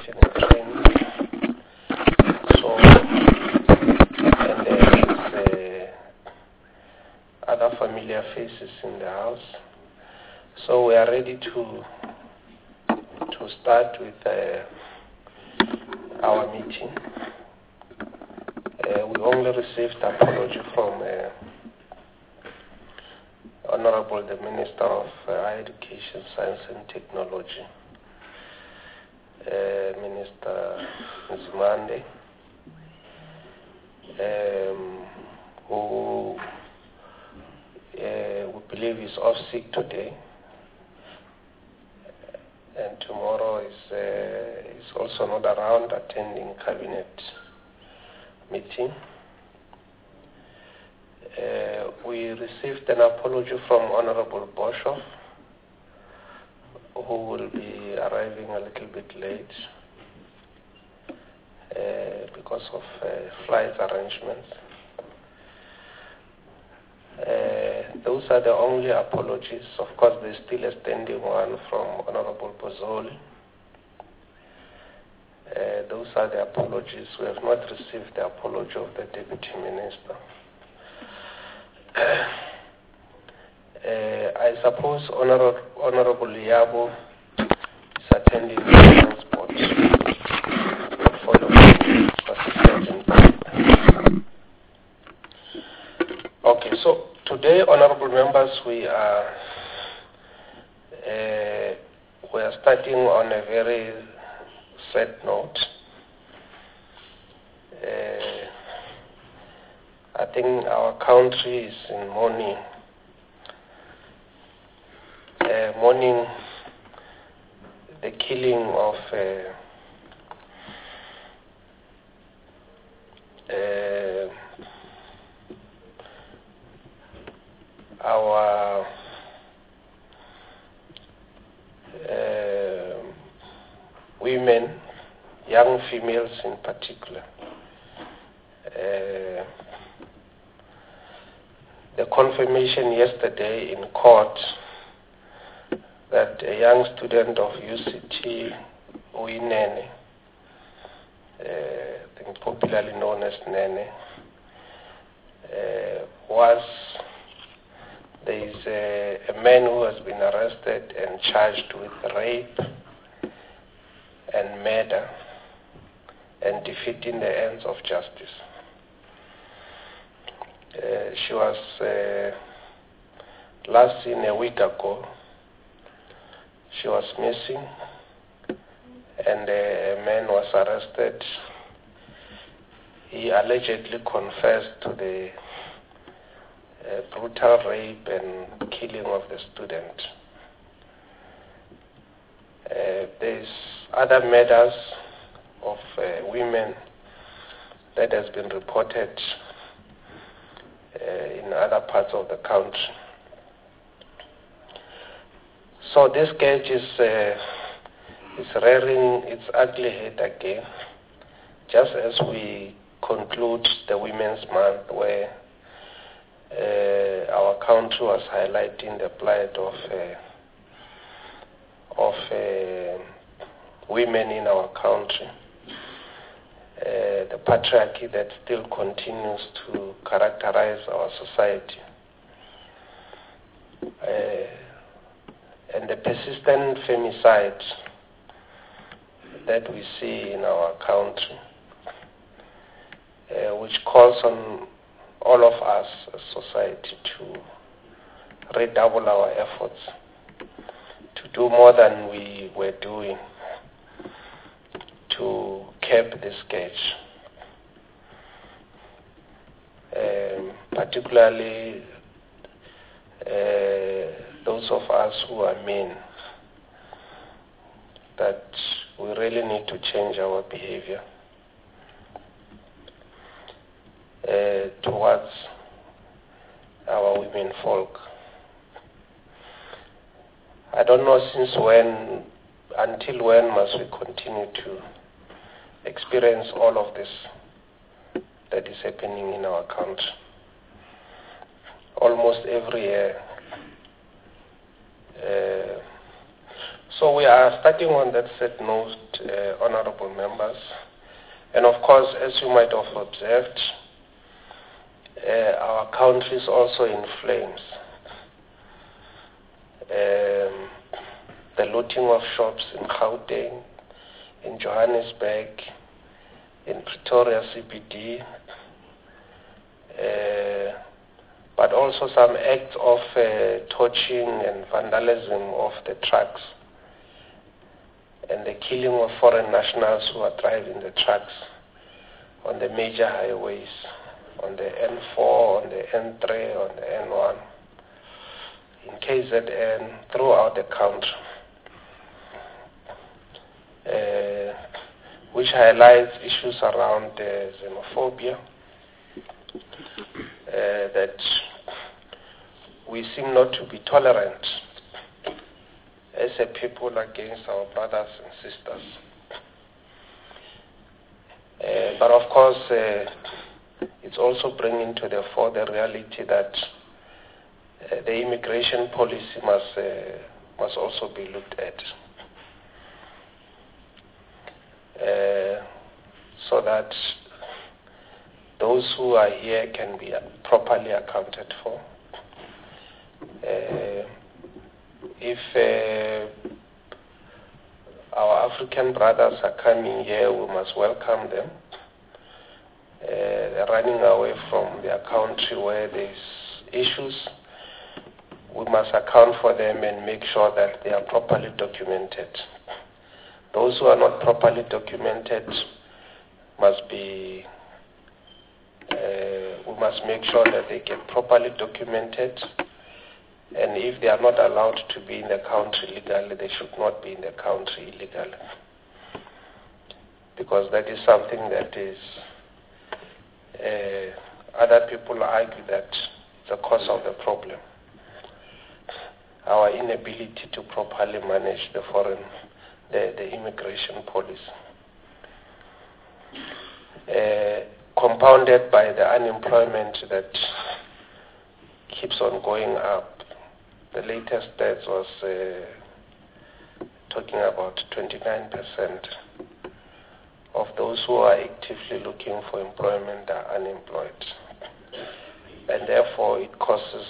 education and training. So, and there's other familiar faces in the house. So we are ready to start with our meeting. We only received apology from Honorable the Minister of Higher Education, Science and Technology, Minister Nzimande, who we believe is off sick today, and tomorrow is also not around attending cabinet meeting. We received an apology from Honorable Boshoff, who will be arriving a little bit late because of flight arrangements. Those are the only apologies. Of course, there's still a standing one from Honorable Bozoli. Those are the apologies. We have not received the apology of the Deputy Minister. I suppose Honorable Yabo is attending the transport for Okay, so today, honorable members, we are starting on a very sad note. I think our country is in mourning. Mourning the killing of our women, young females in particular. The confirmation yesterday in court that a young student of UCT, Uyinene, I think popularly known as Nene, there is a man who has been arrested and charged with rape and murder and defeating the ends of justice. She was last seen a week ago. She was missing, and a man was arrested. He allegedly confessed to the brutal rape and killing of the student. There's other murders of women that has been reported in other parts of the country. So this case is rearing its ugly head again, just as we conclude the Women's Month, where our country was highlighting the plight of women in our country, the patriarchy that still continues to characterize our society, and the persistent femicide that we see in our country, which calls on all of us as society to redouble our efforts, to do more than we were doing to curb this scourge. Particularly those of us who are men, that we really need to change our behavior towards our women folk. I don't know until when must we continue to experience all of this that is happening in our country. Almost every year, So we are starting on that set note, honorable members. And of course, as you might have observed, our country is also in flames. The looting of shops in Gauteng, in Johannesburg, in Pretoria CBD, but also some acts of torching and vandalism of the trucks, and the killing of foreign nationals who are driving the trucks on the major highways, on the N4, on the N3, on the N1, in KZN, throughout the country, which highlights issues around xenophobia, that we seem not to be tolerant as a people against our brothers and sisters. But of course, it's also bringing to the fore the reality that the immigration policy must also be looked at, so that those who are here can be properly accounted for. If our African brothers are coming here, we must welcome them. They're running away from their country where there's issues. We must account for them and make sure that they are properly documented. Those who are not properly documented must be, we must make sure that they get properly documented. And if they are not allowed to be in the country legally, they should not be in the country illegally. Because that is something that is, other people argue that it's the cause of the problem. Our inability to properly manage the immigration policy. Compounded by the unemployment that keeps on going up. The latest stats was talking about 29% of those who are actively looking for employment are unemployed. And therefore it causes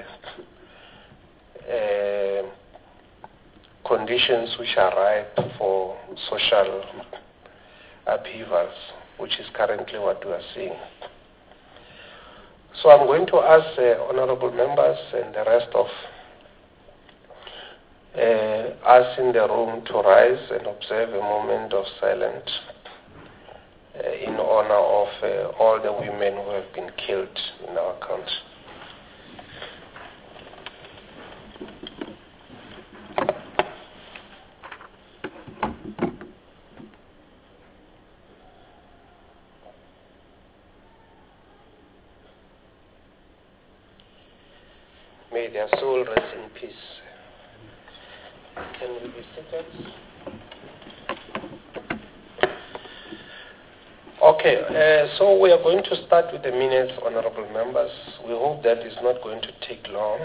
conditions which are ripe for social upheavals, which is currently what we are seeing. So I'm going to ask honorable members and the rest of us in the room to rise and observe a moment of silence in honor of all the women who have been killed in our country. May their soul rest in peace. Can we be seated? Okay, so we are going to start with the minutes, honorable members. We hope that it's not going to take long.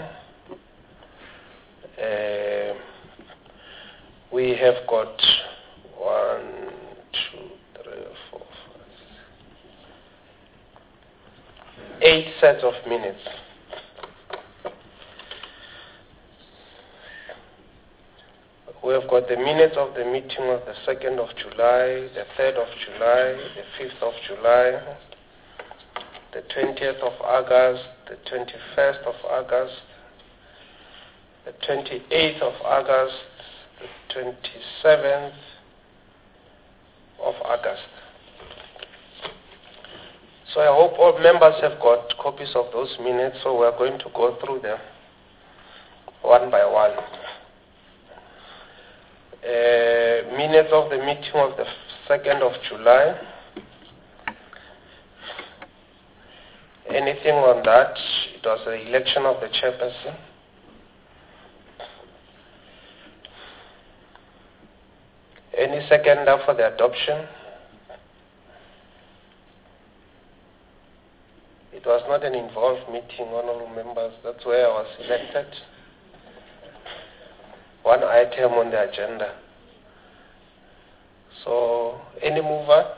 We have got 1, 2, 3, 4, 5, 8 sets of minutes. We have got the minutes of the meeting of the 2nd of July, the 3rd of July, the 5th of July, the 20th of August, the 21st of August, the 28th of August, the 27th of August. So I hope all members have got copies of those minutes, so we are going to go through them one by one. Minutes of the meeting of the 2nd of July. Anything on that? It was the election of the chairperson. Any seconder for the adoption? It was not an involved meeting, honorable members. That's where I was elected. one item on the agenda. So, any mover?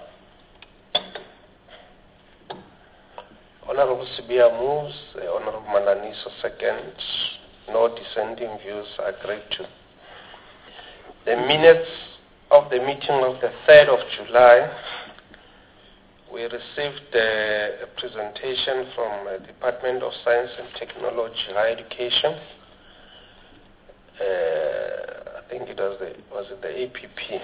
Honorable Sibia moves, Honorable Mananiso seconds. No dissenting views agreed to. The minutes of the meeting of the 3rd of July, we received a presentation from the Department of Science and Technology, Higher Education. I think it was the APP.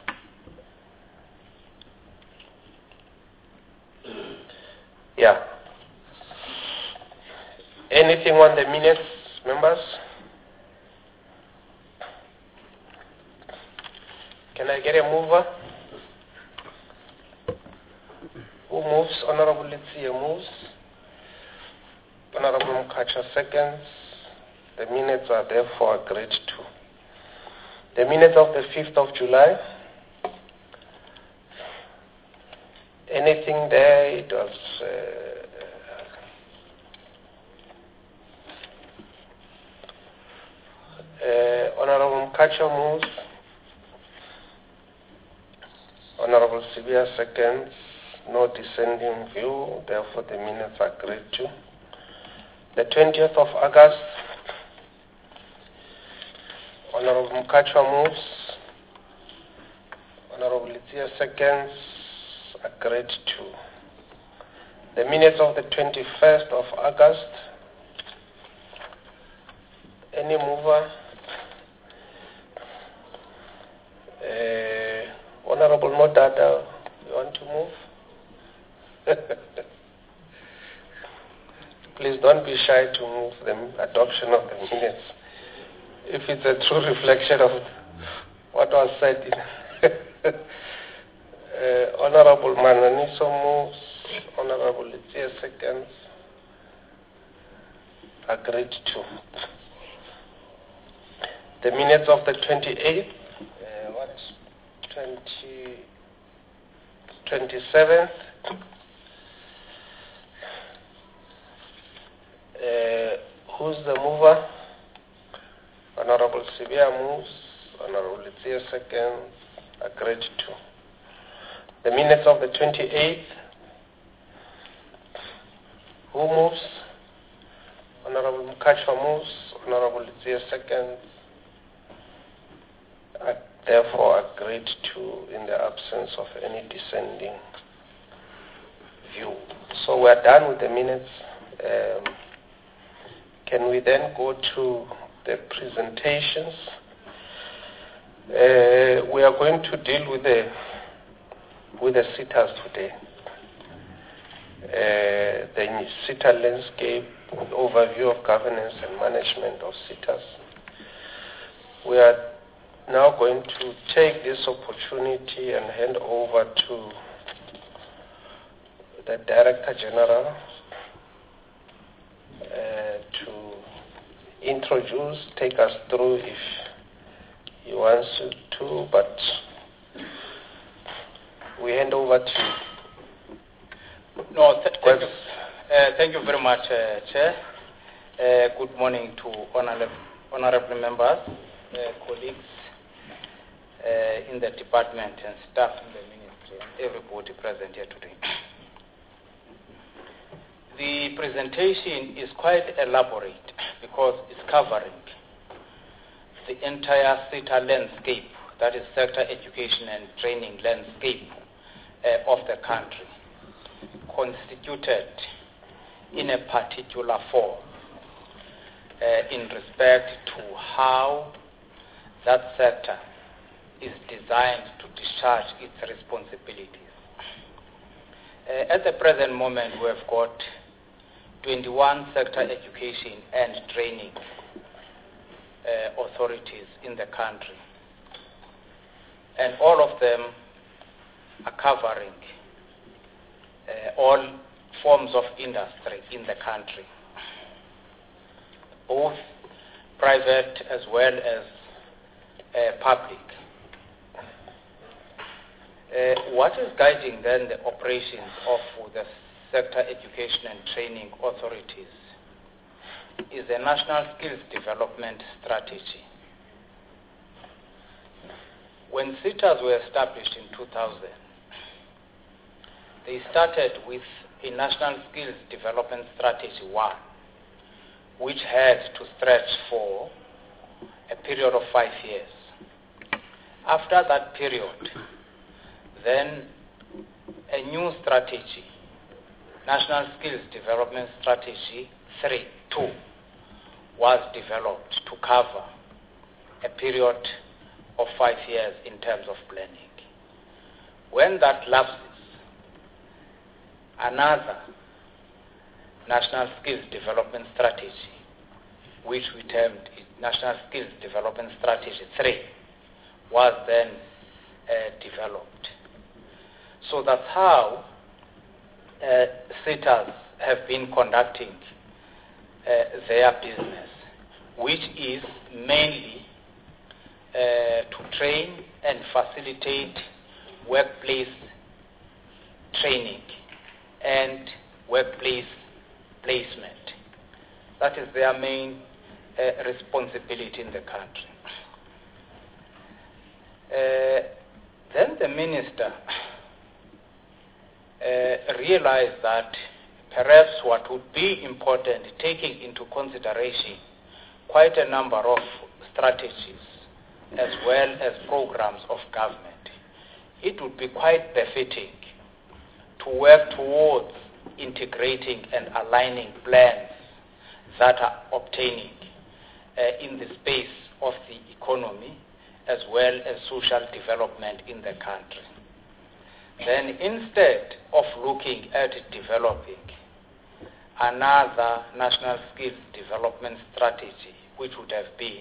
Yeah. Anything on the minutes, members? Can I get a mover? Who moves? Honorable Litsia moves. Honorable Mkacha seconds. The minutes are therefore agreed to. The minutes of the 5th of July. Anything there? It was Honorable Mkacha moves. Honorable Sibia seconds. No dissenting view. Therefore, the minutes are agreed to. The 20th of August. Honorable Mkacha moves. Honorable Litsia seconds. Agreed to. The minutes of the 21st of August. Any mover? Honorable Modada, you want to move? Please don't be shy to move the adoption of the minutes. If it's a true reflection of what was said. Honorable Mananiso moves. Honorable Litsia seconds. Agreed to. The minutes of the 28th, 27th, who's the mover? Honorable Sibia moves. Honorable Litsia seconds. Agreed to. The minutes of the 28th, who moves? Honorable Mkacha moves. Honorable Litsia seconds. Therefore agreed to in the absence of any dissenting view. So we are done with the minutes. Can we then go to the presentations? We are going to deal with the SETAs today. The SETA landscape, overview of governance and management of SETAs. We are now going to take this opportunity and hand over to the Director General to introduce, take us through if he wants to, but we hand over to you. No, thank you very much, Chair. Good morning to honorable members, colleagues in the department and staff in the ministry, and everybody present here today. The presentation is quite elaborate because it's covering the entire SETA landscape, that is sector education and training landscape of the country, constituted in a particular form in respect to how that sector is designed to discharge its responsibilities. At the present moment, we have got 21 sector education and training authorities in the country, and all of them are covering all forms of industry in the country, both private as well as public. What is guiding then the operations of the sector education and training authorities is a national skills development strategy When SETAs were established in 2000, they started with a National Skills Development Strategy 1, which had to stretch for a period of 5 years. After that period, then a new strategy, National Skills Development Strategy 2, was developed to cover a period of 5 years in terms of planning. When that lapses, another National Skills Development Strategy, which we termed National Skills Development Strategy 3, was then developed. So that's how SETAs have been conducting their business, which is mainly to train and facilitate workplace training and workplace placement. That is their main responsibility in the country. Then the minister realized that perhaps what would be important, taking into consideration quite a number of strategies as well as programs of government, it would be quite befitting to work towards integrating and aligning plans that are obtaining in the space of the economy as well as social development in the country. Then instead of looking at developing another National Skills Development Strategy, which would have been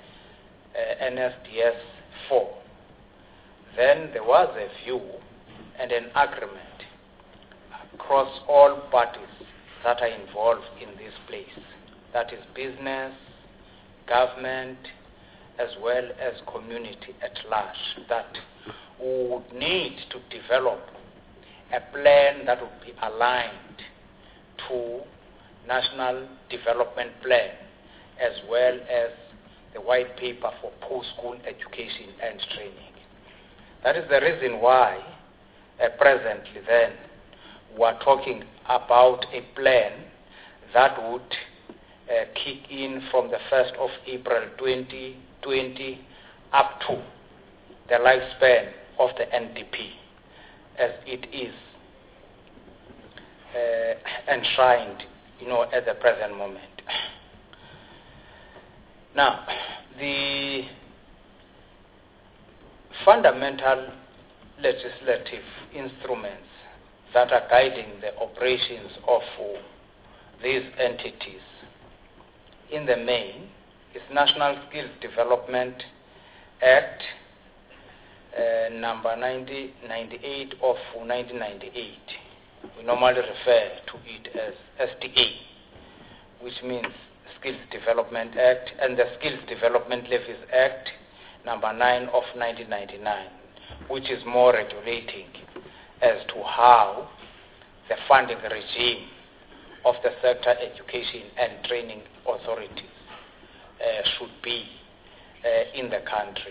NSDS 4, then there was a view and an agreement across all parties that are involved in this place, that is business, government, as well as community at large, that we would need to develop a plan that would be aligned to National Development Plan as well as the white paper for post-school education and training. That is the reason why presently then we're talking about a plan that would kick in from the 1st of April 2020 up to the lifespan of the NDP as it is enshrined, at the present moment. Now, the fundamental legislative instruments that are guiding the operations of these entities in the main is National Skills Development Act number 98 of 1998. We normally refer to it as SDA, which means Skills Development Act, and the Skills Development Levies Act number 9 of 1999, which is more regulating as to how the funding regime of the sector education and training authorities should be in the country.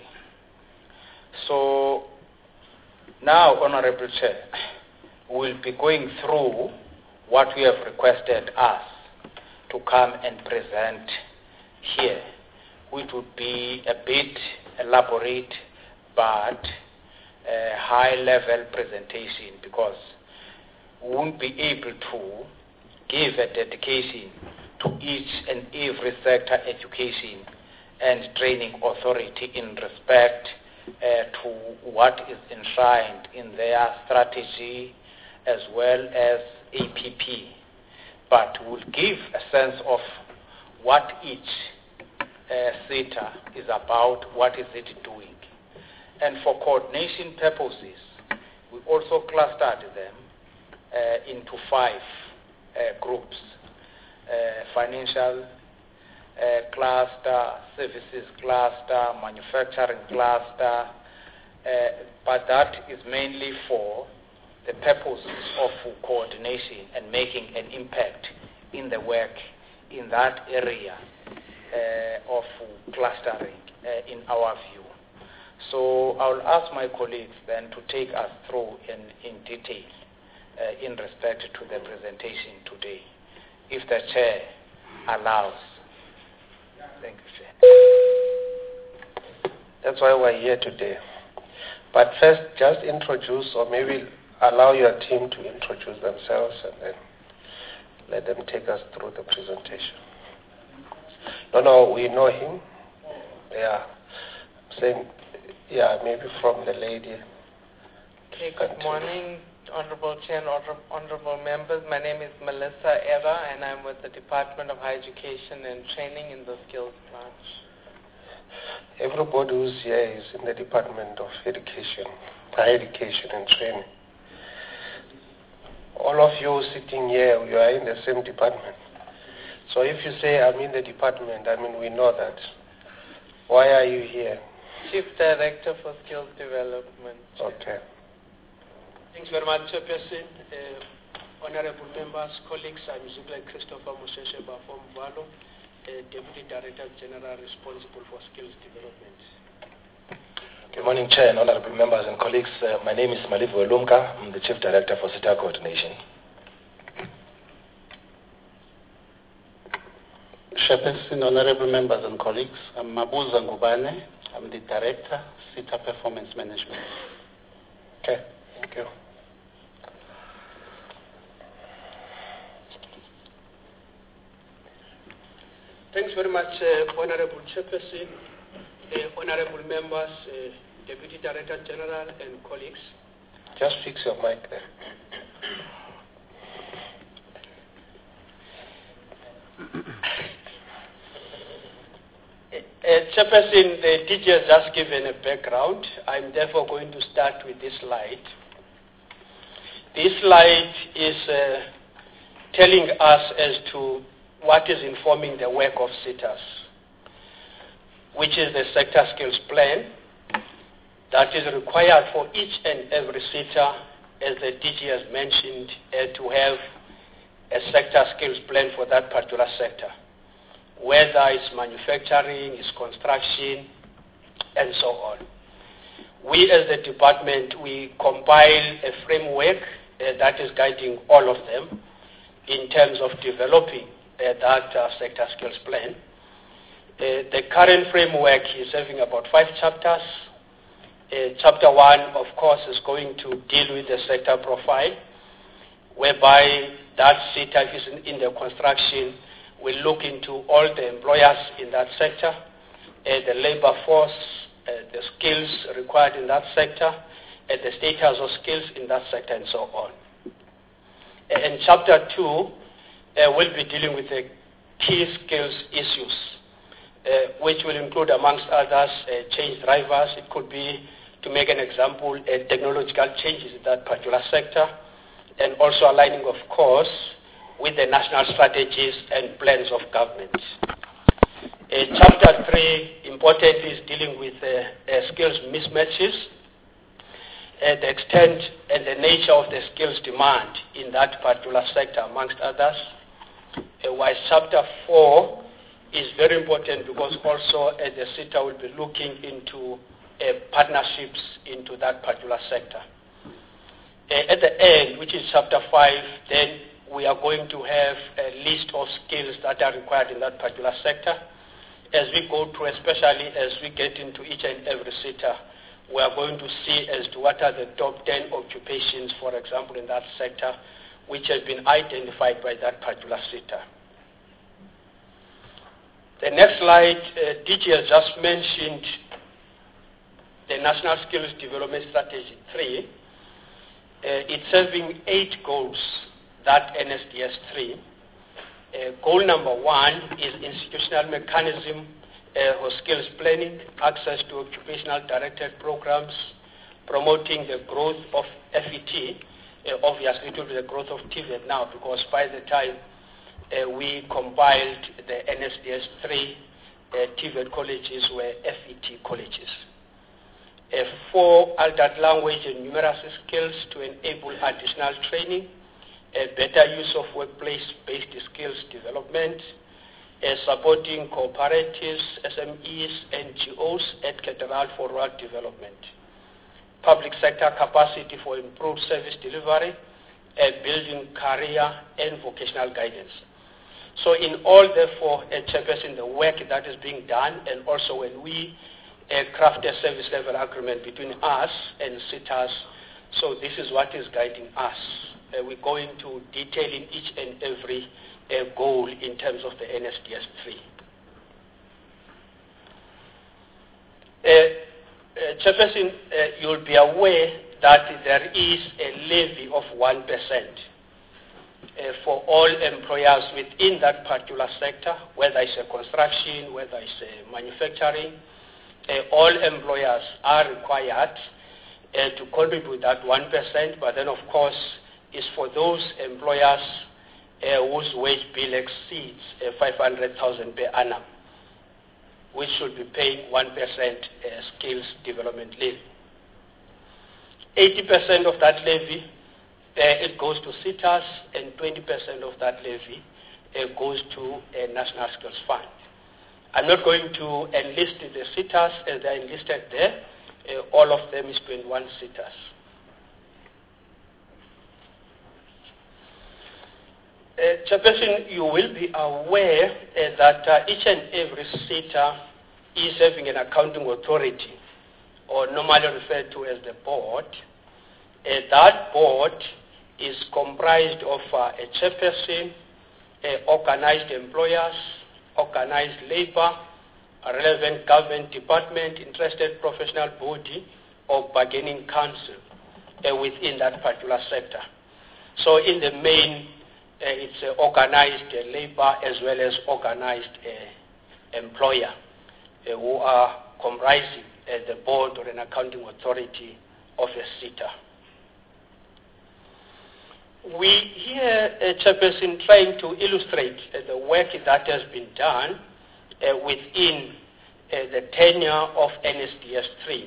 So now, Honorable Chair, we'll be going through what we have requested us to come and present here, which would be a bit elaborate but a high-level presentation, because we won't be able to give a dedication to each and every sector education and training authority in respect to what is enshrined in their strategy as well as APP, but will give a sense of what each SETA is about, what is it doing. And for coordination purposes, we also clustered them into 5 groups: financial cluster, services cluster, manufacturing cluster, but that is mainly for the purposes of coordination and making an impact in the work in that area of clustering in our view. So I will ask my colleagues then to take us through in detail in respect to the presentation today, if the chair allows. Thank you, Chair. That's why we're here today. But first, just introduce, or maybe allow your team to introduce themselves, and then let them take us through the presentation. No, we know him. Yeah. I'm saying, yeah, maybe from the lady. Okay, good morning, Honorable Chair and honorable members. My name is Melissa Era, and I'm with the Department of Higher Education and Training in the Skills Branch. Everybody who's here is in the Department of Education, Higher Education and Training. All of you sitting here, you are in the same department. So if you say, I'm in the department, I mean, we know that. Why are you here? Chief Director for Skills Development. Okay. Thanks very much, Chairperson. Honorable members, colleagues, I'm Zubla Christopher Musesheba from Valo, Deputy Director General responsible for skills development. Good morning, Chair and honorable members and colleagues. My name is Malivu Olumka. I'm the Chief Director for SETA Coordination. Chairperson, honorable members and colleagues, I'm Mabuza Ngubane. I'm the Director, SETA Performance Management. Okay, thank you. Thanks very much, Honorable Chairperson, honorable members, Deputy Director General and colleagues. Just fix your mic there. Chairperson, the DG has just given a background. I'm therefore going to start with this slide. This slide is telling us as to what is informing the work of SETAs, which is the sector skills plan that is required for each and every SETA, as the DG has mentioned, to have a sector skills plan for that particular sector, whether it's manufacturing, it's construction, and so on. We as the department, we compile a framework that is guiding all of them in terms of developing that sector skills plan. The current framework is having about 5 chapters. Chapter 1, of course, is going to deal with the sector profile, whereby that SETA, if it's in the construction, will look into all the employers in that sector, the labor force, the skills required in that sector, the status of skills in that sector, and so on. And Chapter 2 will be dealing with the key skills issues, which will include, amongst others, change drivers. It could be, to make an example, technological changes in that particular sector, and also aligning, of course, with the national strategies and plans of government. Chapter 3, importantly, is dealing with skills mismatches, the extent and the nature of the skills demand in that particular sector, amongst others. While Chapter 4 is very important because also the SETA will be looking into partnerships into that particular sector. At the end, which is Chapter 5, then we are going to have a list of skills that are required in that particular sector. As we go through, especially as we get into each and every SETA, we are going to see as to what are the top 10 occupations, for example, in that sector, which have been identified by that particular SETA. The next slide, DG has just mentioned the National Skills Development Strategy 3. It's having 8 goals, that NSDS 3. Goal number 1 is institutional mechanism for skills planning, access to occupational directed programs, promoting the growth of FET. Obviously, it will be the growth of TVET now, because by the time we compiled the NSDS 3, TVET colleges were FET colleges. 4, altered language and numeracy skills to enable additional training, better use of workplace-based skills development, supporting cooperatives, SMEs, NGOs at Cathedral for Rural Development. Public sector capacity for improved service delivery, building career and vocational guidance. So in all, therefore, Chairperson, the work that is being done, and also when we craft a service level agreement between us and SETAs, so this is what is guiding us. We're going to detail in each and every goal in terms of the NSDS 3. Chairperson, you'll be aware that there is a levy of 1% for all employers within that particular sector, whether it's a construction, whether it's a manufacturing. All employers are required to contribute that 1%, but then of course is for those employers whose wage bill exceeds 500,000 per annum, which should be paying 1% skills development levy. 80% of that levy, it goes to SETAs, and 20% of that levy goes to a National Skills Fund. I'm not going to enlist the SETAs as they're enlisted there. All of them is 21 SETAs. Chairperson, you will be aware that each and every SETA is having an accounting authority, or normally referred to as the board. That board is comprised of a chairperson, organized employers, organized labor, a relevant government department, interested professional body, or bargaining council within that particular sector. So in the main, it's organized labor as well as organized employer who are comprising the board or an accounting authority of a SETA. We here, Chairperson, trying to illustrate the work that has been done within the tenure of NSDS 3.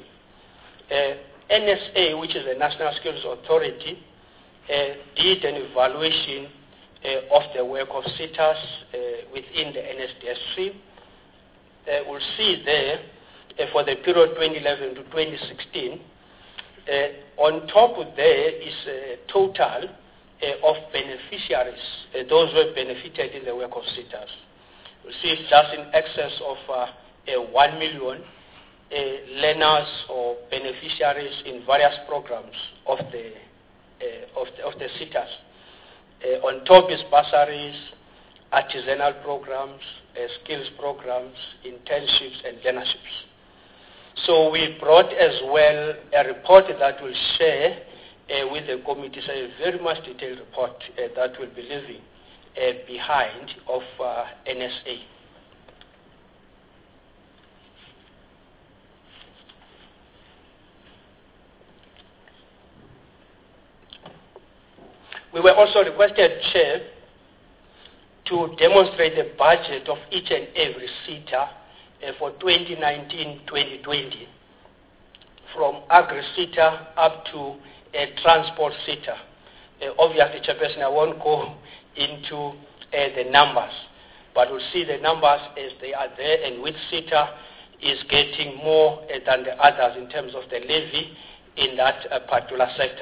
NSA, which is the National Skills Authority, did an evaluation of the work of SETAs within the NSDS 3. We'll see there for the period 2011 to 2016. On top of there is a total of beneficiaries, those who have benefited in the work of SETAs. We'll see it's just in excess of 1 million learners or beneficiaries in various programs of the SETAs. On top is bursaries, artisanal programs, skills programs, internships, and learnerships. So we brought as well a report that we'll share with the committee, so a very much detailed report that will be leaving behind of NSA. We were also requested, Chair, to demonstrate the budget of each and every SETA for 2019-2020, from agri-SETA up to transport SETA. Obviously, Chairperson, I won't go into the numbers, but we'll see the numbers as they are there and which SETA is getting more than the others in terms of the levy in that particular sector.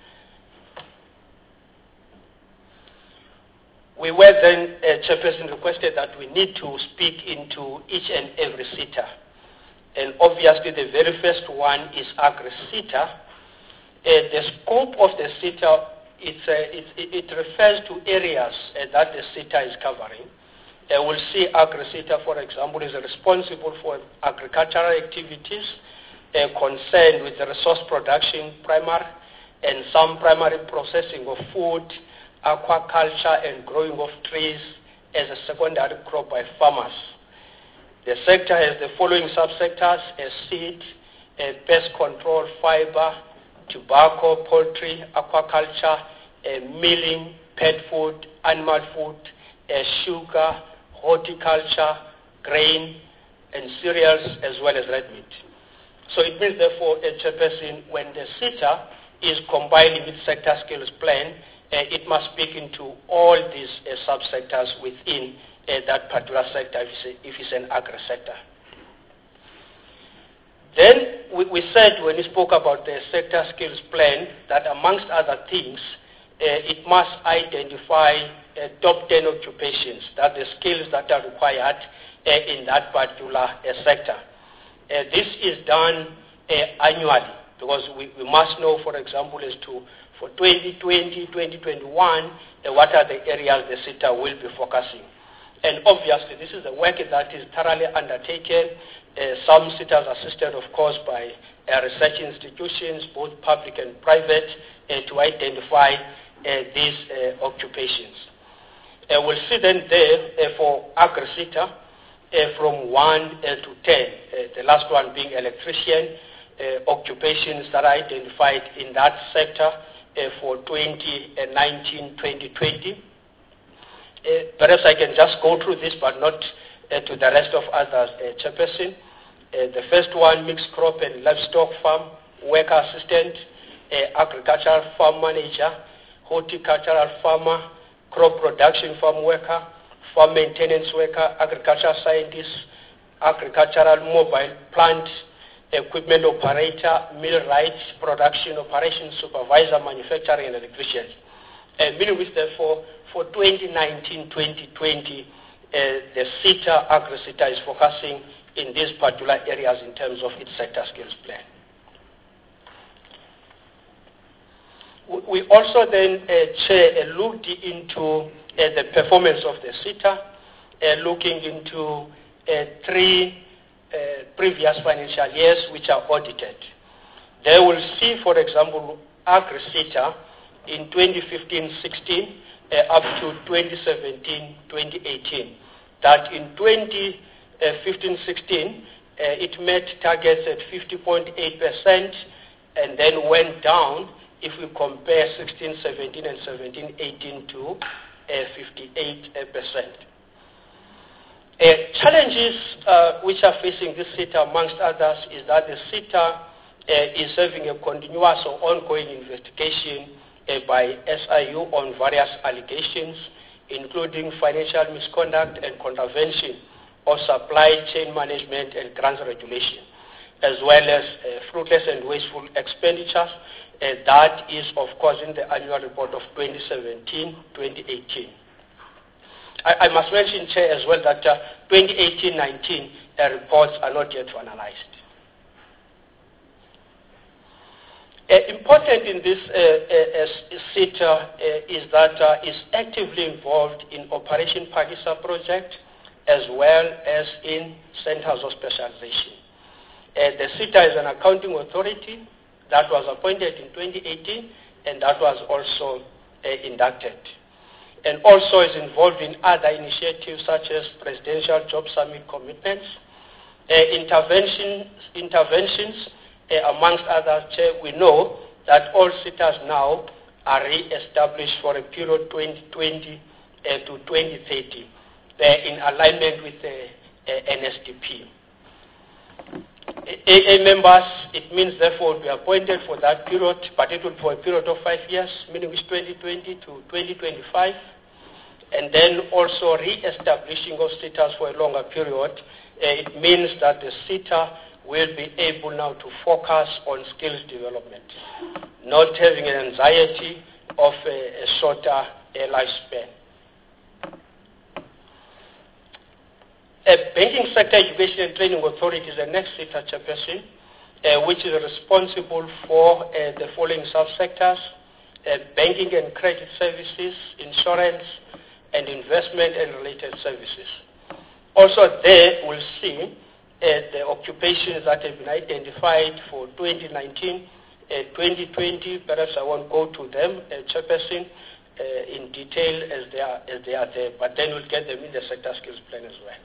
We were then, Chairperson, requested that we need to speak into each and every SETA. And obviously the very first one is agri-SETA. The scope of the SETA, it refers to areas that the SETA is covering. We'll see agri-SETA, for example, is responsible for agricultural activities concerned with the resource production, primary, and some primary processing of food, aquaculture, and growing of trees as a secondary crop by farmers. The sector has the following subsectors: seed, pest control, fiber, tobacco, poultry, aquaculture, milling, pet food, animal food, sugar, horticulture, grain, and cereals, as well as red meat. So it means, therefore, Chairperson, when the SETA is compiling its sector skills plan, it must speak into all these subsectors within that particular sector if it's an agri sector. Then we said when we spoke about the sector skills plan that amongst other things, it must identify top 10 occupations, that the skills that are required in that particular sector. This is done annually because we must know, for example, as to for 2020, 2021, what are the areas the SETA will be focusing. And obviously, this is the work that is thoroughly undertaken. Some SETAs assisted, of course, by research institutions, both public and private, to identify these occupations. We'll see then there for agri-SETA from 1 to 10, the last one being electrician, occupations that are identified in that sector for 2019-2020. Perhaps I can just go through this, but not to the rest of others, Chairperson. The first one, mixed crop and livestock farm, worker assistant, agricultural farm manager, horticultural farmer, crop production farm worker, farm maintenance worker, agricultural scientist, agricultural mobile plant, equipment operator, millwright, production operations supervisor, manufacturing and electricians. Meaning which therefore for 2019-2020, the SETA, agri-SETA is focusing in these particular areas in terms of its sector skills plan. We also then, Chair, looked into the performance of the SETA, looking into 3 previous financial years which are audited. They will see, for example, agri-SETA in 2015-16 up to 2017-2018, that in 2015-16 it met targets at 50.8% and then went down if we compare 16-17 and 17-18 to 58%. Challenges which are facing this SETA, amongst others, is that the SETA is having a continuous or ongoing investigation by SIU on various allegations, including financial misconduct and contravention of supply chain management and grants regulation, as well as fruitless and wasteful expenditures. That is, of course, in the annual report of 2017-2018. I must mention, Chair, as well that 2018-19 reports are not yet finalized. Important in this SETA is that it's actively involved in Operation Pakistan project as well as in centers of specialization. The SETA is an accounting authority that was appointed in 2018 and that was also inducted. And also is involved in other initiatives such as Presidential Job Summit commitments, interventions, amongst others. Chair, we know that all SETAs now are re-established for a period 2020 to 2030 in alignment with the NSDP. AA members, it means therefore will be appointed for that period, but it will be for a period of 5 years, meaning it's 2020 to 2025, and then also re-establishing of SETAs for a longer period. It means that the SETA will be able now to focus on skills development, not having an anxiety of a shorter lifespan. Banking Sector Education and Training Authority is the next SETA chairperson, which is responsible for the following subsectors: banking and credit services, insurance, and investment and related services. Also there we'll see the occupations that have been identified for 2019, 2020. Perhaps I won't go to them, chairperson, in detail as they are there, but then we'll get them in the sector skills plan as well.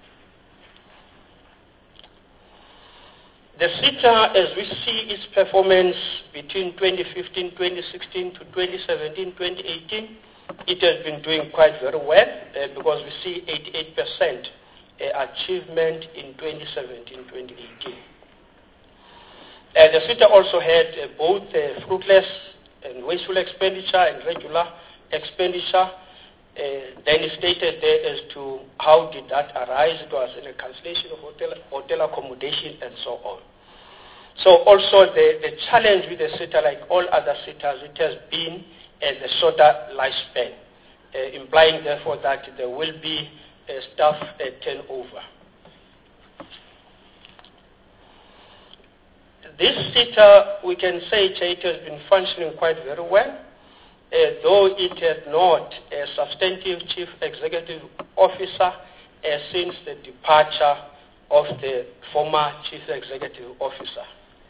The SETA, as we see its performance between 2015, 2016 to 2017, 2018, it has been doing quite very well because we see 88% achievement in 2017, 2018. The SETA also had both fruitless and wasteful expenditure and regular expenditure. Then it stated there as to how did that arise. It was in a cancellation of hotel accommodation and so on. So also the challenge with the SETA, like all other SETAs, it has been the shorter lifespan, implying therefore that there will be staff turnover. This SETA, we can say it has been functioning quite very well, though it had not a substantive chief executive officer since the departure of the former chief executive officer.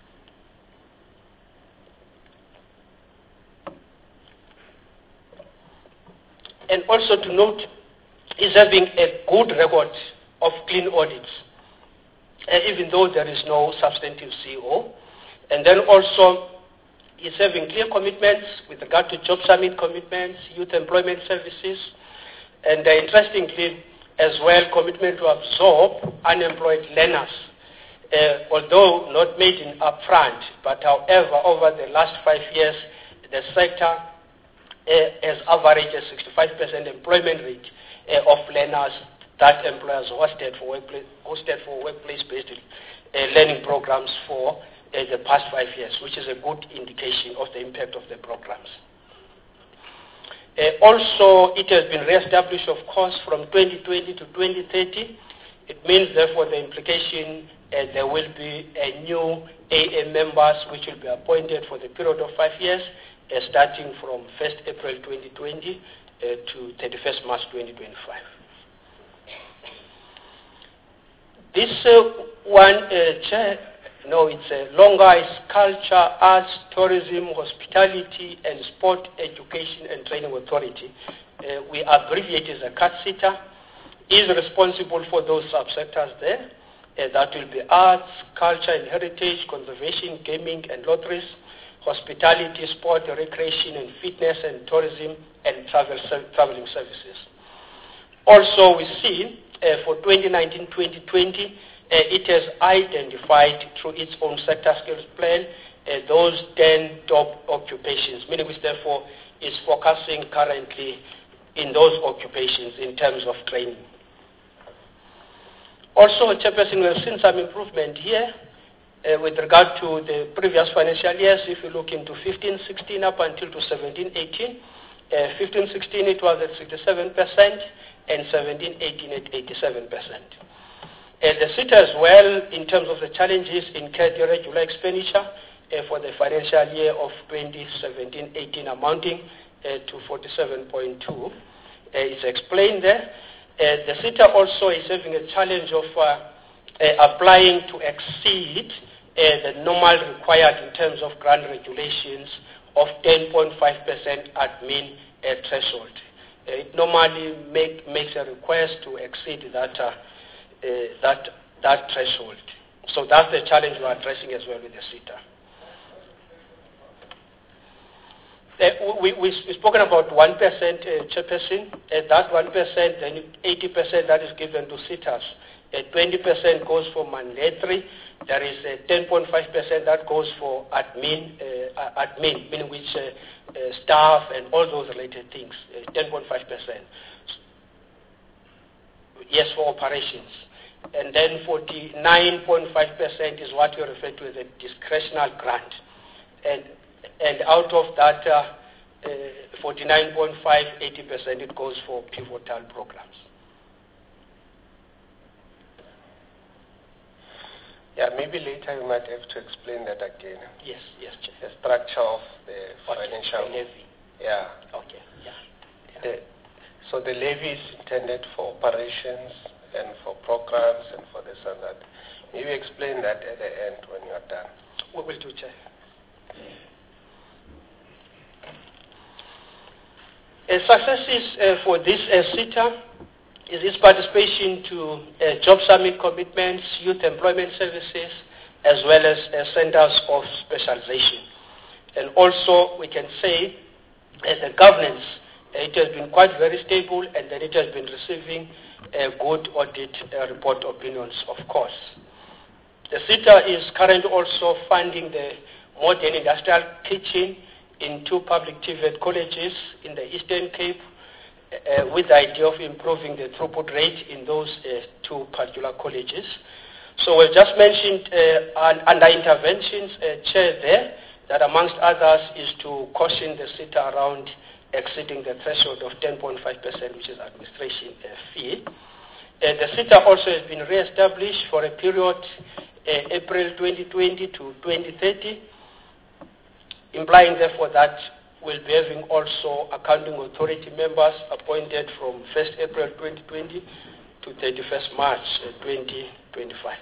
And also to note, is having a good record of clean audits, even though there is no substantive CEO. And then also, is having clear commitments with regard to job summit commitments, youth employment services, and interestingly, as well, commitment to absorb unemployed learners, although not made in upfront, but however, over the last 5 years, the sector has averaged a 65% employment rate of learners that employers hosted for workplace-based learning programs for the past 5 years, which is a good indication of the impact of the programs. Also, it has been re-established, of course, from 2020 to 2030. It means, therefore, the implication there will be new AA members which will be appointed for the period of 5 years, starting from 1st April 2020 to 31st March 2025. This one, Chair, no, it's a longer, it's culture, arts, tourism, hospitality, and sport education and training authority. We abbreviate as a CATSITA, is responsible for those subsectors there. That will be arts, culture and heritage, conservation, gaming and lotteries, hospitality, sport, recreation and fitness and tourism and traveling services. Also, we see for 2019-2020, it has identified through its own sector skills plan those 10 top occupations, meaning which therefore is focusing currently in those occupations in terms of training. Also, Chairperson, we have seen some improvement here with regard to the previous financial years. If you look into 15-16 up until to 17-18, 15-16 it was at 67% and 17-18 at 87%. The SETA as well, in terms of the challenges incurred irregular expenditure for the financial year of 2017-18 amounting to 47.2, is explained there. The SETA also is having a challenge of applying to exceed the normal required in terms of grant regulations of 10.5% admin threshold. It normally makes a request to exceed that threshold. So that's the challenge we're addressing as well with the SETA. We've spoken about 1% Chairperson. That 1%, then 80% that is given to SETAs. 20% goes for mandatory. There is 10.5% that goes for admin, meaning which staff and all those related things. 10.5%. Yes, for operations. And then 49.5% is what you refer to as a discretional grant. And out of that 49.5, 80% it goes for pivotal programs. Yeah, maybe later you might have to explain that again. Yes, Chair. The structure of the financial levy. Yeah. Okay. Yeah. So the levy is intended for operations and for programs and for this and that. Maybe explain that at the end when you are done. We will do, Chair. Successes for this SETA is its participation to job summit commitments, youth employment services, as well as centers of specialization. And also, we can say the governance, it has been quite very stable, and that it has been receiving good audit report opinions, of course. The SETA is currently also funding the modern industrial kitchen in 2 public TVET colleges in the Eastern Cape, with the idea of improving the throughput rate in those two particular colleges. So we've just mentioned under interventions, Chair, there, that amongst others is to caution the SETA around exceeding the threshold of 10.5%, which is administration fee. The SETA also has been re-established for a period April 2020 to 2030, implying therefore that we'll be having also accounting authority members appointed from 1st April 2020 to 31st March 2025.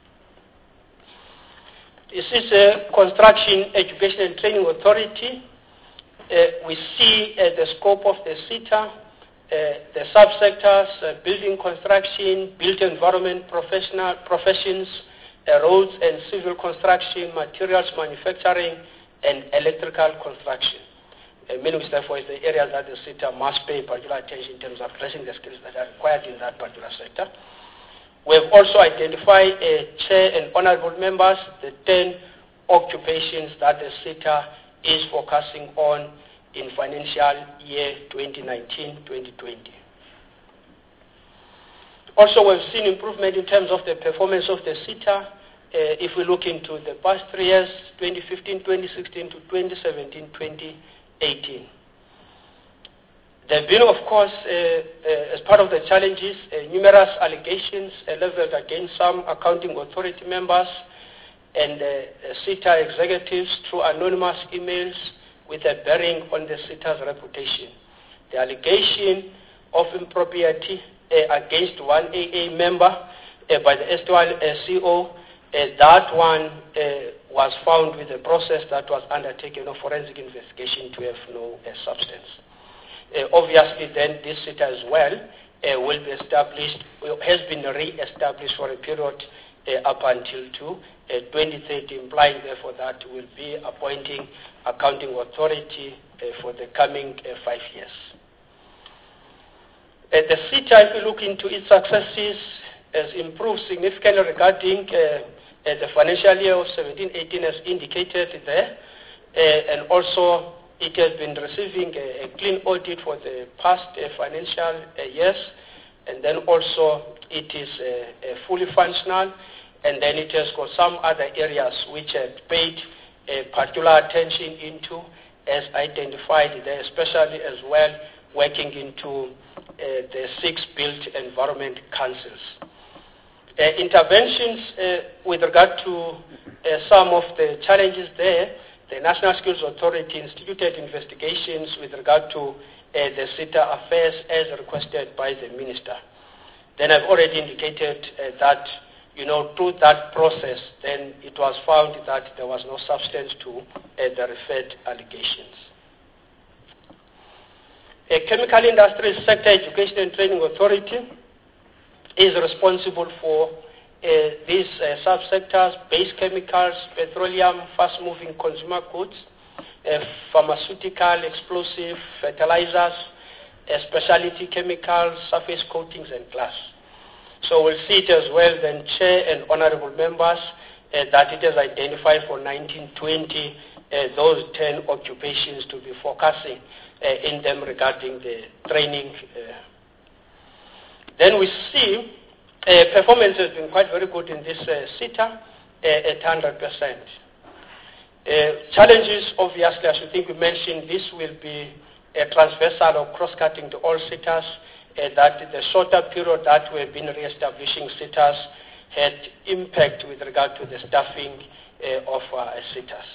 This is a Construction, Education and Training Authority. We see the scope of the SETA, the subsectors, building construction, built environment professions, roads and civil construction, materials manufacturing, and electrical construction. Meaning, therefore, is the area that the SETA must pay particular attention in terms of addressing the skills that are required in that particular sector. We have also identified, Chair and honorable members, the 10 occupations that the SETA is focusing on in financial year 2019-2020. Also, we've seen improvement in terms of the performance of the SETA. If we look into the past 3 years, 2015, 2016 to 2017, 2018. There have been, of course, as part of the challenges, numerous allegations leveled against some accounting authority members and SETA executives through anonymous emails with a bearing on the SETA's reputation. The allegation of impropriety against one AA member by the STL CO, that one was found with a process that was undertaken of forensic investigation to have no substance. Obviously, then this SETA as well will be established, has been re-established for a period up until 2030, implying therefore that we'll be appointing accounting authority for the coming 5 years. The SETA, if you look into its successes, has improved significantly regarding the financial year of 17-18 as indicated there, and also it has been receiving a clean audit for the past financial years, and then also it is fully functional, and then it has got some other areas which had paid particular attention into as identified there, especially as well working into the 6 built environment councils. Interventions with regard to some of the challenges there, the National Skills Authority instituted investigations with regard to the SETA affairs as requested by the Minister. Then I've already indicated that, through that process, then it was found that there was no substance to the referred allegations. A Chemical Industry Sector Education and Training Authority is responsible for these subsectors: base chemicals, petroleum, fast-moving consumer goods, pharmaceutical, explosive, fertilizers, specialty chemicals, surface coatings, and glass. So we'll see it as well then, Chair and honorable members, that it has identified for 1920 those 10 occupations to be focusing in them regarding the training. Then we see performance has been quite very good in this SETA at 100%. Challenges, obviously, as I think we mentioned, this will be transversal or cross-cutting to all SETAs, that the shorter period that we have been re-establishing SETAs had impact with regard to the staffing of SETAs.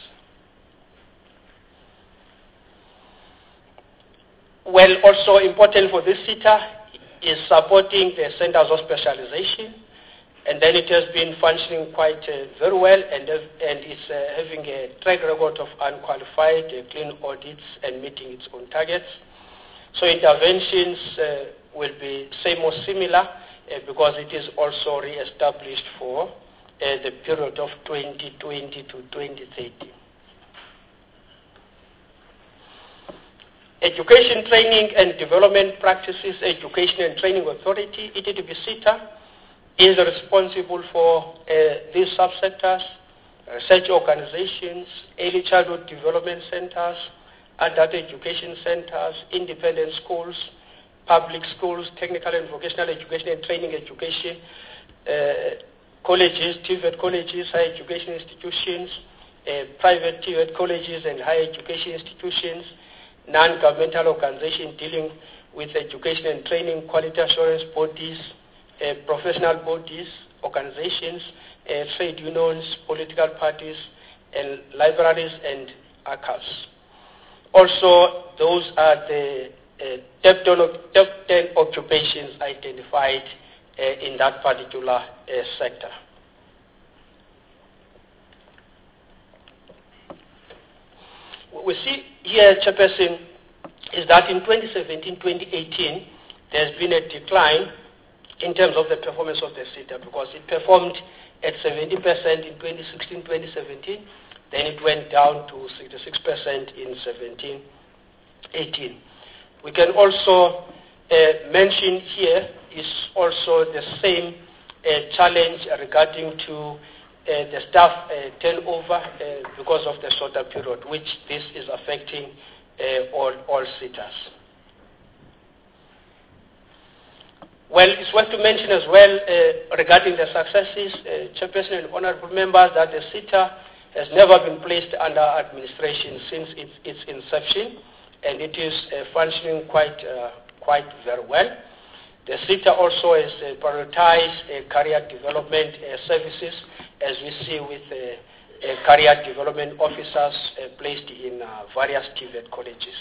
Well, also important for this SETA is supporting the centers of specialization, and then it has been functioning quite very well, and it's having a track record of unqualified clean audits and meeting its own targets. So interventions will be same or similar because it is also re-established for the period of 2020 to 2030. Education, Training and Development Practices Education and Training Authority, ETTB SETA, is responsible for these subsectors: research organizations, early childhood development centers, adult education centers, independent schools, public schools, technical and vocational education and training education, colleges, TVET colleges, higher education institutions, private TVET colleges and higher education institutions, non-governmental organizations dealing with education and training, quality assurance bodies, professional bodies, organizations, trade unions, political parties, and libraries and archives. Also, those are the top 10 occupations identified in that particular sector. What we see here, Chairperson, is that in 2017-2018, there's been a decline in terms of the performance of the SETA, because it performed at 70% in 2016-2017, then it went down to 66% in 17-18. We can also mention here is also the same challenge regarding to the staff turnover because of the shorter period, which this is affecting all SETAs. Well, it's worth to mention as well regarding the successes, Chairperson and honorable members, that the SETA has never been placed under administration since its inception, and it is functioning quite very well. The SETA also has prioritized career development services, as we see with career development officers placed in various TVET colleges.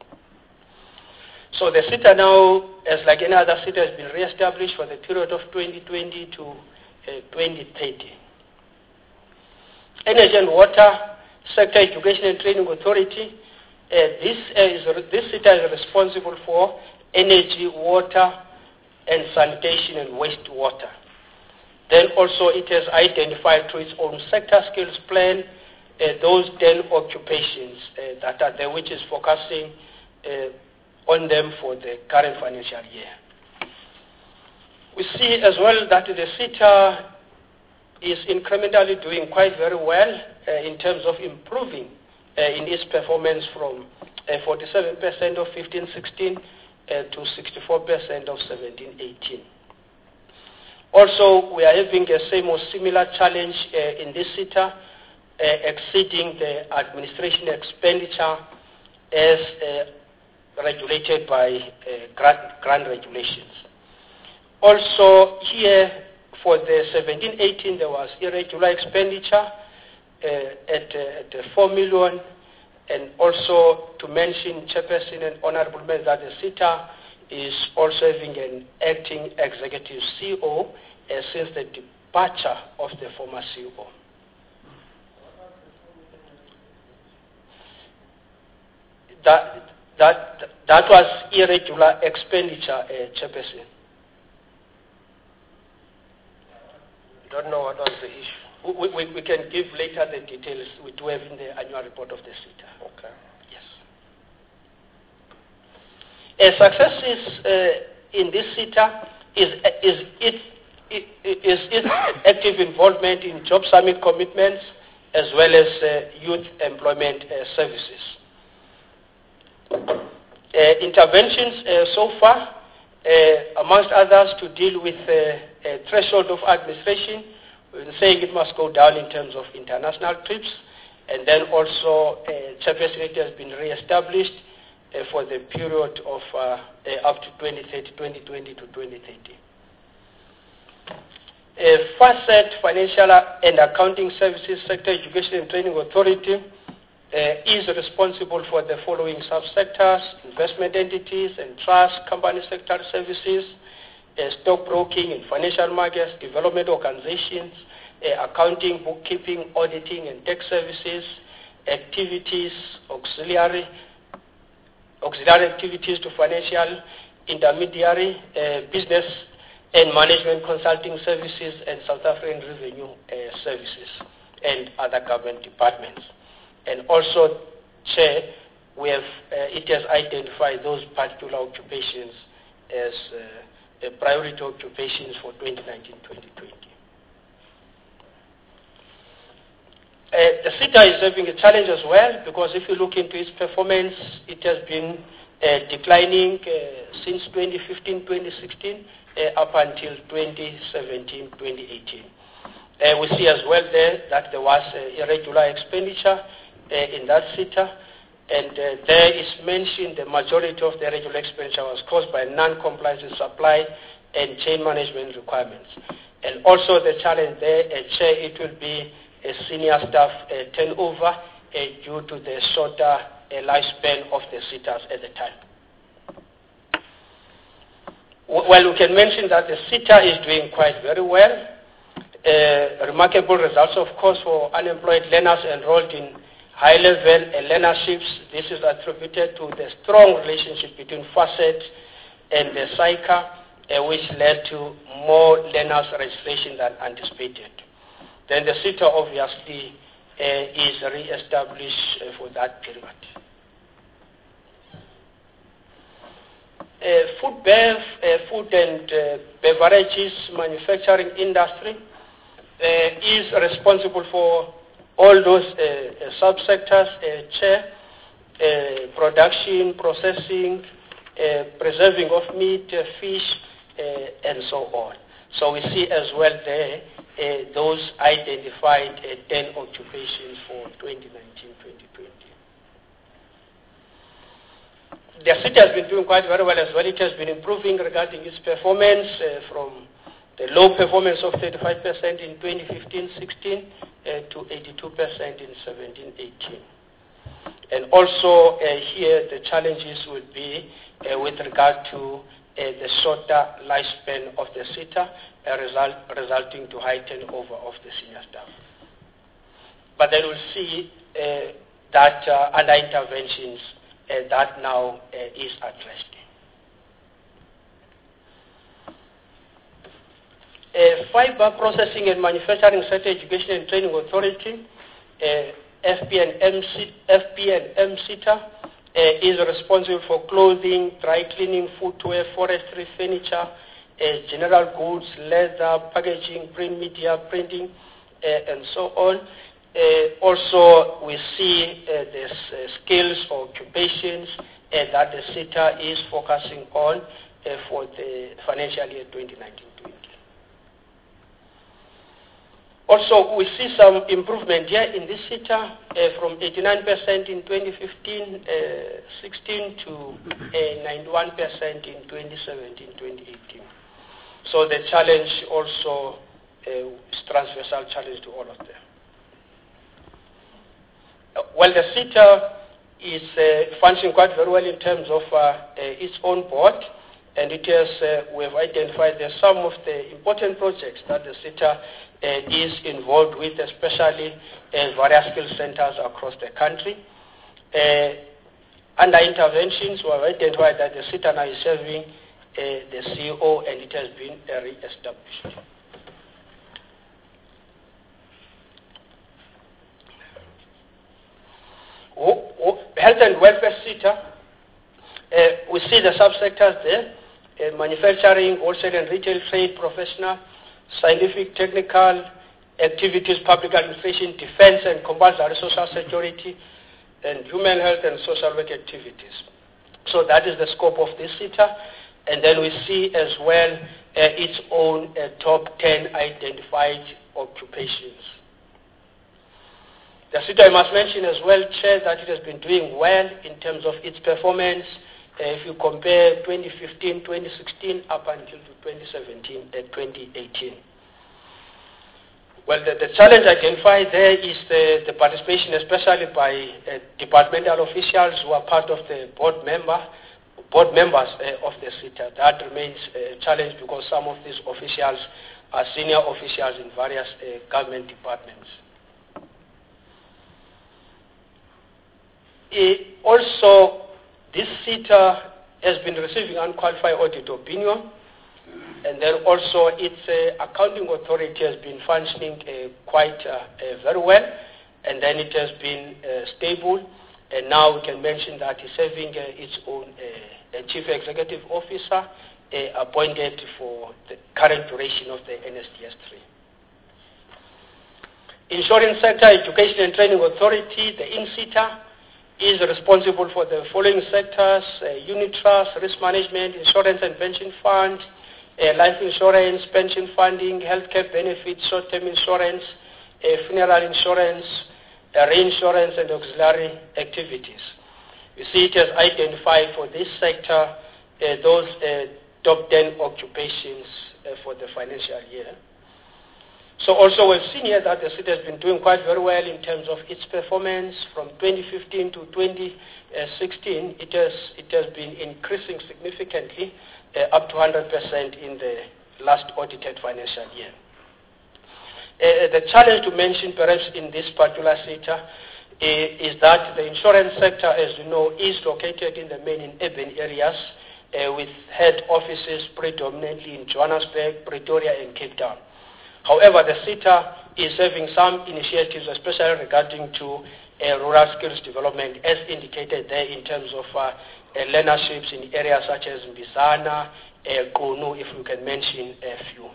So the SETA now, as like any other SETA, has been re-established for the period of 2020 to 2030. Energy and Water Sector Education and Training Authority, this SETA is responsible for energy, water, and sanitation and wastewater. Then also it has identified through its own sector skills plan those 10 occupations that are there, which is focusing on them for the current financial year. We see as well that the SETA is incrementally doing quite very well in terms of improving in its performance from 47% of 15-16 to 64% of 17-18. Also, we are having a same or similar challenge in this SETA, exceeding the administration expenditure as regulated by grant regulations. Also, here for the 17-18, there was irregular expenditure at 4 million, and also to mention, Chairperson and honorable members, that the SETA is also having an acting executive CEO since the departure of the former CEO. That was irregular expenditure, Chairperson. Don't know what was the issue. We can give later the details. We do have in the annual report of the SETA. Okay. Yes. Successes in this SETA is its active involvement in job summit commitments as well as youth employment services. Interventions so far, amongst others, to deal with a threshold of administration. We've been saying it must go down in terms of international trips, and then also Chairperson has been re-established for the period of up to 2020 to 2030. FASET, Financial and Accounting Services Sector Education and Training Authority, is responsible for the following subsectors: investment entities and trust, company sector services, stockbroking and financial markets, development organizations, accounting, bookkeeping, auditing and tax services, activities, auxiliary activities to financial intermediary, business and management consulting services, and South African revenue services, and other government departments. And also, Chair, we have, it has identified those particular occupations as priority occupations for 2019-2020. The SETA is having a challenge as well, because if you look into its performance, it has been declining since 2015-2016 up until 2017-2018. We see as well there that there was irregular expenditure in that sector, and there is mentioned the majority of the irregular expenditure was caused by non-compliance with supply and chain management requirements. And also the challenge there, Chair, it will be a senior staff turnover due to the shorter lifespan of the sitters at the time. Well, we can mention that the sitter is doing quite very well. Remarkable results, of course, for unemployed learners enrolled in high-level learnerships. This is attributed to the strong relationship between FASET and the SAICA, which led to more learners registration than anticipated. Then the sitter obviously is re-established for that period. Food and beverages manufacturing industry is responsible for all those subsectors, Chair, production, processing, preserving of meat, fish, and so on. So we see as well there those identified 10 occupations for 2019-2020. The city has been doing quite very well as well. It has been improving regarding its performance from the low performance of 35% in 2015-16 to 82% in 17-18. And also here the challenges would be with regard to the shorter lifespan of the sitter, resulting to high turnover of the senior staff. But then we'll see that under interventions that now is addressed. Fiber Processing and Manufacturing Sector Education and Training Authority, FP&M SITA, is responsible for clothing, dry cleaning, footwear, forestry, furniture, general goods, leather, packaging, print media, printing, and so on. Also, we see the skills or occupations that the SITA is focusing on for the financial year 2019-20. Also, we see some improvement here in this SITA from 89% in 2015-16 to 91% in 2017-2018. So the challenge also is transversal challenge to all of them. Well, the SITA is functioning quite very well in terms of its own board, and it has, we have identified that some of the important projects that the SITA is involved with, especially various skill centers across the country. Under interventions, we have identified that the SITA now is serving the CEO, and it has been re-established. Health and welfare SITA, we see the subsectors there, manufacturing, wholesale and retail trade, professional, scientific, technical, activities, public administration, defense and compulsory social security, and human health and social work activities. So that is the scope of this SITA. And then we see as well its own top 10 identified occupations. The SITA, I must mention as well, Chair, that it has been doing well in terms of its performance. If you compare 2015-2016 up until 2017-2018. Well, the challenge identified there is the participation, especially by departmental officials who are part of the board members of the SITA. That remains a challenge because some of these officials are senior officials in various government departments. Also, this SITA has been receiving unqualified audit opinion, and then also its accounting authority has been functioning quite very well, and then it has been stable, and now we can mention that it's having its own chief executive officer appointed for the current duration of the NSTS 3. Insurance Sector Education and Training Authority, the INSITA, is responsible for the following sectors: unit trust, risk management, insurance and pension fund, life insurance, pension funding, healthcare benefits, short-term insurance, funeral insurance, reinsurance and auxiliary activities. You see it has identified for this sector those top 10 occupations for the financial year. So also we've seen here that the city has been doing quite very well in terms of its performance. From 2015 to 2016, it has been increasing significantly, up to 100% in the last audited financial year. The challenge to mention perhaps in this particular sector is that the insurance sector, as you know, is located in the main urban areas with head offices predominantly in Johannesburg, Pretoria and Cape Town. However, the SETA is having some initiatives, especially regarding to rural skills development, as indicated there in terms of learnerships in areas such as Mbizana, Kunu, if we can mention a few.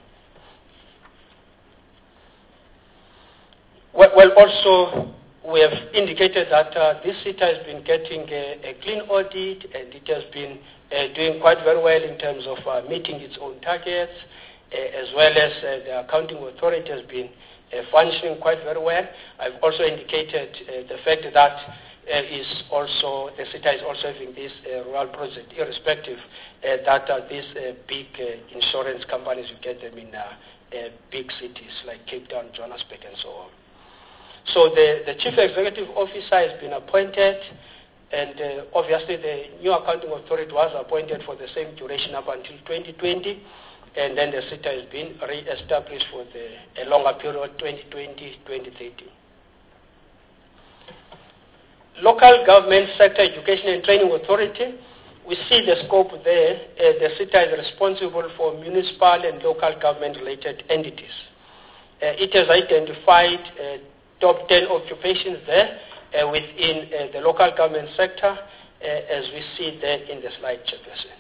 Well, also, we have indicated that this SETA has been getting a clean audit, and it has been doing quite very well in terms of meeting its own targets, as well as the accounting authority has been functioning quite very well. I've also indicated the fact that the SETA is also having this rural project, irrespective that these big insurance companies, you get them in big cities like Cape Town, Johannesburg, and so on. So the Chief Executive Officer has been appointed, and obviously the new accounting authority was appointed for the same duration up until 2020, and then the SETA has been re-established for a longer period, 2020-2030. Local Government Sector Education and Training Authority, we see the scope there. The SETA is responsible for municipal and local government-related entities. It has identified top 10 occupations there within the local government sector, as we see there in the slide, Chairperson.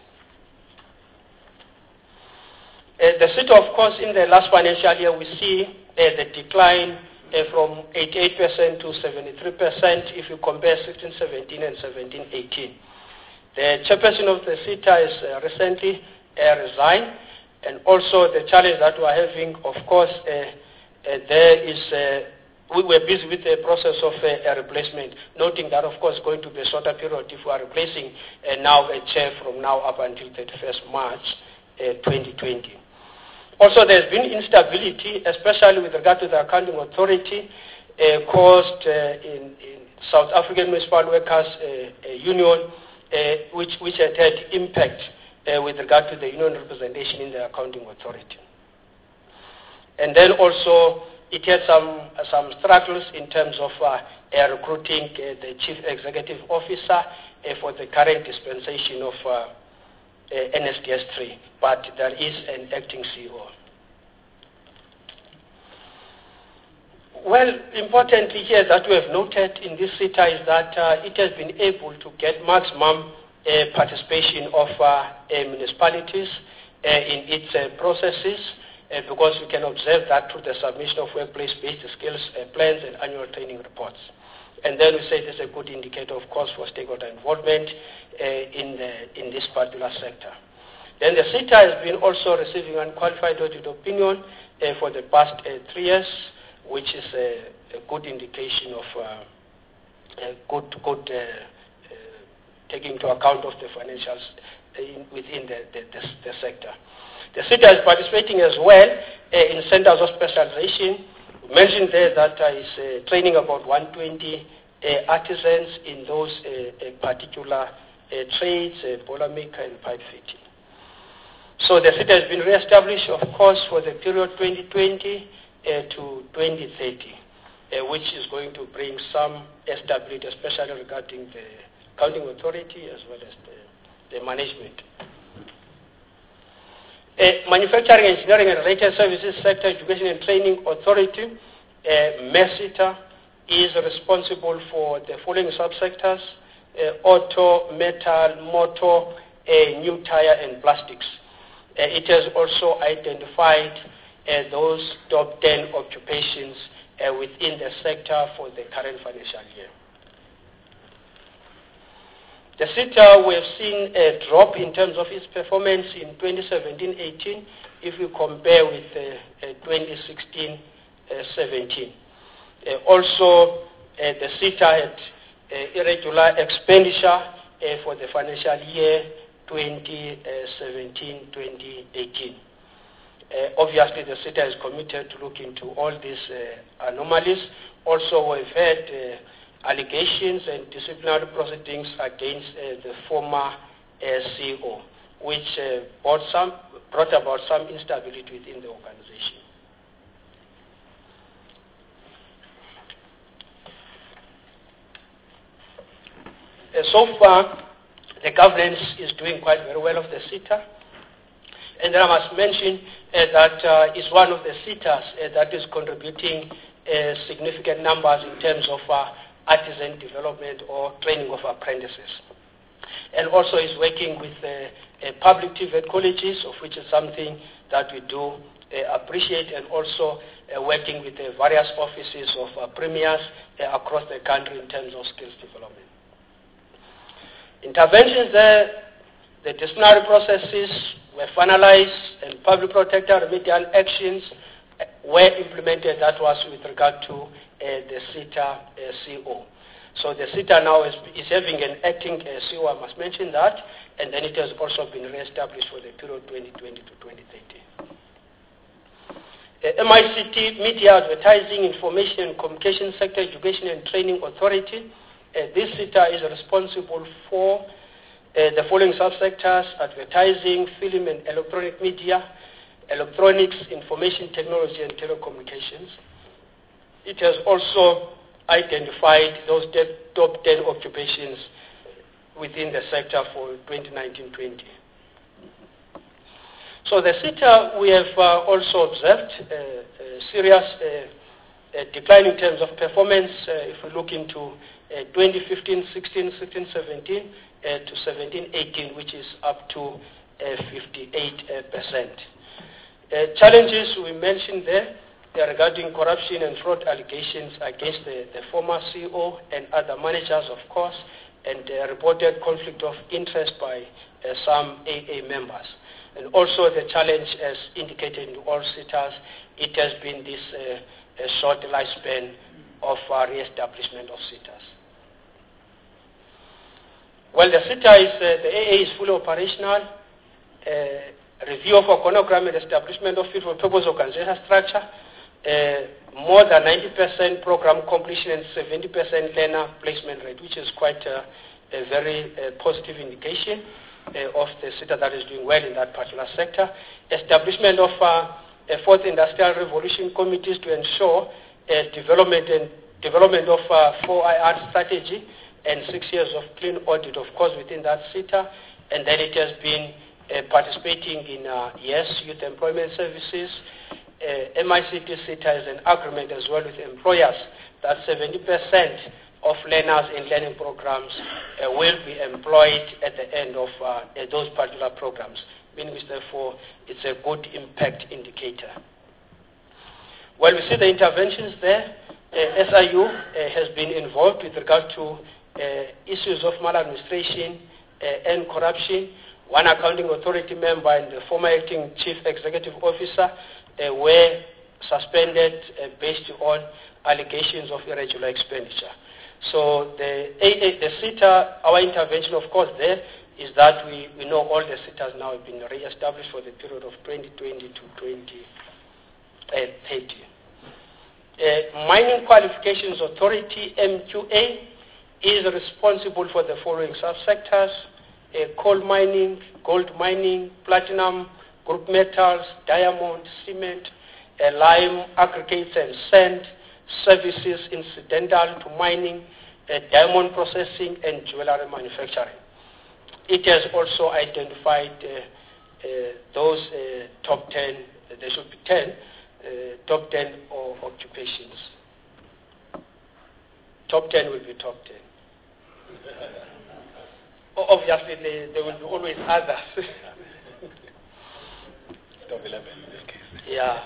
The SETA, of course, in the last financial year, we see the decline from 88% to 73% if you compare 16-17 and 17-18. The chairperson of the SETA has recently resigned, and also the challenge that we are having, of course, there is we were busy with the process of a replacement, noting that, of course, going to be a shorter period if we are replacing now a chair from now up until 31st March 2020. Also, there's been instability, especially with regard to the accounting authority, caused in South African Municipal Workers Union, which had impact with regard to the union representation in the accounting authority. And then also, it had some struggles in terms of recruiting the Chief Executive Officer for the current dispensation of NSDS 3, but there is an acting CEO. Well, importantly here that we have noted in this SETA is that it has been able to get maximum participation of municipalities in its processes, because we can observe that through the submission of workplace-based skills plans and annual training reports. And then we say this is a good indicator, of course, for stakeholder involvement in this particular sector. Then the SETA has been also receiving unqualified audit opinion for the past 3 years, which is a good indication of taking into account of the financials within the sector. The SETA is participating as well in centers of specialization. We mentioned there that is training about 120 artisans in those particular trades, boiler maker and pipe fitting. So the SETA has been re-established, of course, for the period 2020 to 2030, which is going to bring some stability, especially regarding the accounting authority as well as the management. Manufacturing, Engineering and Related Services Sector Education and Training Authority, MESETA, is responsible for the following subsectors: auto, metal, motor, new tire and plastics. It has also identified those top 10 occupations within the sector for the current financial year. The SETA, we have seen a drop in terms of its performance in 2017-18 if we compare with 2016-17. Also, the SETA had irregular expenditure for the financial year 2017-2018. Obviously, the SETA is committed to look into all these anomalies. Also, we've had allegations and disciplinary proceedings against the former CEO, which brought about some instability within the organization. So far, the governance is doing quite very well of the SETA. And then I must mention that it's one of the SETAs that is contributing significant numbers in terms of artisan development or training of apprentices. And also is working with public TVET colleges, of which is something that we do appreciate, and also working with various offices of premiers across the country in terms of skills development. Interventions there, the disciplinary processes were finalized and public protector remedial actions were implemented. That was with regard to the SETA CO. So the SETA now is having an acting CO, I must mention that, and then it has also been re-established for the period 2020 to 2030. MICT, Media, Advertising, Information and Communication Sector, Education and Training Authority. This SETA is responsible for the following subsectors: advertising, film and electronic media, electronics, information technology and telecommunications. It has also identified those top 10 occupations within the sector for 2019-20. So the SETA, we have also observed a serious decline in terms of performance if we look into 2015-16, 16-17 to 17-18, which is up to 58%. Challenges we mentioned there regarding corruption and fraud allegations against the former CEO and other managers, of course, and reported conflict of interest by some AA members. And also the challenge, as indicated in all SETAs, it has been this short lifespan of re-establishment of SETAs. Well, the SETA is, the AA is fully operational. Review of organogram and establishment of fit-for-purpose organizational structure. More than 90% program completion and 70% learner placement rate, which is quite a very positive indication of the SETA that is doing well in that particular sector. Establishment of a fourth industrial revolution committees to ensure development of 4IR strategy and 6 years of clean audit, of course, within that SETA. And then it has been participating in Youth Employment Services. MICT SETA is an agreement as well with employers that 70% of learners in learning programs will be employed at the end of those particular programs, meaning therefore it's a good impact indicator. Well, we see the interventions there. SIU has been involved with regard to issues of maladministration and corruption. One accounting authority member and the former acting chief executive officer were suspended based on allegations of irregular expenditure. So the SETA, our intervention, of course, there is that we know all the SETAs now have been re-established for the period of 2020 to 2030. Mining Qualifications Authority, MQA, is responsible for the following subsectors: coal mining, gold mining, platinum, group metals, diamond, cement, lime, aggregates and sand, services incidental to mining, diamond processing and jewelry manufacturing. It has also identified those top 10, there should be 10, top 10 occupations. Top 10 will be top 10. Obviously, there will be always others. Top 11 in this case. Yeah.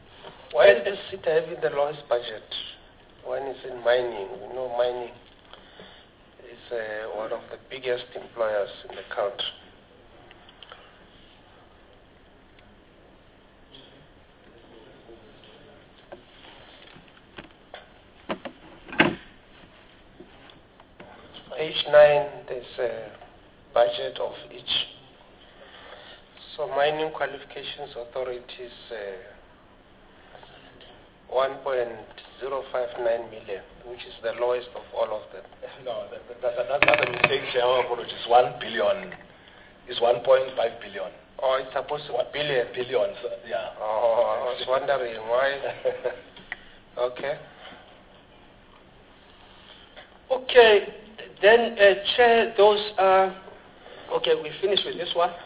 Why is the SETA having the lowest budget when it's in mining? We know mining one of the biggest employers in the country. Page 9, there's a budget of each. So Mining Qualifications Authority is 1.059 million, which is the lowest of all of them. No, that's a mistake, Chair. Our apologies. 1 billion is 1.5 billion. Oh, it's supposed to be billion. Billions, yeah. Oh, I was wondering why. Okay. Okay, then, Chair, those are, okay, we finish with this one.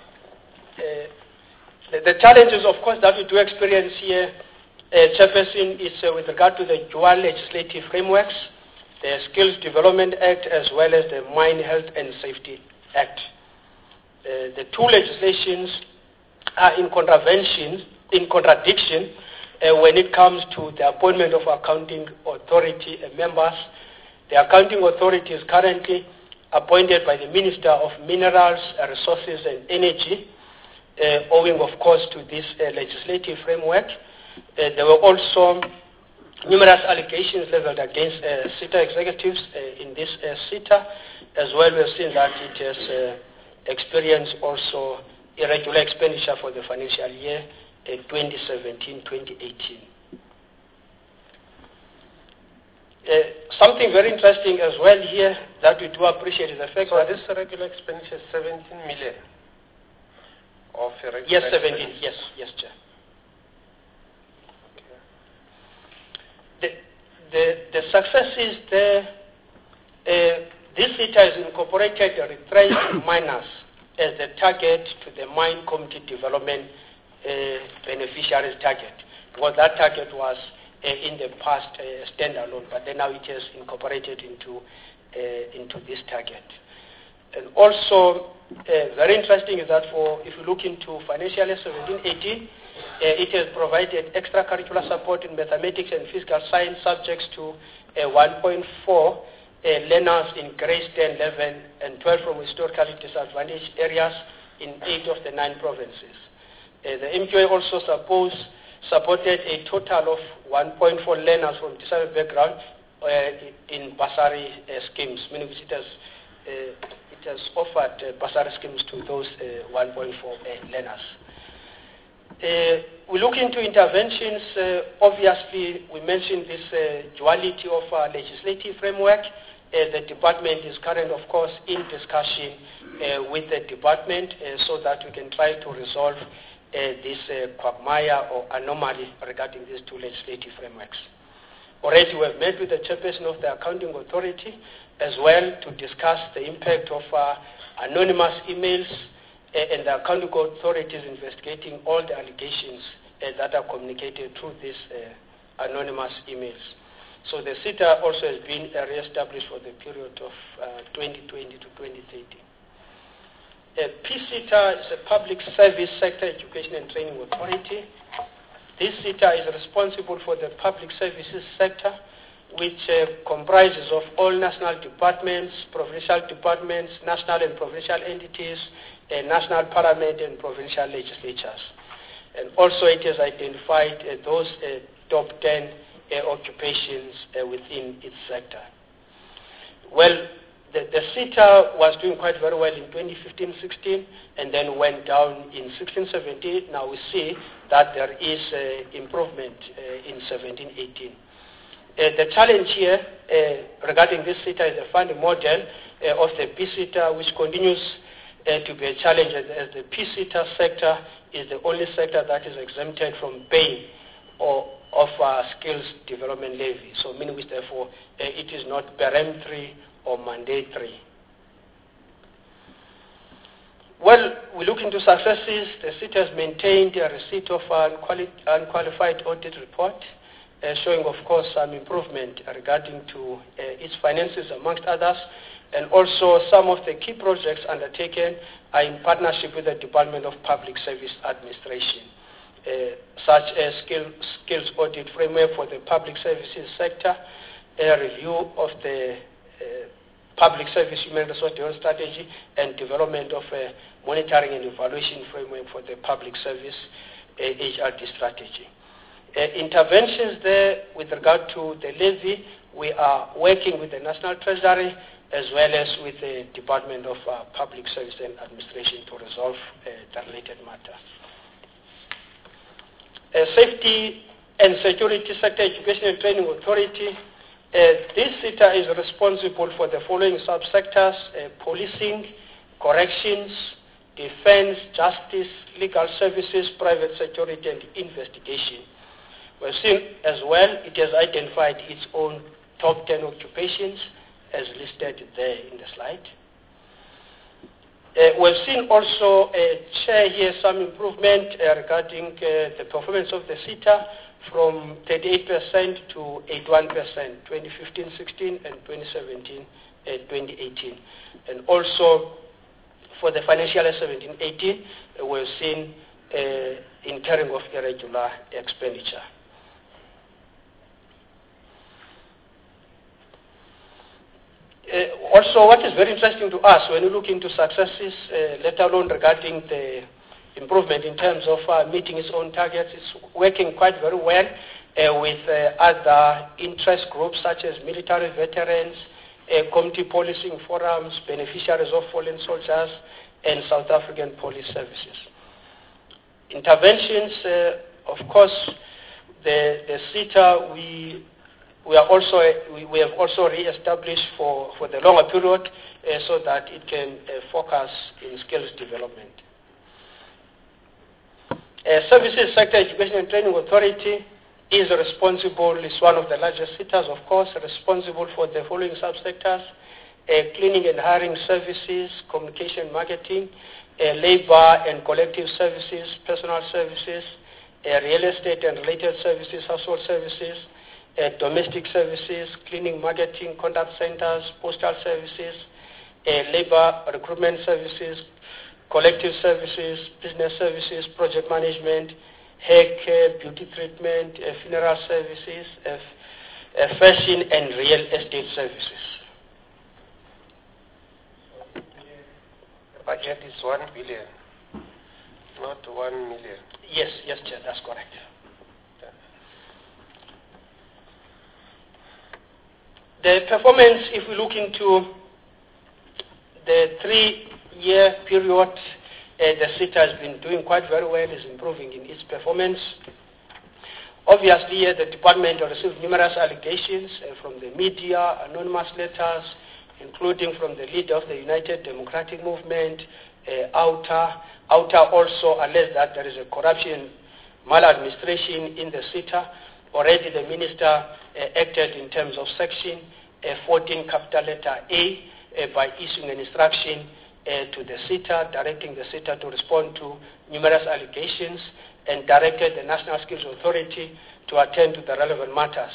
The challenges, of course, that we do experience here, Chairperson, is with regard to the dual legislative frameworks, the Skills Development Act, as well as the Mine Health and Safety Act. The two legislations are in contradiction when it comes to the appointment of accounting authority members. The accounting authority is currently appointed by the Minister of Minerals, Resources and Energy, owing, of course, to this legislative framework. There were also numerous allegations leveled against SETA executives in this SETA. As well, we have seen that it has experienced also irregular expenditure for the financial year 2017-2018. Something very interesting as well here that we do appreciate is the fact So that this regular expenditure is 17 million of irregular yes, 17, expenditure. yes, Chair. Okay. The success is there. This SETA has incorporated the retrenched miners as the target to the mine community development beneficiaries target, because that target was in the past standalone, but then now it has incorporated into this target. And also, very interesting is that if you look into financial year 17-18, it has provided extracurricular support in mathematics and physical science subjects to 1.4 learners in grades 10, 11, and 12 from historically disadvantaged areas in 8 of the 9 provinces. The MQA also supported a total of 1.4 learners from disabled background in bursary schemes, meaning it has offered bursary schemes to those 1.4 learners. We look into interventions. Obviously, we mentioned this duality of our legislative framework. The department is currently, of course, in discussion with the department so that we can try to resolve this quagmire or anomaly regarding these two legislative frameworks. Already we have met with the chairperson of the accounting authority as well to discuss the impact of anonymous emails and the accounting authority is investigating all the allegations that are communicated through these anonymous emails. So the SETA also has been re-established for the period of 2020 to 2030. PSETA is a public service sector education and training authority. This SETA is responsible for the public services sector, which comprises of all national departments, provincial departments, national and provincial entities, national parliament and provincial legislatures. And also it has identified those top 10 occupations within its sector. Well, the SETA was doing quite very well in 2015-16 and then went down in 16-17. Now we see that there is improvement in 17-18. The challenge here regarding this SETA is the funding model of the PSETA, which continues to be a challenge as the PSETA sector is the only sector that is exempted from paying of skills development levy. So meaning which therefore it is not peremptory or mandatory. Well, we look into successes. The SETA has maintained a receipt of an unqualified audit report, showing, of course, some improvement regarding to its finances, amongst others. And also, some of the key projects undertaken are in partnership with the Department of Public Service Administration, such as skills audit framework for the public services sector, a review of the public service human resource development strategy and development of a monitoring and evaluation framework for the public service HRD strategy. Interventions there with regard to the levy, we are working with the National Treasury as well as with the Department of Public Service and Administration to resolve the related matter. Safety and Security Sector Education and Training Authority. This SETA is responsible for the following subsectors: policing, corrections, defense, justice, legal services, private security, and investigation. We've seen as well it has identified its own top 10 occupations as listed there in the slide. We've seen also, Chair, here some improvement regarding the performance of the SETA from 38% to 81%, 2015-16 and 2017-2018. And also for the financial year 17-18, we've seen incurring of irregular expenditure. Also, what is very interesting to us when we look into successes, let alone regarding the improvement in terms of meeting its own targets, it's working quite very well with other interest groups such as military veterans, community policing forums, beneficiaries of fallen soldiers, and South African police services. Interventions, of course, the SETA, we have also re-established for the longer period so that it can focus in skills development. Services Sector Education and Training Authority is responsible, is one of the largest SETAs, of course, responsible for the following subsectors: cleaning and hiring services, communication marketing, labor and collective services, personal services, real estate and related services, household services, domestic services, cleaning, marketing, contact centers, postal services, labor recruitment services, collective services, business services, project management, hair care, beauty treatment, funeral services, fashion and real estate services. The budget is 1 billion, not 1 million. Yes, Chair, that's correct. The performance, if we look into the 3-year period, the SETA has been doing quite very well, is improving in its performance. Obviously, the department received numerous allegations from the media, anonymous letters, including from the leader of the United Democratic Movement, OUTA. OUTA also alleged that there is a corruption, maladministration in the SETA. Already the minister acted in terms of section 14 capital letter A by issuing an instruction to the SETA, directing the SETA to respond to numerous allegations and directed the National Skills Authority to attend to the relevant matters.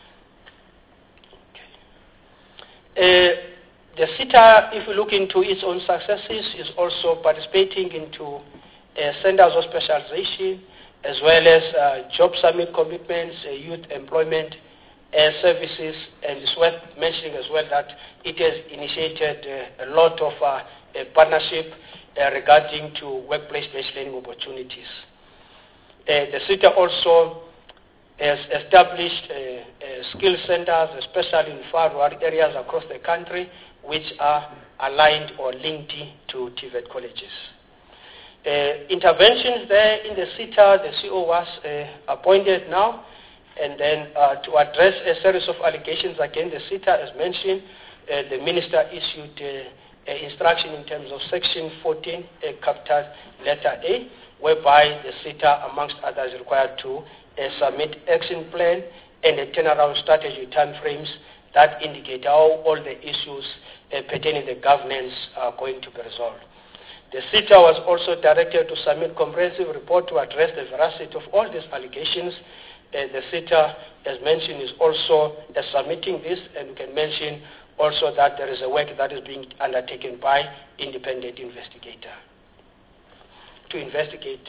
The SETA, if we look into its own successes, is also participating into centers of specialization as well as job summit commitments, youth employment services, and it's worth mentioning as well that it has initiated a lot of partnership regarding to workplace-based learning opportunities. The SETA also has established skill centers, especially in far rural areas across the country, which are aligned or linked to TVET colleges. Interventions there in the SETA, the CO was appointed now, and then to address a series of allegations against the SETA, as mentioned, the minister issued instruction in terms of section 14, capital letter A, whereby the SETA, amongst others, is required to submit action plan and a turnaround strategy timeframes that indicate how all the issues pertaining to governance are going to be resolved. The SETA was also directed to submit comprehensive report to address the veracity of all these allegations. The SETA, as mentioned, is also submitting this, and we can mention also that there is a work that is being undertaken by independent investigator to investigate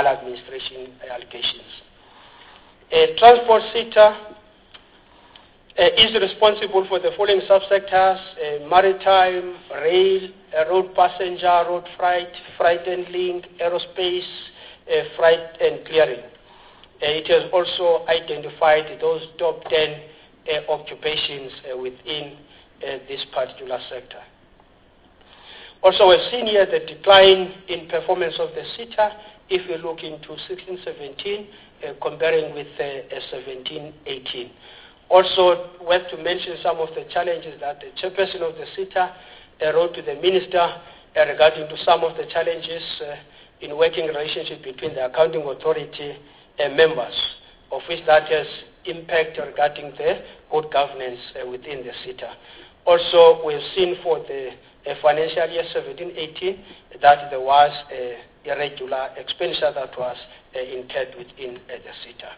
maladministration allegations. Transport SETA, is responsible for the following subsectors: maritime, rail, road passenger, road freight and link, aerospace, freight and clearing. It has also identified those top 10 occupations within this particular sector. Also, we've seen here the decline in performance of the SETA if we look into 16-17, comparing with 17-18. Also, worth to mention some of the challenges that the chairperson of the SETA wrote to the minister regarding to some of the challenges in working relationship between the accounting authority members, of which that has impact regarding the good governance within the SETA. Also, we've seen for the financial year 17-18 that there was irregular expenditure that was incurred within the SETA.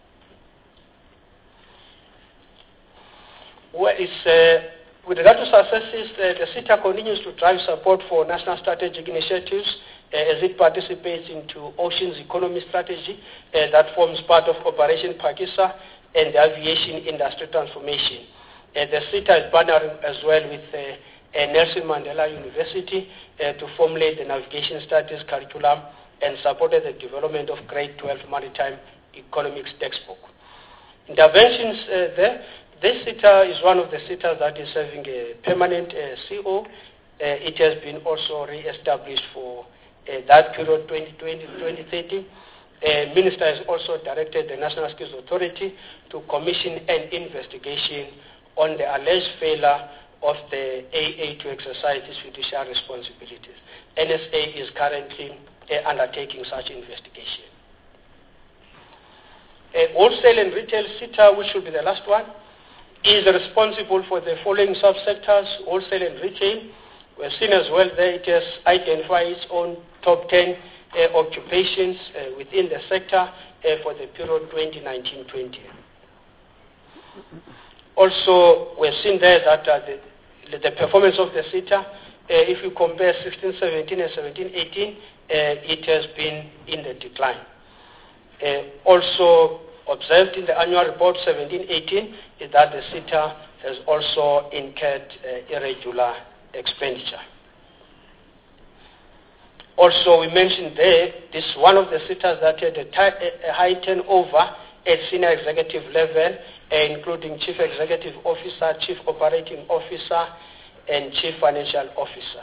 With regard to successes, the SETA continues to drive support for national strategic initiatives as it participates into Oceans Economy Strategy that forms part of Operation Pakisa and the aviation industry transformation. The SETA is partnering as well with Nelson Mandela University to formulate the navigation studies curriculum and supported the development of grade 12 maritime economics textbook. Interventions there. This SETA is one of the SETAs that is serving a permanent CO. It has been also re-established for that period 2020-2030. Minister has also directed the National Skills Authority to commission an investigation on the alleged failure of the AA to exercise its fiduciary responsibilities. NSA is currently undertaking such investigation. Wholesale and retail SETA, which will be the last one, is responsible for the following subsectors: wholesale and retail. We've seen as well that it has identified its own top 10 occupations within the sector for the period 2019-20. Also, we've seen there that the performance of the SETA, if you compare 16-17 and 17-18, it has been in the decline. Also observed in the annual report 17-18 is that the SETA has also incurred irregular expenditure. Also, we mentioned there, this is one of the SETAs that had a high turnover at senior executive level, including Chief Executive Officer, Chief Operating Officer, and Chief Financial Officer.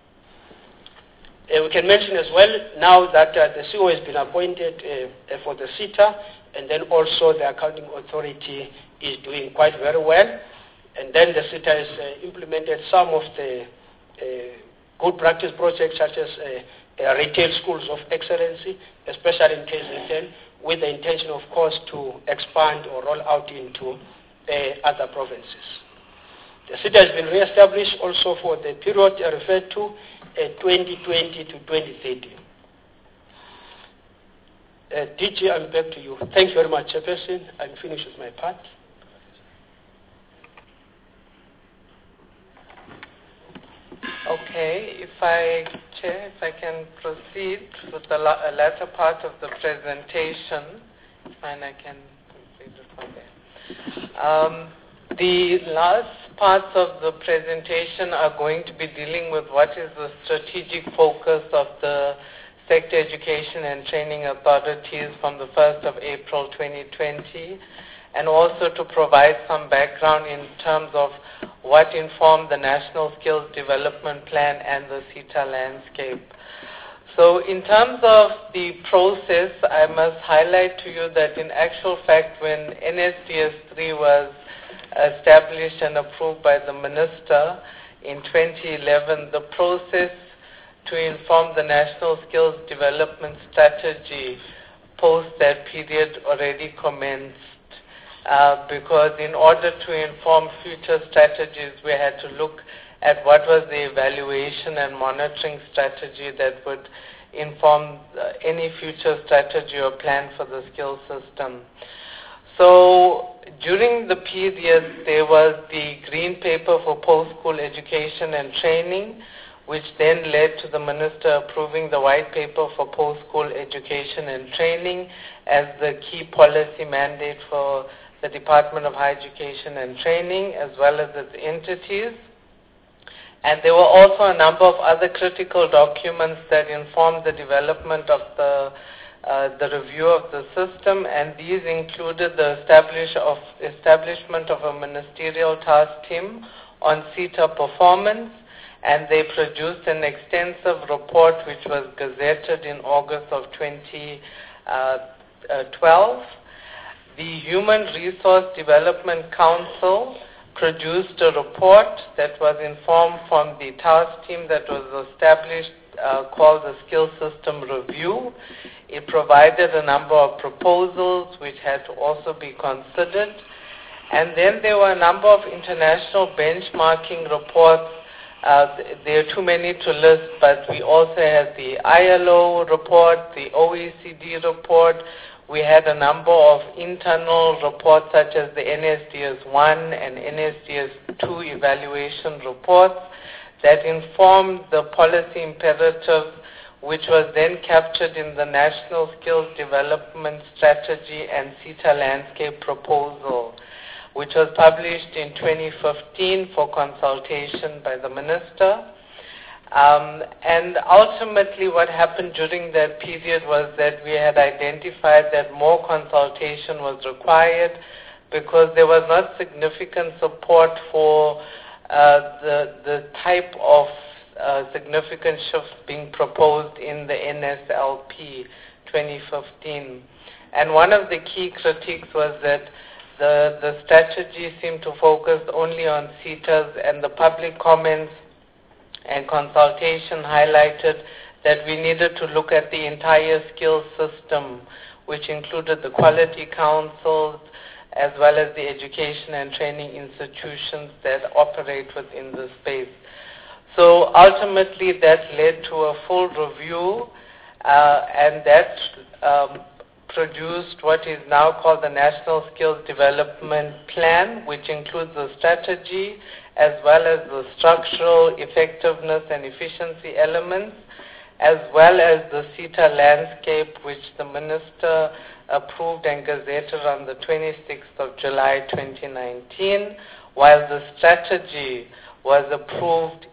We can mention as well now that the CEO has been appointed for the SETA, and then also the accounting authority is doing quite very well. And then the SETA has implemented some of the good practice projects such as retail schools of excellency, especially in KZN, with the intention, of course, to expand or roll out into other provinces. The SETA has been re-established also for the period referred to 2020 to 2030. DG, I'm back to you. Thank you very much, Chairperson. I'm finished with my part. Okay, if I can proceed with the latter part of the presentation, and I can complete it from there. The last parts of the presentation are going to be dealing with what is the strategic focus of the Sector Education and Training Authorities from the 1st of April 2020, and also to provide some background in terms of what informed the National Skills Development Plan and the SETA landscape. So in terms of the process, I must highlight to you that in actual fact, when NSDS 3 was established and approved by the Minister in 2011, the process to inform the National Skills Development Strategy post that period already commenced. Because in order to inform future strategies, we had to look at what was the evaluation and monitoring strategy that would inform any future strategy or plan for the skills system. So during the period, there was the Green Paper for Post-School Education and Training, which then led to the Minister approving the White Paper for Post-School Education and Training as the key policy mandate for the Department of Higher Education and Training, as well as its entities. And there were also a number of other critical documents that informed the development of the review of the system, and these included the establishment of a ministerial task team on SETA performance, and they produced an extensive report which was gazetted in August of 2012. The Human Resource Development Council produced a report that was informed from the task team that was established called the Skill System Review. It provided a number of proposals which had to also be considered. And then there were a number of international benchmarking reports. There are too many to list, but we also had the ILO report, the OECD report. We had a number of internal reports such as the NSDS-1 and NSDS-2 evaluation reports that informed the policy imperative, which was then captured in the National Skills Development Strategy and SETA Landscape Proposal, which was published in 2015 for consultation by the Minister. And ultimately what happened during that period was that we had identified that more consultation was required because there was not significant support for the type of significant shifts being proposed in the NSLP 2015. And one of the key critiques was that the strategy seemed to focus only on SETAs, and the public comments and consultation highlighted that we needed to look at the entire skills system, which included the quality councils as well as the education and training institutions that operate within the space. So ultimately that led to a full review, and that produced what is now called the National Skills Development Plan, which includes the strategy as well as the structural effectiveness and efficiency elements, as well as the SETA landscape, which the Minister approved and gazetted on the 26th of July 2019, while the strategy was approved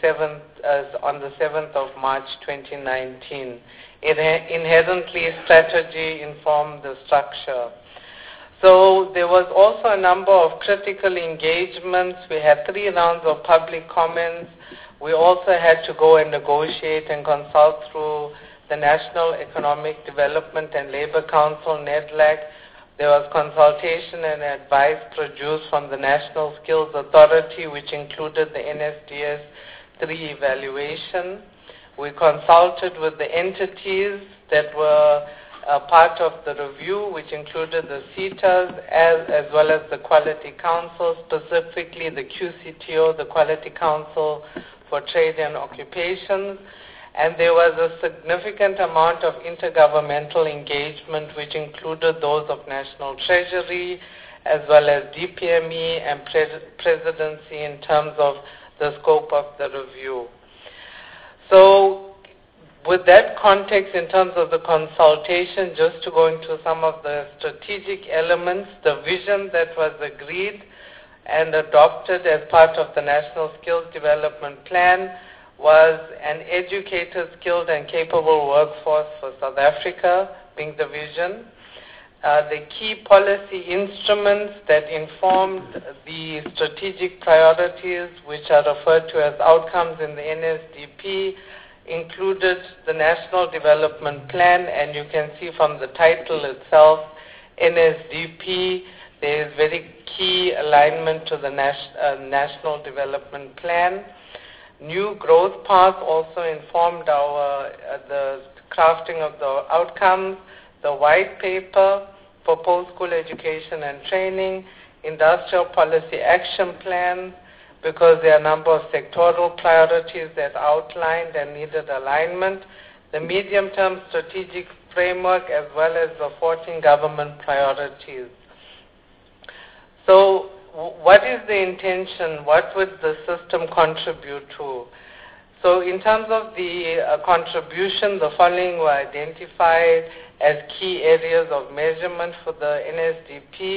on the 7th of March 2019. Inherently, strategy informed the structure. So there was also a number of critical engagements. We had 3 rounds of public comments. We also had to go and negotiate and consult through the National Economic Development and Labor Council, NEDLAC. There was consultation and advice produced from the National Skills Authority, which included the NSDS-3 evaluation. We consulted with the entities that were part of the review, which included the SETAs as well as the Quality Council, specifically the QCTO, the Quality Council for Trade and Occupations. And there was a significant amount of intergovernmental engagement, which included those of National Treasury, as well as DPME and Presidency in terms of the scope of the review. So with that context, in terms of the consultation, just to go into some of the strategic elements, the vision that was agreed and adopted as part of the National Skills Development Plan was an educated, skilled, and capable workforce for South Africa, being the vision. The key policy instruments that informed the strategic priorities, which are referred to as outcomes in the NSDP, included the National Development Plan, and you can see from the title itself, NSDP, there is very key alignment to the National Development Plan. New growth path also informed the crafting of the outcomes, the white paper for post-school education and training, industrial policy action plans, because there are a number of sectoral priorities that outlined and needed alignment, the medium-term strategic framework, as well as the 14 government priorities. So what is the intention? What would the system contribute to? So in terms of the contribution, the following were identified as key areas of measurement for the NSDP.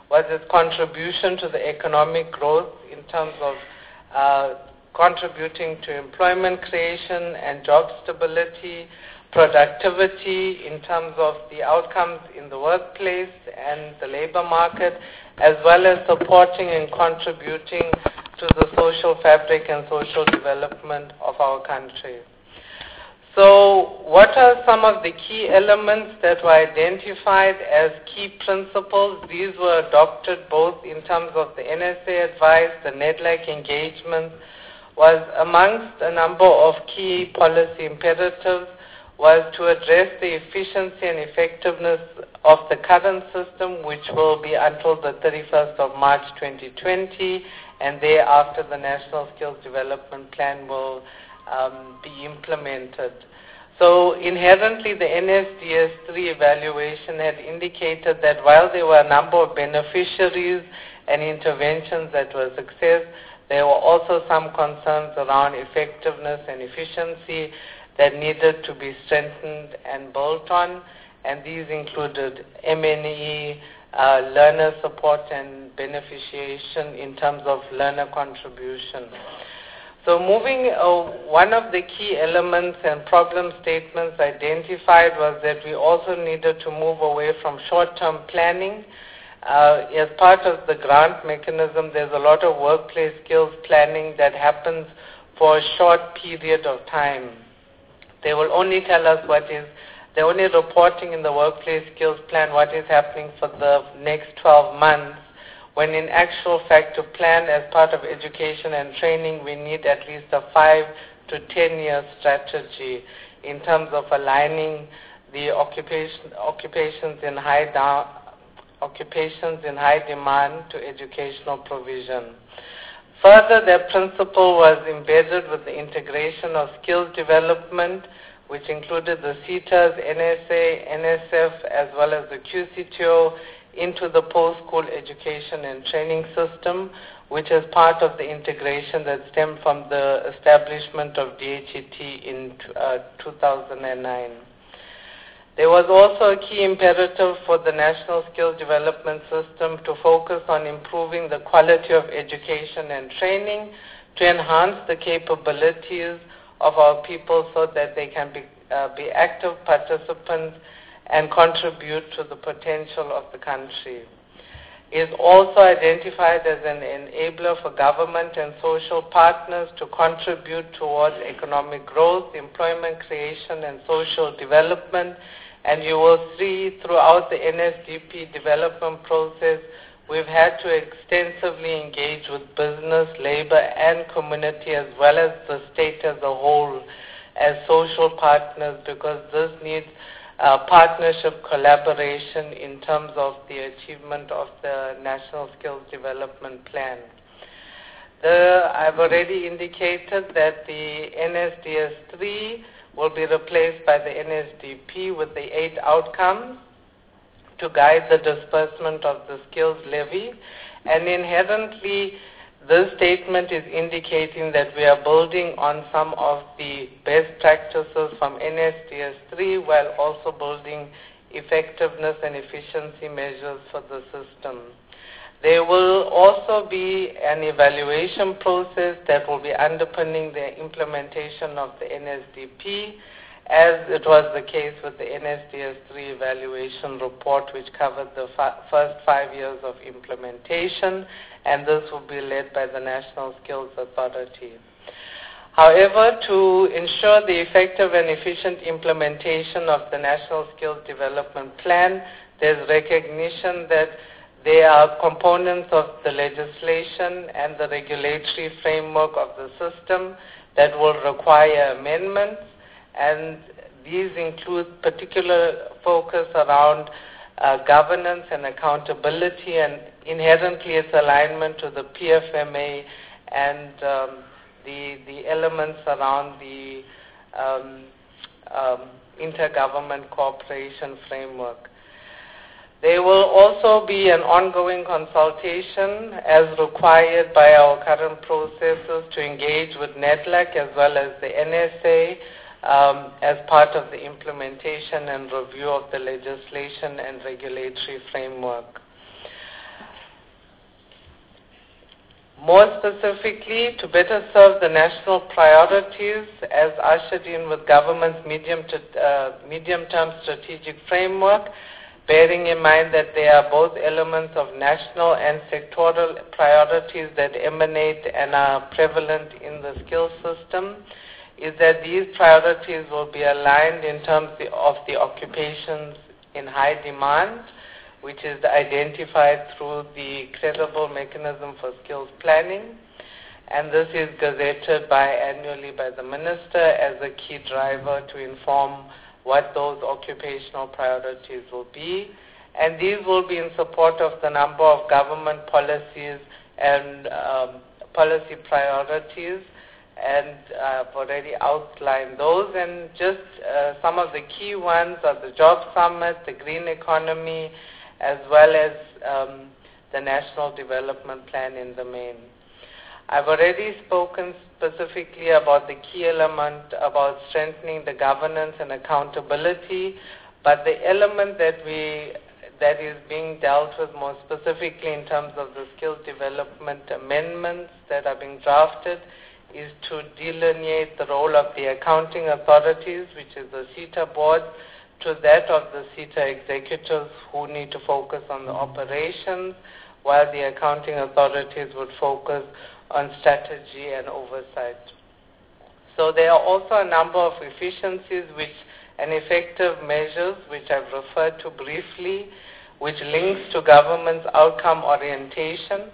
was its contribution to the economic growth in terms of contributing to employment creation and job stability, productivity in terms of the outcomes in the workplace and the labor market, as well as supporting and contributing to the social fabric and social development of our country. So what are some of the key elements that were identified as key principles? These were adopted both in terms of the NSA advice, the NEDLAC engagement, was amongst a number of key policy imperatives, was to address the efficiency and effectiveness of the current system, which will be until the 31st of March 2020, and thereafter the National Skills Development Plan will be implemented. So inherently the NSDS-3 evaluation had indicated that while there were a number of beneficiaries and interventions that were a success, there were also some concerns around effectiveness and efficiency that needed to be strengthened and built on, and these included M&E, learner support and beneficiation in terms of learner contribution. So moving, one of the key elements and problem statements identified was that we also needed to move away from short-term planning. As part of the grant mechanism, there's a lot of workplace skills planning that happens for a short period of time. They will only tell us they're only reporting in the workplace skills plan what is happening for the next 12 months, when in actual fact to plan as part of education and training, we need at least a 5 to 10 year strategy in terms of aligning the occupations in high demand to educational provision. Further, their principle was embedded with the integration of skills development, which included the CETAs, NSA, NSF, as well as the QCTO, into the post-school education and training system, which is part of the integration that stemmed from the establishment of DHET in 2009. There was also a key imperative for the National Skills Development System to focus on improving the quality of education and training to enhance the capabilities of our people so that they can be active participants and contribute to the potential of the country. It is also identified as an enabler for government and social partners to contribute towards economic growth, employment creation, and social development. And you will see throughout the NSDP development process, we've had to extensively engage with business, labor, and community, as well as the state as a whole, as social partners, because this needs partnership collaboration in terms of the achievement of the National Skills Development Plan. I've already indicated that the NSDS-3 will be replaced by the NSDP with the 8 outcomes to guide the disbursement of the skills levy. And inherently, this statement is indicating that we are building on some of the best practices from NSDS-3 while also building effectiveness and efficiency measures for the system. There will also be an evaluation process that will be underpinning the implementation of the NSDP, as it was the case with the NSDS-3 evaluation report, which covered the first 5 years of implementation, and this will be led by the National Skills Authority. However, to ensure the effective and efficient implementation of the National Skills Development Plan, there's recognition that there are components of the legislation and the regulatory framework of the system that will require amendments, and these include particular focus around governance and accountability, and inherently its alignment to the PFMA and the elements around the intergovernment cooperation framework. There will also be an ongoing consultation as required by our current processes to engage with NEDLAC as well as the NSA as part of the implementation and review of the legislation and regulatory framework. More specifically, to better serve the national priorities as ushered in with government's medium-term strategic framework, bearing in mind that there are both elements of national and sectoral priorities that emanate and are prevalent in the skills system, is that these priorities will be aligned in terms of the occupations in high demand, which is identified through the credible mechanism for skills planning. And this is gazetted annually by the Minister as a key driver to inform what those occupational priorities will be. And these will be in support of the number of government policies and policy priorities. And I've already outlined those. And just some of the key ones are the Job Summit, the Green Economy, as well as the National Development Plan in the main. I've already spoken specifically about the key element about strengthening the governance and accountability, but the element that is being dealt with more specifically in terms of the skills development amendments that are being drafted is to delineate the role of the accounting authorities, which is the SETA board, to that of the SETA executives who need to focus on the operations, while the accounting authorities would focus on strategy and oversight. So there are also a number of efficiencies and effective measures which I've referred to briefly, which links to government's outcome orientation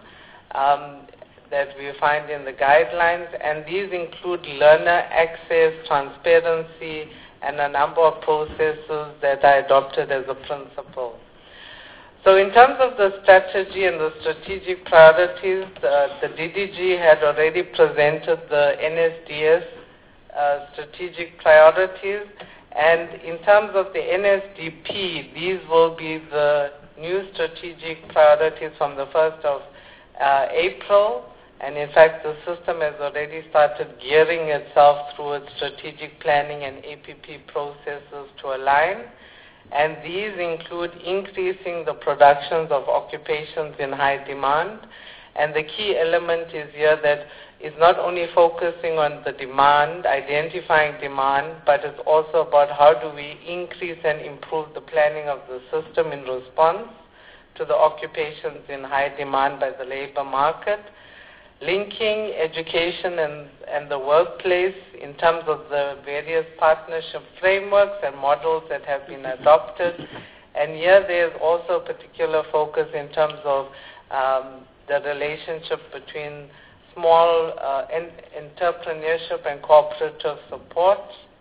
that we find in the guidelines, and these include learner access, transparency, and a number of processes that are adopted as a principle. So in terms of the strategy and the strategic priorities, the DDG had already presented the NSDS strategic priorities, and in terms of the NSDP, these will be the new strategic priorities from the 1st of April, and in fact the system has already started gearing itself through its strategic planning and APP processes to align. And these include increasing the productions of occupations in high demand. And the key element is here that it's not only focusing on the demand, identifying demand, but it's also about how do we increase and improve the planning of the system in response to the occupations in high demand by the labor market, linking education and the workplace in terms of the various partnership frameworks and models that have been adopted. And here there's also a particular focus in terms of the relationship between small entrepreneurship and cooperative support.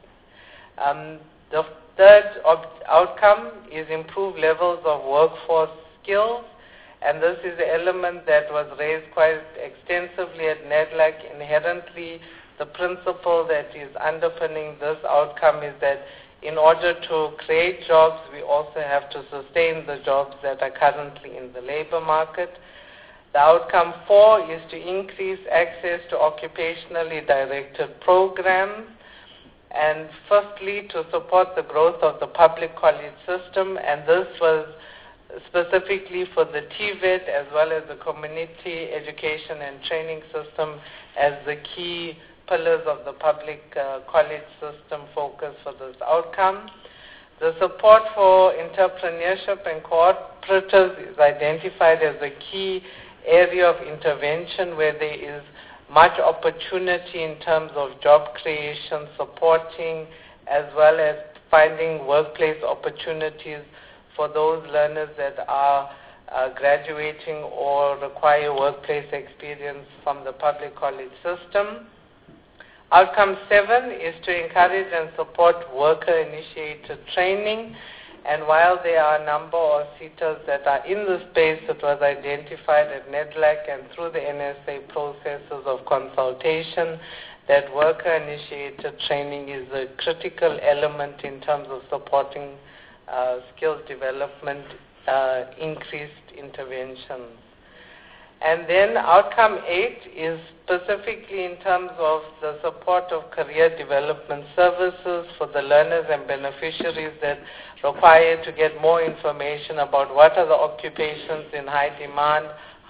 The third outcome is improved levels of workforce skills. And this is the element that was raised quite extensively at NEDLAC. Inherently, the principle that is underpinning this outcome is that in order to create jobs, we also have to sustain the jobs that are currently in the labor market. The outcome 4 is to increase access to occupationally directed programs. And firstly, to support the growth of the public college system, and this was specifically for the TVET as well as the community education and training system as the key pillars of the public college system focus for this outcome. The support for entrepreneurship and cooperatives is identified as a key area of intervention where there is much opportunity in terms of job creation, supporting, as well as finding workplace opportunities for those learners that are graduating or require workplace experience from the public college system. Outcome 7 is to encourage and support worker-initiated training. And while there are a number of SETAs that are in the space, it was identified at NEDLAC and through the NSA processes of consultation that worker-initiated training is a critical element in terms of supporting skills development, increased interventions. And then outcome 8 is specifically in terms of the support of career development services for the learners and beneficiaries that require to get more information about what are the occupations in high demand,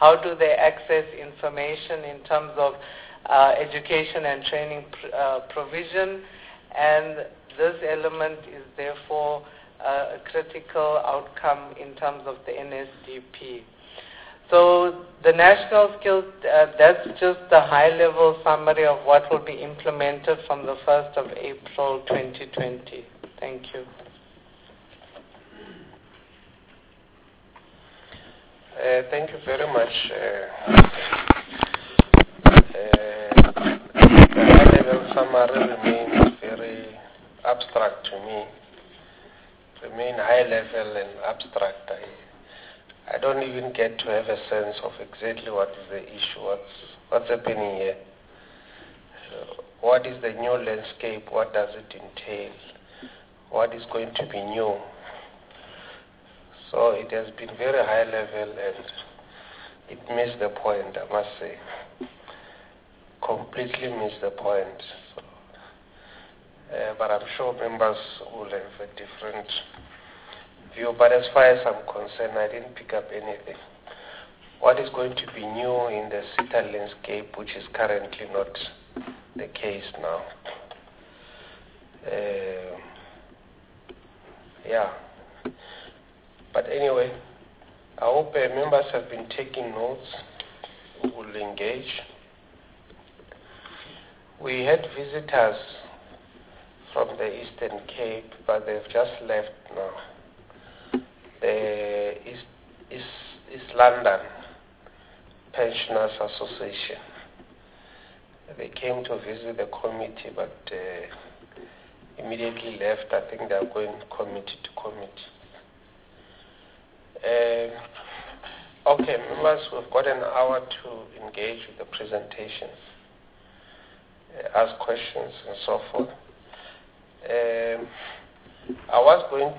how do they access information in terms of education and training provision, and this element is therefore a critical outcome in terms of the NSDP. So the national skills, that's just the high-level summary of what will be implemented from the 1st of April 2020. Thank you. Thank you very much. The high-level summary remains very abstract to me. Remain high-level and abstract. I don't even get to have a sense of exactly what is the issue, what's happening here. What is the new landscape? What does it entail? What is going to be new? So it has been very high level and it missed the point, I must say. Completely missed the point. So, but I'm sure members will have a different view. But as far as I'm concerned, I didn't pick up anything. What is going to be new in the SETA landscape, which is currently not the case now? Yeah. But anyway, I hope members have been taking notes, will engage. We had visitors from the Eastern Cape, but they've just left now. The East London Pensioners Association. They came to visit the committee, but immediately left. I think they are going committee to committee. Okay, members, we've got an hour to engage with the presentations, ask questions and so forth. I was going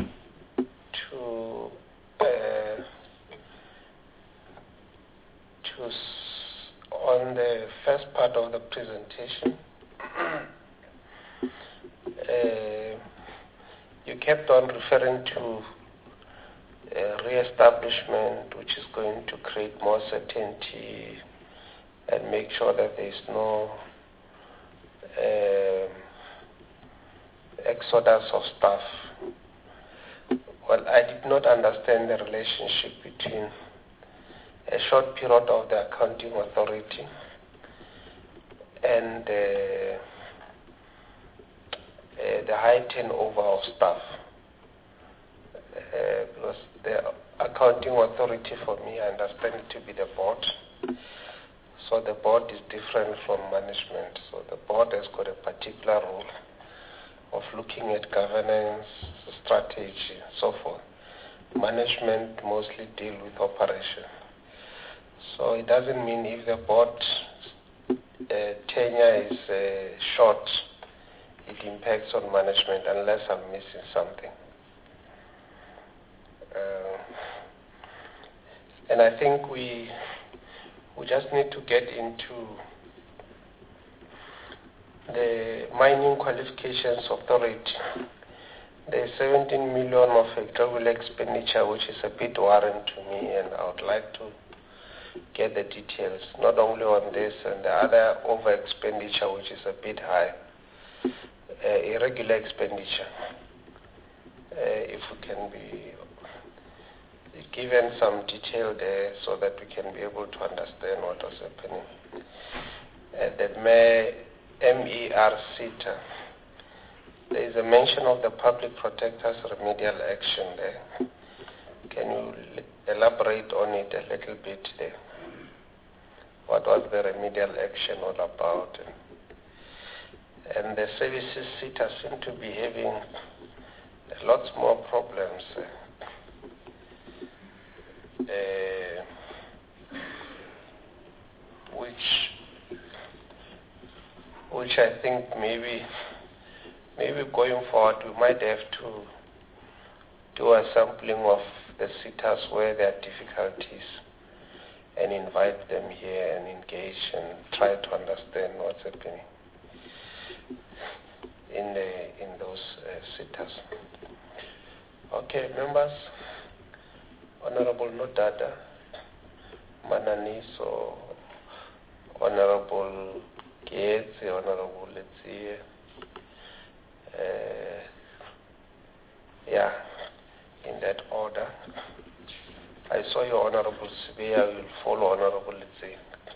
on the first part of the presentation, you kept on referring to re-establishment, which is going to create more certainty and make sure that there is no exodus of staff. Well, I did not understand the relationship between a short period of the accounting authority and the high turnover of staff. Because the accounting authority, for me, I understand it to be the board. So the board is different from management. So the board has got a particular role of looking at governance, strategy, and so forth. Management mostly deal with operation. So it doesn't mean if the board tenure is short, it impacts on management unless I'm missing something. And I think we just need to get into the Mining Qualifications Authority. There's 17 million of regular expenditure, which is a bit worrying to me, and I would like to get the details, not only on this and the other over expenditure, which is a bit high, irregular expenditure. If we can be given some detail there so that we can be able to understand what was happening. The MER SETA, there is a mention of the public protector's remedial action there. Can you elaborate on it a little bit there? What was the remedial action all about? And the services SETA seem to be having lots more problems. Which I think maybe going forward we might have to do a sampling of the SETAs where there are difficulties and invite them here and engage and try to understand what's happening in those SETAs. Okay, members. Honorable Nodada, Mananiso, Honorable Gates, Honorable Letsie. Yeah, in that order. I saw your Honorable Sibiya, I will follow Honorable Letsie.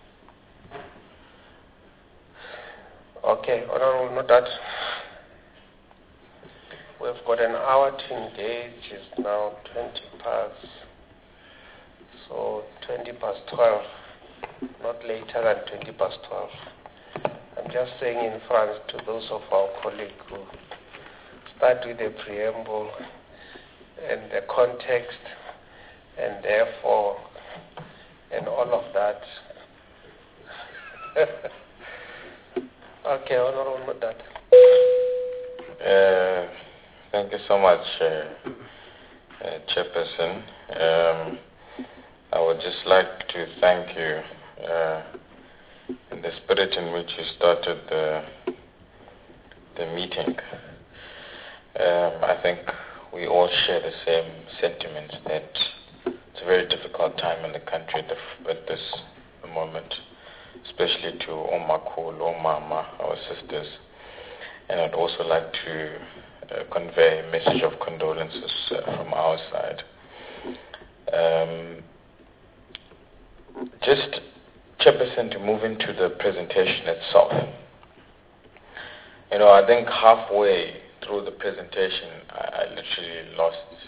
Okay, Honorable Notat. We've got an hour to engage. It's now 20 past. So 20 past 12, not later than 20 past 12. I'm just saying in France to those of our colleagues who start with the preamble and the context and therefore and all of that. Okay, Honorable Notat. Thank you so much, Chairperson. I would just like to thank you in the spirit in which you started the meeting. I think we all share the same sentiments that it's a very difficult time in the country at this moment, especially to Omakul, Omama, our sisters. And I'd also like to convey a message of condolences from our side. Just, Chairperson, to move into the presentation itself. I think halfway through the presentation, I literally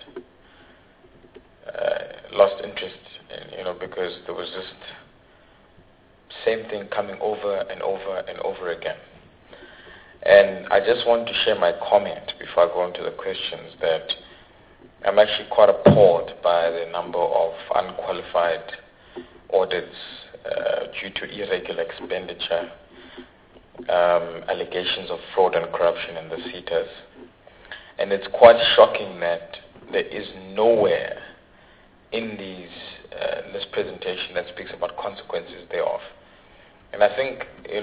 lost interest, because there was just same thing coming over and over and over again. And I just want to share my comment before I go into the questions that I'm actually quite appalled by the number of unqualified audits due to irregular expenditure, allegations of fraud and corruption in the SETAs. And it's quite shocking that there is nowhere in this presentation that speaks about consequences thereof. And I think, in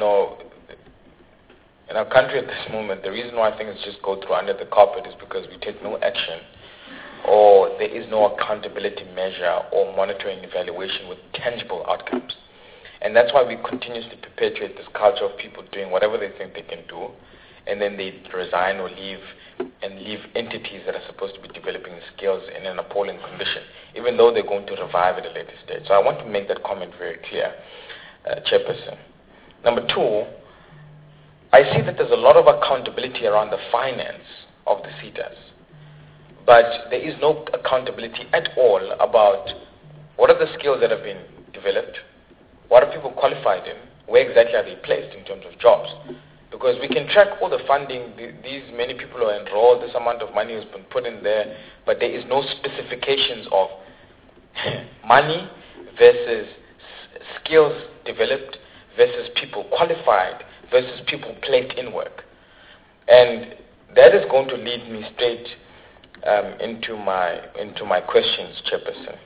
our country at this moment, the reason why things just go through under the carpet is because we take no action, or there is no accountability measure or monitoring evaluation with tangible outcomes. And that's why we continuously perpetuate this culture of people doing whatever they think they can do, and then they resign or leave entities that are supposed to be developing skills in an appalling condition, even though they're going to revive at a later stage. So I want to make that comment very clear, Chairperson. Number two, I see that there's a lot of accountability around the finance of the SETAs, but there is no accountability at all about what are the skills that have been developed, what are people qualified in, where exactly are they placed in terms of jobs. Because we can track all the funding, these many people are enrolled, this amount of money has been put in there, but there is no specifications of money versus skills developed versus people qualified versus people placed in work. And that is going to lead me straight into my questions, Chairperson.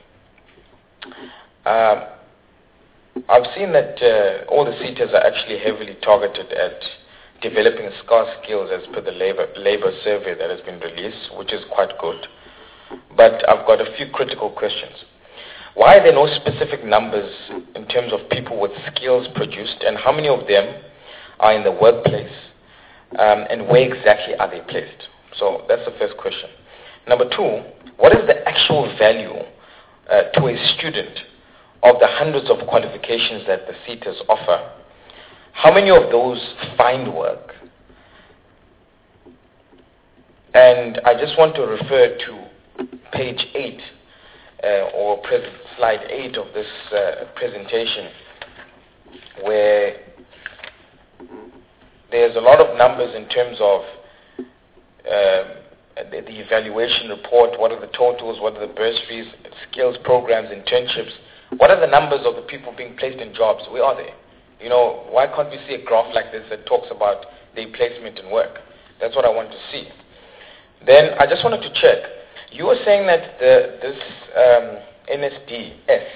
I've seen that all the SETAs are actually heavily targeted at developing scarce skills as per the labor survey that has been released, which is quite good. But I've got a few critical questions. Why are there no specific numbers in terms of people with skills produced, and how many of them are in the workplace, and where exactly are they placed? So that's the first question. Number two, what is the actual value to a student of the hundreds of qualifications that the SETAs offer? How many of those find work? And I just want to refer to page 8 or slide 8 of this presentation, where there's a lot of numbers in terms of the evaluation report. What are the totals? What are the bursaries, skills programs, internships? What are the numbers of the people being placed in jobs? Where are they? Why can't we see a graph like this that talks about the placement in work? That's what I want to see. Then I just wanted to check. You were saying that this NSDS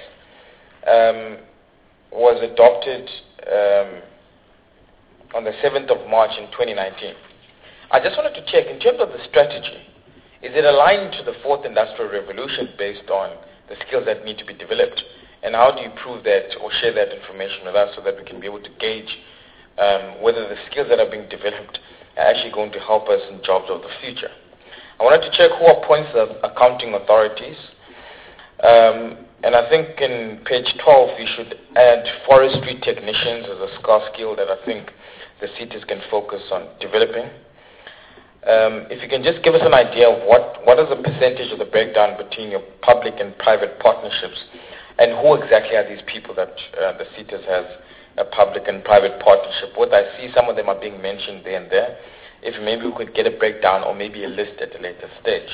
was adopted on the 7th of March in 2019. I just wanted to check, in terms of the strategy, is it aligned to the 4th Industrial Revolution based on the skills that need to be developed? And how do you prove that or share that information with us so that we can be able to gauge whether the skills that are being developed are actually going to help us in jobs of the future? I wanted to check who appoints the accounting authorities. And I think in page 12, you should add forestry technicians as a scarce skill that I think the CITES can focus on developing. If you can just give us an idea of what is the percentage of the breakdown between your public and private partnerships, and who exactly are these people that the CITES has a public and private partnership with. I see some of them are being mentioned there and there. If maybe we could get a breakdown or maybe a list at a later stage.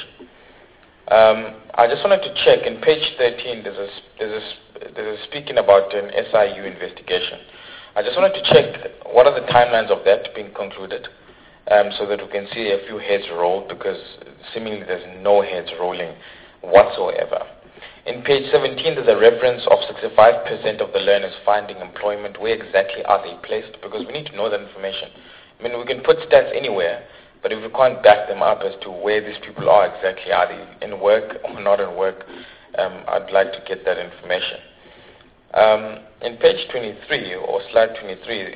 I just wanted to check, in page 13, there's speaking about an SIU investigation. I just wanted to check what are the timelines of that being concluded, so that we can see a few heads roll, because seemingly there's no heads rolling whatsoever. In page 17, there's a reference of 65% of the learners finding employment. Where exactly are they placed? Because we need to know that information. I mean, we can put stats anywhere, but if we can't back them up as to where these people are exactly, are they in work or not in work, I'd like to get that information. In page 23, or slide 23,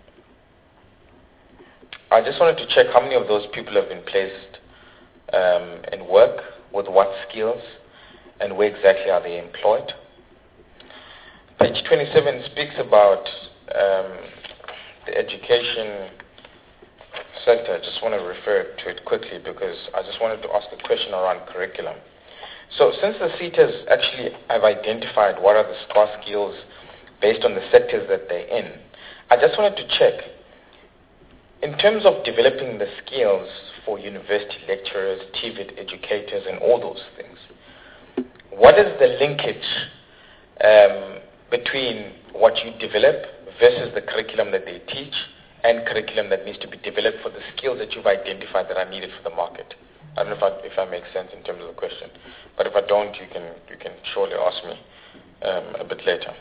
I just wanted to check how many of those people have been placed in work, with what skills, and where exactly are they employed. Page 27 speaks about the education sector. I just want to refer to it quickly because I just wanted to ask a question around curriculum. So since the CITES actually have identified what are the scarce skills based on the sectors that they're in, I just wanted to check, in terms of developing the skills for university lecturers, TVET educators, and all those things, what is the linkage between what you develop versus the curriculum that they teach and curriculum that needs to be developed for the skills that you've identified that are needed for the market? I don't know if I make sense in terms of the question, but if I don't, you can surely ask me a bit later.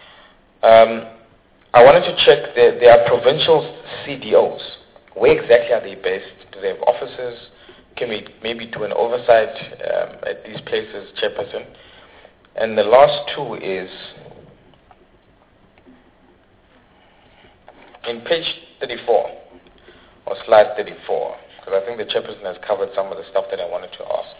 I wanted to check, there are provincial CDOs. Where exactly are they based? Do they have offices? Can we maybe do an oversight at these places, Chairperson? And the last two is in page 34, or slide 34, because I think the Chairperson has covered some of the stuff that I wanted to ask.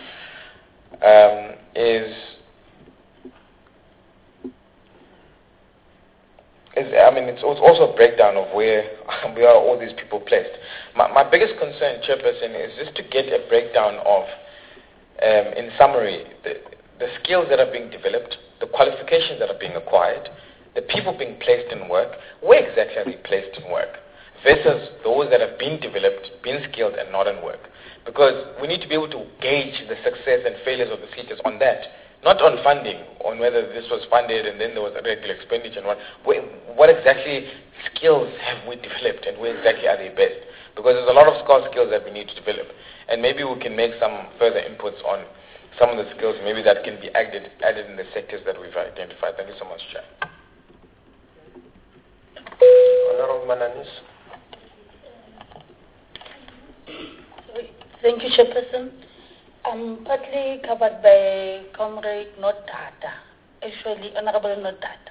It's also a breakdown of where are all these people placed. My biggest concern, Chairperson, is just to get a breakdown of, in summary, the skills that are being developed, the qualifications that are being acquired, the people being placed in work, where exactly are they placed in work, versus those that have been developed, been skilled, and not in work. Because we need to be able to gauge the success and failures of the CITES on that, not on funding, on whether this was funded and then there was a regular expenditure. And what exactly skills have we developed and where exactly are they based? Because there's a lot of scarce skills that we need to develop. And maybe we can make some further inputs on some of the skills, maybe that can be added in the sectors that we've identified. Thank you so much, Chair. Honorable Mananis. Thank you, Chairperson. I'm partly covered by Comrade Nodata, actually Honorable Nodata.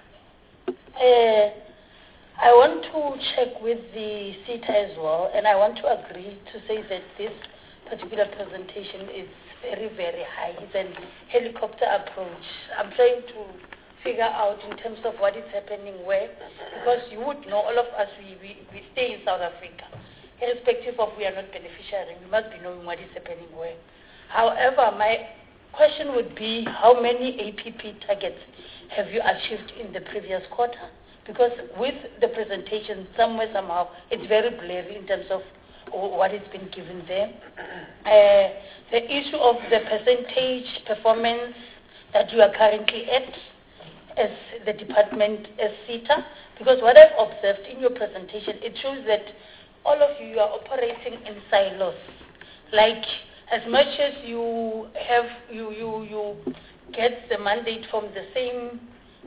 I want to check with the CETA as well, and I want to agree to say that this particular presentation is very, very high. It's a helicopter approach. I'm trying to figure out in terms of what is happening where, because you would know, all of us, we stay in South Africa. Irrespective of we are not beneficiary, we must be knowing what is happening where. However, my question would be, how many APP targets have you achieved in the previous quarter? Because with the presentation, somewhere, somehow, it's very blurry in terms of what has been given there. The issue of the percentage performance that you are currently at as the department, as CETA, because what I've observed in your presentation, it shows that all of you are operating in silos. Like, as much as you have, you get the mandate from the same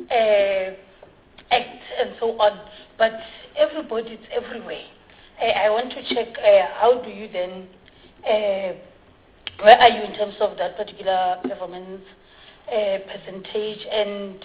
act and so on, but everybody's everywhere. I want to check how do you then, where are you in terms of that particular performance percentage, and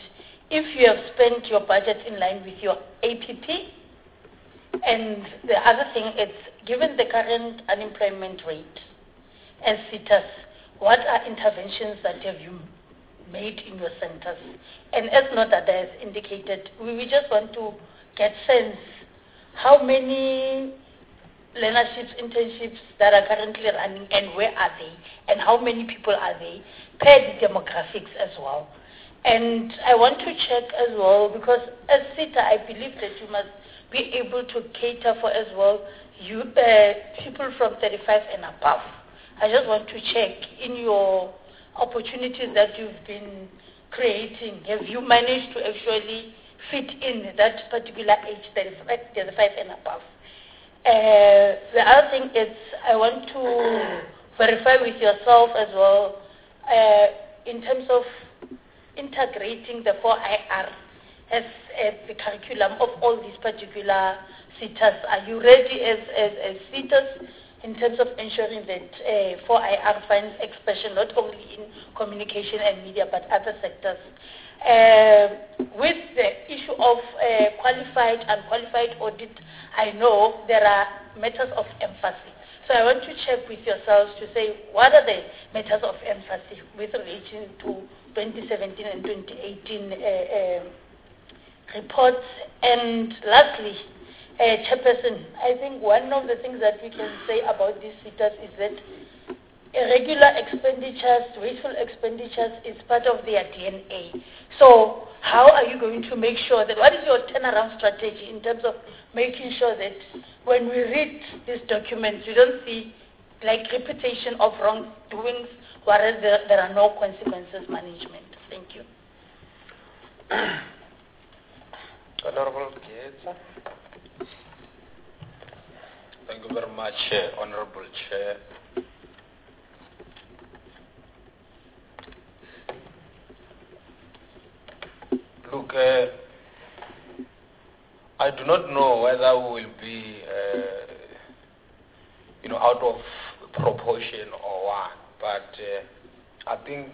if you have spent your budget in line with your APP. And the other thing is, given the current unemployment rate as SETAs, what are interventions that have you made in your centers? And as Nodada has indicated, we just want to get sense how many learnerships, internships that are currently running and where are they and how many people are they per the demographics as well. And I want to check as well, because as SETA, I believe that you must be able to cater for as well people from 35 and above. I just want to check in your opportunities that you've been creating, have you managed to actually fit in that particular age, 35 and above? The other thing is, I want to verify with yourself as well, in terms of integrating the 4IR as the curriculum of all these particular SETAs. Are you ready as SETAs in terms of ensuring that 4IR finds expression not only in communication and media but other sectors? With the issue of qualified, unqualified audit, I know there are matters of emphasis. So I want to check with yourselves to say, what are the matters of emphasis with relation to 2017 and 2018 reports? And lastly, Chairperson, I think one of the things that we can say about these SETAs is that irregular expenditures, wasteful expenditures is part of their DNA. So how are you going to make sure that, what is your turnaround strategy in terms of making sure that when we read these documents, we don't see like repetition of wrongdoings, whereas there are no consequences management? Thank you. Honorable Kietsa. Thank you very much, Honorable Chair. Look, I do not know whether we will be, out of proportion or what, but I think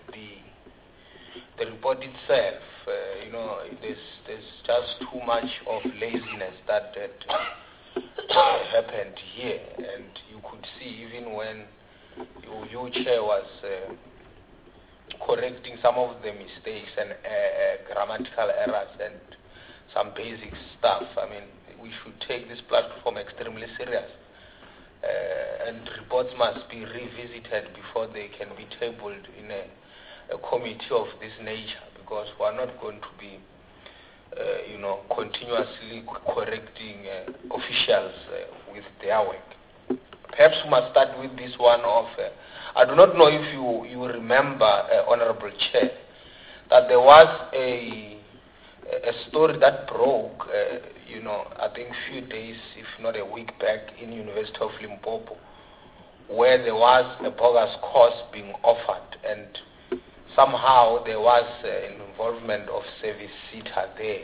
the report itself, there's just too much of laziness that happened here, and you could see even when your chair was correcting some of the mistakes and grammatical errors and some basic stuff. I mean, we should take this platform extremely serious, and reports must be revisited before they can be tabled in a committee of this nature, because we are not going to be continuously correcting officials with their work. Perhaps we must start with this one of, I do not know if you remember, Honorable Chair, that there was a story that broke, I think a few days, if not a week back, in University of Limpopo, where there was a bogus course being offered, and somehow there was involvement of service SETA there,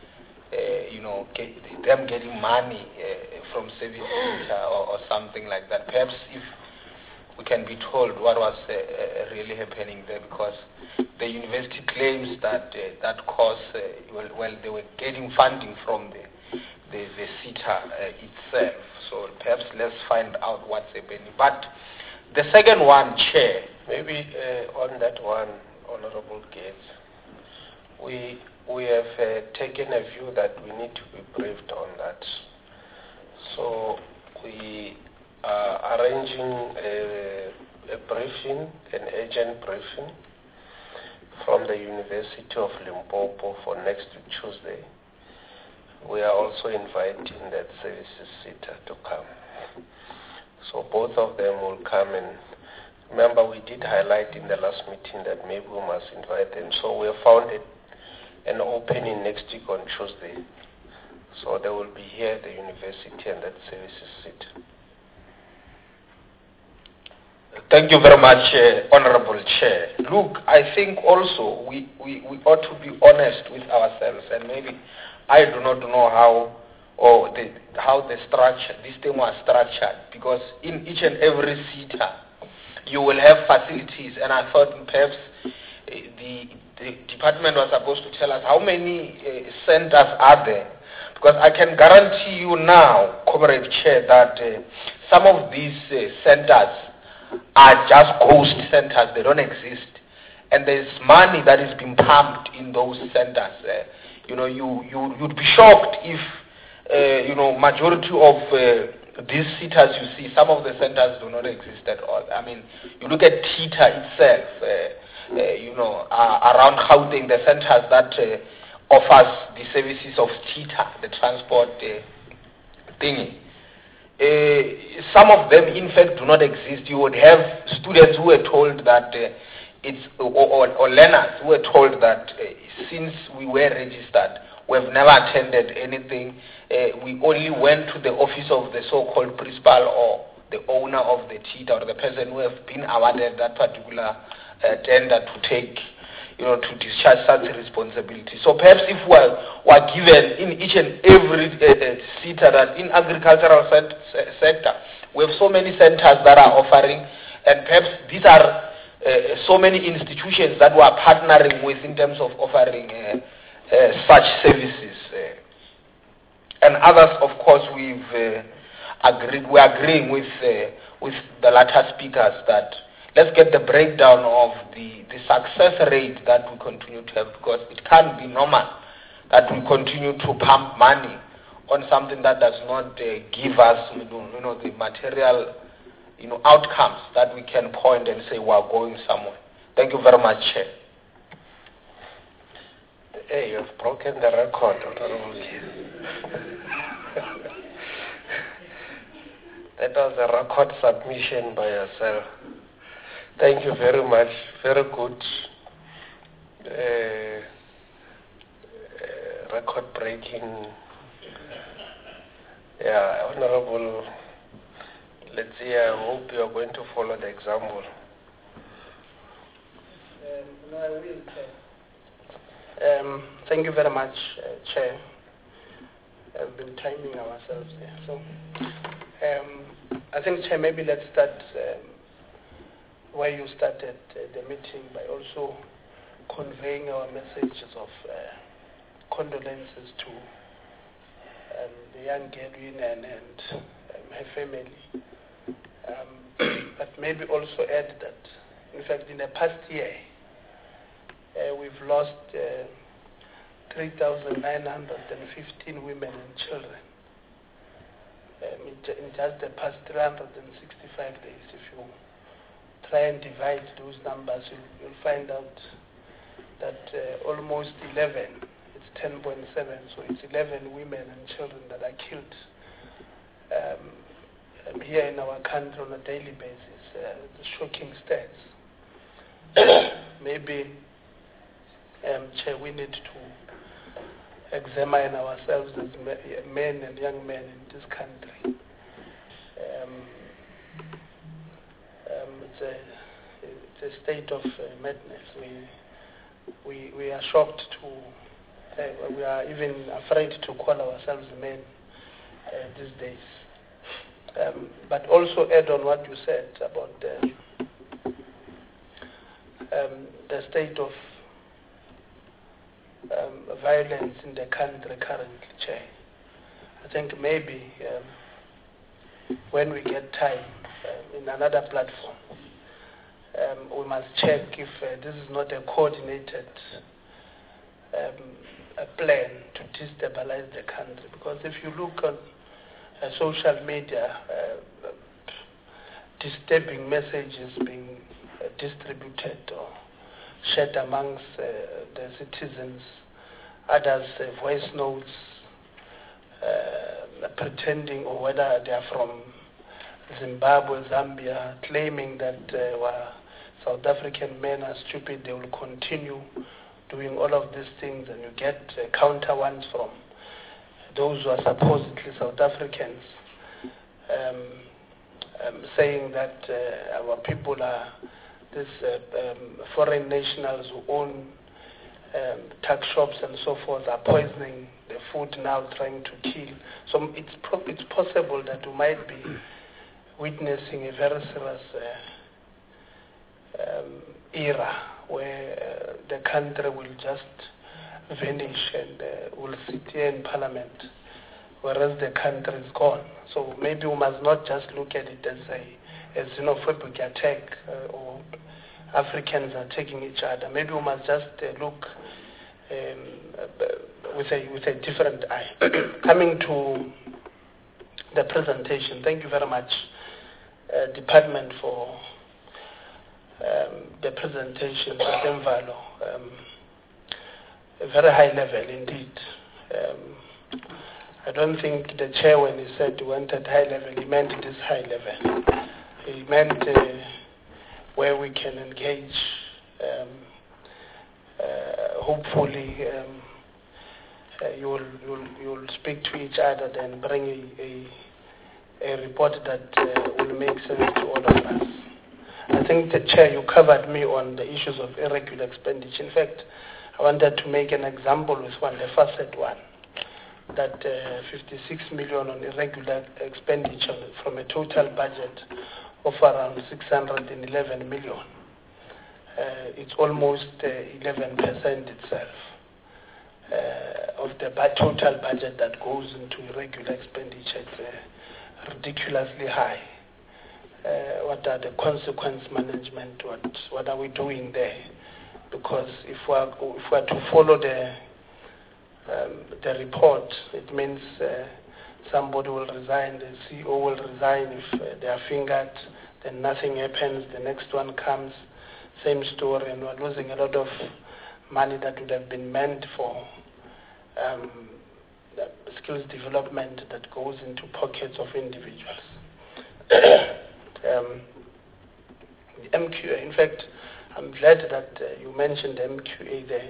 them getting money from service SETA or something like that. Perhaps if we can be told what was really happening there, because the university claims that that course, they were getting funding from the SETA itself. So perhaps let's find out what's happening. But the second one, Chair, maybe on that one, Honorable Gates, we have taken a view that we need to be briefed on that. So we are arranging a briefing, an agent briefing from the University of Limpopo for next Tuesday. We are also inviting that services SETA to come. So both of them will come, and remember we did highlight in the last meeting that maybe we must invite them. So we have found an opening next week on Tuesday. So they will be here at the university and that services SETA. Thank you very much, Honorable Chair. Look, I think also we ought to be honest with ourselves, and maybe I do not know how the structure, this thing was structured, because in each and every SETA you will have facilities, and I thought perhaps the department was supposed to tell us how many centers are there. Because I can guarantee you now, Comrade Chair, that some of these centers are just ghost centers. They don't exist. And there's money that is being pumped in those centers. You'd be shocked if, majority of these centers you see, some of the centers do not exist at all. I mean, you look at TITA itself, around Gauteng, the centers that offers the services of TITA, the transport thingy. Some of them, in fact, do not exist. You would have students who were told that or learners who were told that since we were registered, we have never attended anything. We only went to the office of the so-called principal or the owner of the TITA or the person who have been awarded that particular tender to take, to discharge such responsibility. So perhaps if we're given in each and every sector, that in agricultural sector, we have so many centers that are offering, and perhaps these are so many institutions that we are partnering with in terms of offering such services. And others, of course, we're agreeing with the latter speakers that let's get the breakdown of the success rate that we continue to have, because it can't be normal that we continue to pump money on something that does not give us the material outcomes that we can point and say we are going somewhere. Thank you very much, Chair. Hey, you've broken the record, Honorable. That was a record submission by yourself. Thank you very much. Very good. Record-breaking. Yeah, Honorable. Let's see, I hope you are going to follow the example. No, I will, Chair. Thank you very much, Chair. I've been timing ourselves there. So, I think, Chair, maybe let's start where you started the meeting by also conveying our messages of condolences to the young Gedwin and her family. But maybe also add that, in fact, in the past year, we've lost 3,915 women and children in just the past 365 days. If you try and divide those numbers, you'll find out that almost 11, it's 10.7, so it's 11 women and children that are killed here in our country on a daily basis. The shocking stats. Maybe, Chair, we need to examine ourselves as men and young men in this country. It's a state of madness. We are shocked we are even afraid to call ourselves men these days. But also add on what you said about the state of violence in the country currently, Chair. I think maybe when we get time in another platform, we must check if this is not a coordinated a plan to destabilize the country. Because if you look on social media, disturbing messages being distributed or shared amongst the citizens, others voice notes pretending, or whether they are from Zimbabwe, Zambia, claiming that South African men are stupid, they will continue doing all of these things, and you get counter ones from those who are supposedly South Africans, saying that our people are these foreign nationals who own tuck shops and so forth are poisoning the food now, trying to kill. So it's possible that we might be witnessing a very serious era where the country will just vanish and will sit here in Parliament, whereas the country is gone. So maybe we must not just look at it as a xenophobic attack or Africans are taking each other. Maybe we must just look with a different eye. Coming to the presentation, thank you very much, Department, for the presentation, Mvalo. A very high level indeed. I don't think the chair, when he said he wanted high level, he meant this high level. He meant where we can engage, hopefully you'll speak to each other, then bring a report that will make sense to all of us. I think the chair, you covered me on the issues of irregular expenditure. In fact, I wanted to make an example with one, the facet one, that 56 million on irregular expenditure from a total budget of around 611 million. It's almost 11% itself of the total budget that goes into irregular expenditure. It's ridiculously high. What are the consequence management? What are we doing there? Because if we are to follow the report, it means somebody will resign, the CEO will resign. If they are fingered, then nothing happens. The next one comes, same story, and we're losing a lot of money that would have been meant for skills development that goes into pockets of individuals. The MQA, in fact, I'm glad that you mentioned MQA there.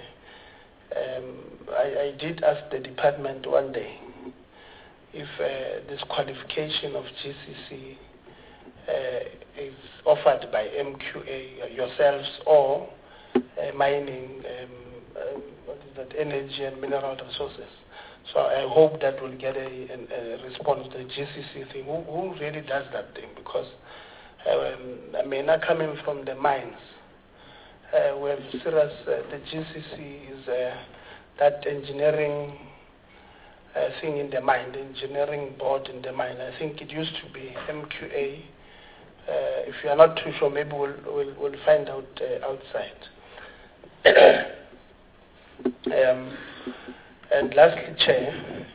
I did ask the department one day if this qualification of GCC is offered by MQA yourselves or mining, energy and mineral resources. So I hope that we'll get a response to the GCC thing. Who really does that thing? Because not coming from the mines, we have serious, the GCC is that engineering thing in the mine, the engineering board in the mine. I think it used to be MQA. If you are not too sure, maybe we'll find out outside. And lastly, Chair,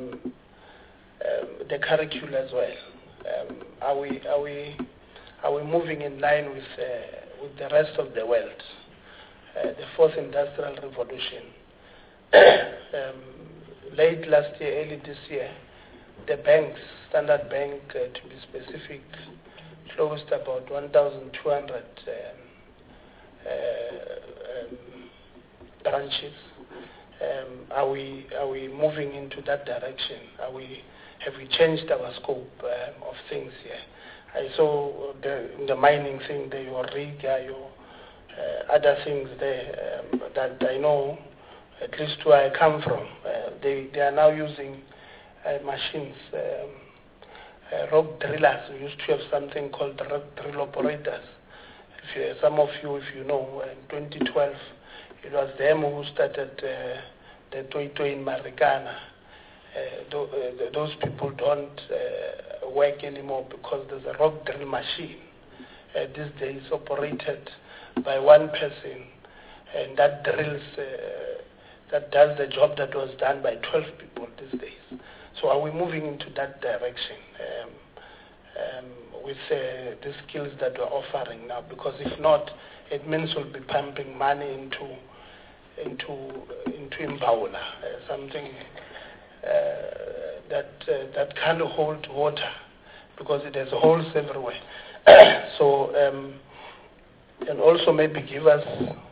the curriculum as well. Are we moving in line with the rest of the world? The fourth industrial revolution. Late last year, early this year, the banks, Standard Bank to be specific, closed about 1,200 branches. Are we moving into that direction? Have we changed our scope of things here? I saw in the mining thing, your Riga, your other things there that I know, at least where I come from, they are now using machines, rock drillers. We used to have something called rock drill operators. Some of you, if you know, in 2012, it was them who started the Toy in Marikana. Those people don't work anymore because there's a rock drill machine these days operated by one person, and that drills, that does the job that was done by 12 people these days. So are we moving into that direction with the skills that we're offering now? Because if not, it means we'll be pumping money into Mbaula, something that can't hold water because it has holes everywhere. So and also maybe give us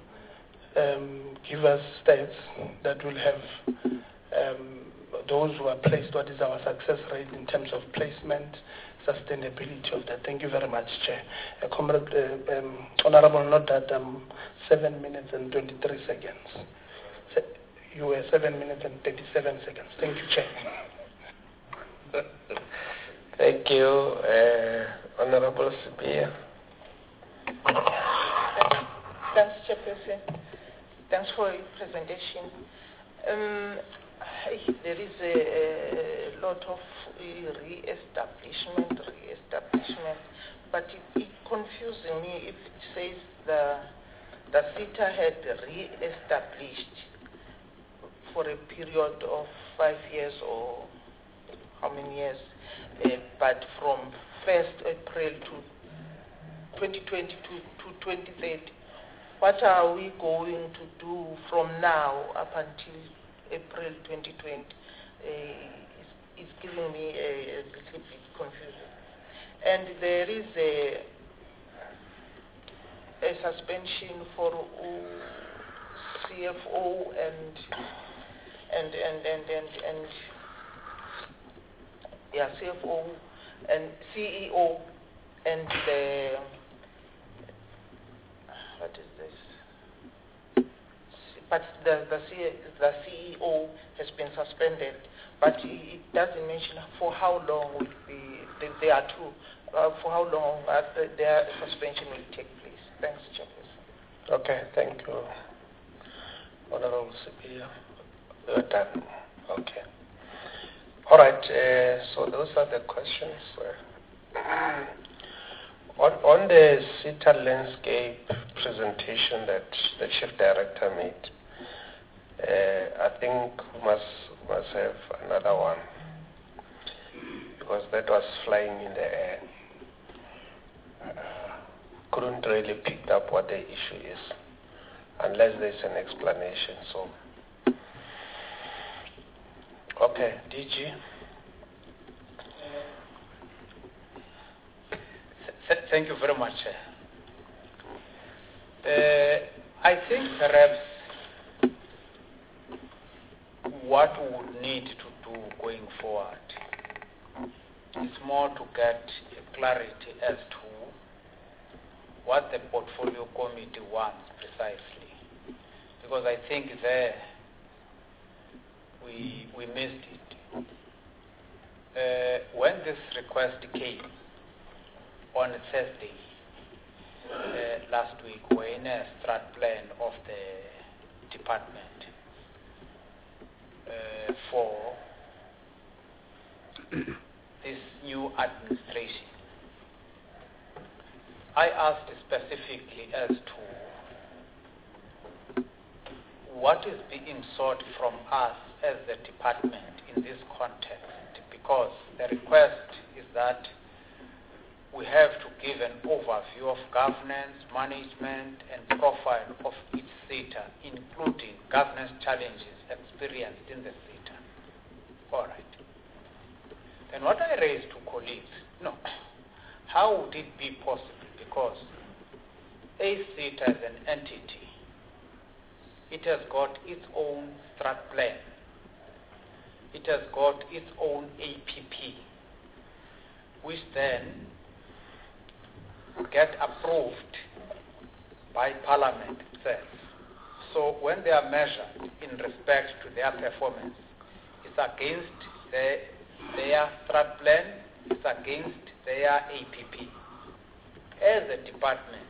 stats that will have those who are placed. What is our success rate in terms of placement, sustainability of that? Thank you very much, Chair. Comrade, Honorable, note that 7 minutes and 23 seconds. You were 7 minutes and 37 seconds. Thank you, Chair. Thank you, Honorable Sibiya. Thanks, Chairperson. Thanks for your presentation. There is a lot of re-establishment, but it's confusing me if it says the SETA had re-established for a period of 5 years or how many years, but from 1st April to 2020 to 2030. What are we going to do from now up until April 2020? It's giving me a little bit confusing. And there is a suspension for CFO and CFO and CEO and the what is this? But the CEO has been suspended, but it doesn't mention for how long will be. There are two. For how long their suspension will take place. Thanks, Chairperson. Okay, thank you. Honorable Sibiya, you're done. Okay. All right, so those are the questions. On the SETA landscape presentation that the Chief Director made, I think we must have another one, because that was flying in the air. Couldn't really pick up what the issue is unless there's an explanation. So, okay, DG. Thank you very much. I think perhaps what we would need to do going forward is more to get clarity as to what the portfolio committee wants precisely, because I think there we missed it. When this request came on Thursday last week, we're in a strat plan of the department for this new administration. I asked specifically as to what is being sought from us as the department in this context, because the request is that we have to give an overview of governance, management, and profile of each SETA, including governance challenges experienced in the SETA. All right. And what I raised to colleagues, how would it be possible? Because a SETA as an entity, it has got its own strat plan. It has got its own APP, which then get approved by Parliament itself. So when they are measured in respect to their performance, it's against their strat plan, it's against their APP. As a department,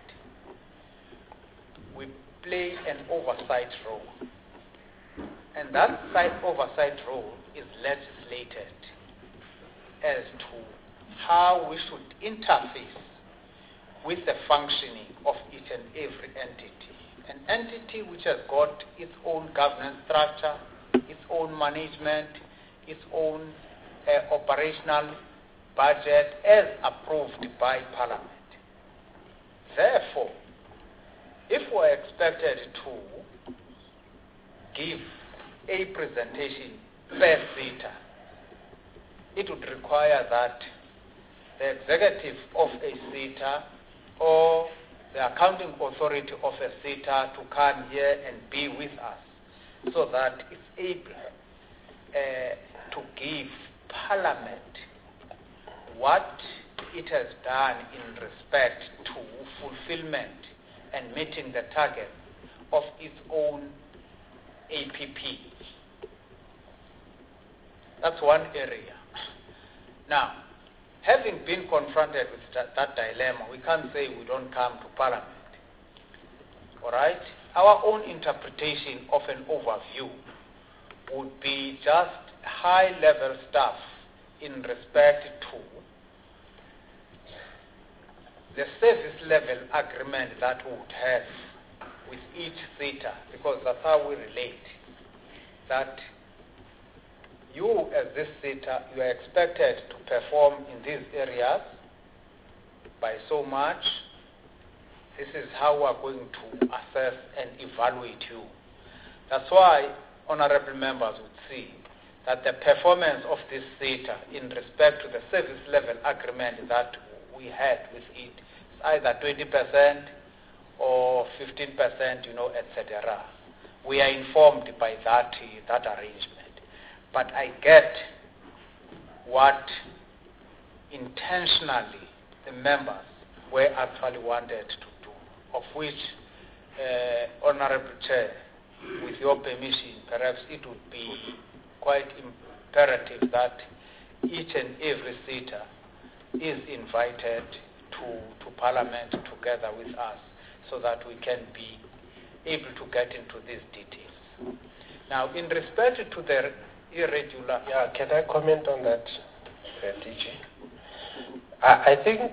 we play an oversight role. And that oversight role is legislated as to how we should interface with the functioning of each and every entity. An entity which has got its own governance structure, its own management, its own operational budget as approved by Parliament. Therefore, if we are expected to give a presentation per SETA, it would require that the executive of a SETA or the accounting authority of a SETA to come here and be with us, so that it's able to give Parliament what it has done in respect to fulfillment and meeting the target of its own APP. That's one area. Now, having been confronted with that dilemma, we can't say we don't come to Parliament. All right? Our own interpretation of an overview would be just high-level stuff in respect to the service level agreement that we would have with each SETA, because that's how we relate. That you, as this SETA, you are expected to perform in these areas by so much. This is how we are going to assess and evaluate you. That's why honorable members would see that the performance of this SETA in respect to the service level agreement that we had with it is either 20% or 15%, etc. We are informed by that arrangement. But I get what intentionally the members were actually wanted to do, of which, Honorable Chair, with your permission, perhaps it would be quite imperative that each and every SETA is invited to Parliament together with us so that we can be able to get into these details. Now, in respect to the irregular... Yeah, can I comment on that, DG? I think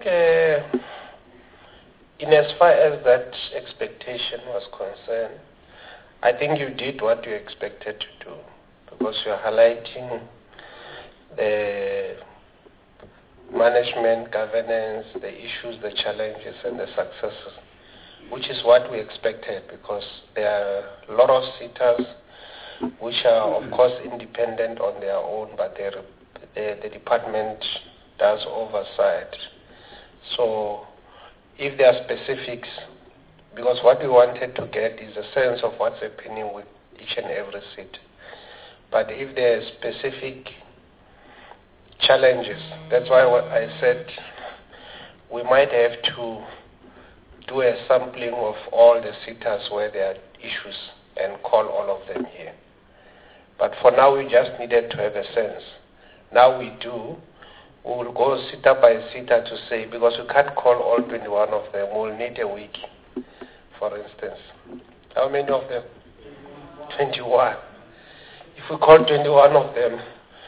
in as far as that expectation was concerned, I think you did what you expected to do, because you're highlighting the management, governance, the issues, the challenges, and the successes, which is what we expected, because there are a lot of SETAs which are, of course, independent on their own, but the department does oversight. So if there are specifics, because what we wanted to get is a sense of what's happening with each and every SETA. But if there are specific challenges, that's why what I said, we might have to do a sampling of all the SETAs where there are issues and call all of them here. But for now, we just needed to have a sense. Now we do. We will go SETA by SETA to say, because we can't call all 21 of them, we'll need a week, for instance. How many of them? 21. If we call 21 of them,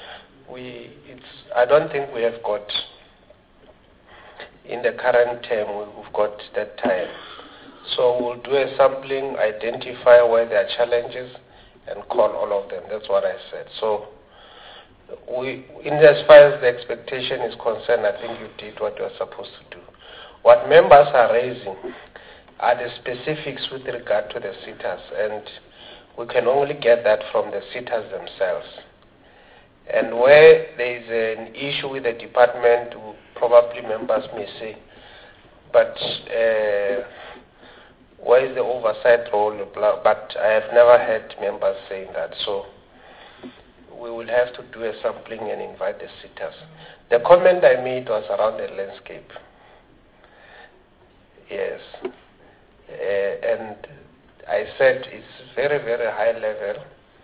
I don't think we have got, in the current term, we've got that time. So we'll do a sampling, identify where there are challenges, and call all of them. That's what I said. So in as far as the expectation is concerned, I think you did what you were supposed to do. What members are raising are the specifics with regard to the SETAs, and we can only get that from the SETAs themselves. And where there is an issue with the department, probably members may say, but where is the oversight role? But I have never heard members saying that. So we will have to do a sampling and invite the SETAs. The comment I made was around the landscape. Yes. And I said it's very, very high level.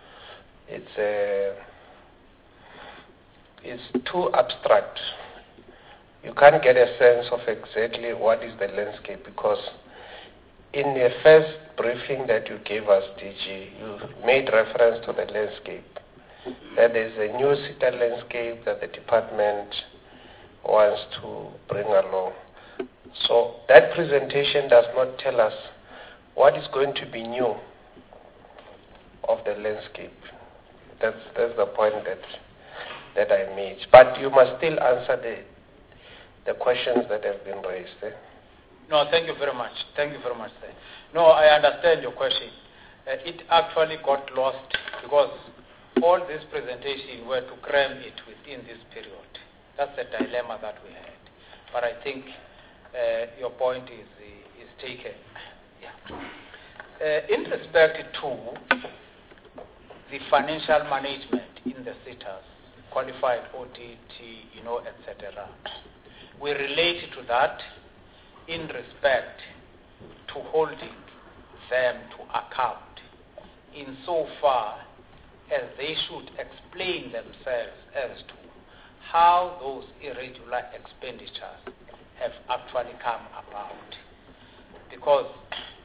It's too abstract. You can't get a sense of exactly what is the landscape, because in the first briefing that you gave us, DG, you made reference to the landscape. That there's a new SETA landscape that the department wants to bring along. So that presentation does not tell us what is going to be new of the landscape. That's the point that I made. But you must still answer the questions that have been raised. No, thank you very much. Thank you very much, sir. No, I understand your question. It actually got lost because all this presentation were to cram it within this period. That's the dilemma that we had. But I think your point is taken. Yeah. In respect to the financial management in the SETAs, qualified audit, etc., we relate to that in respect to holding them to account insofar as they should explain themselves as to how those irregular expenditures have actually come about. Because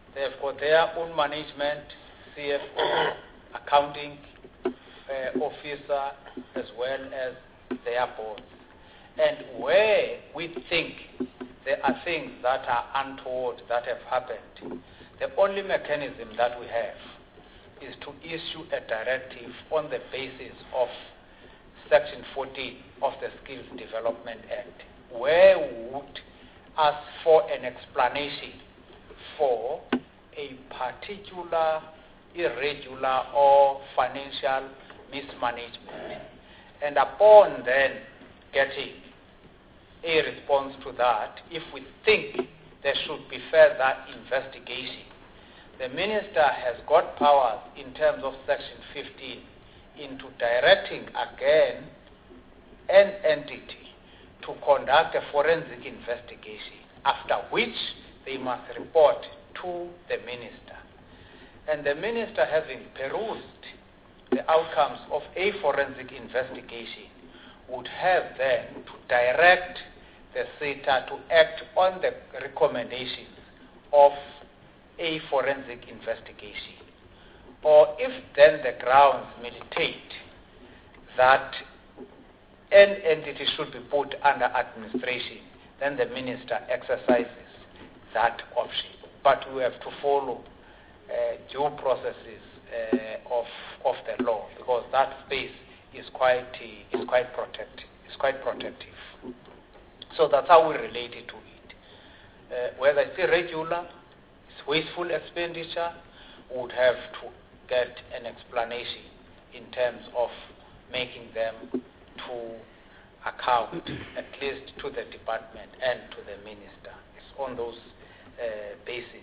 They've got their own management, CFO, accounting officer, as well as their boards. And where we think there are things that are untoward that have happened, the only mechanism that we have is to issue a directive on the basis of Section 14 of the Skills Development Act, where we would ask for an explanation for a particular irregular or financial mismanagement. And upon then getting a response to that, if we think there should be further investigation, the minister has got powers in terms of Section 15 into directing again an entity to conduct a forensic investigation, after which they must report to the minister. And the minister, having perused the outcomes of a forensic investigation, would have then to direct the SETA to act on the recommendations of a forensic investigation. Or if then the grounds meditate that an entity should be put under administration, then the minister exercises that option. But we have to follow due processes of the law, because that space is quite protective. So that's how we relate it to it. Whether it's irregular, it's wasteful expenditure, we would have to get an explanation in terms of making them to account, at least to the department and to the minister. It's on those basis.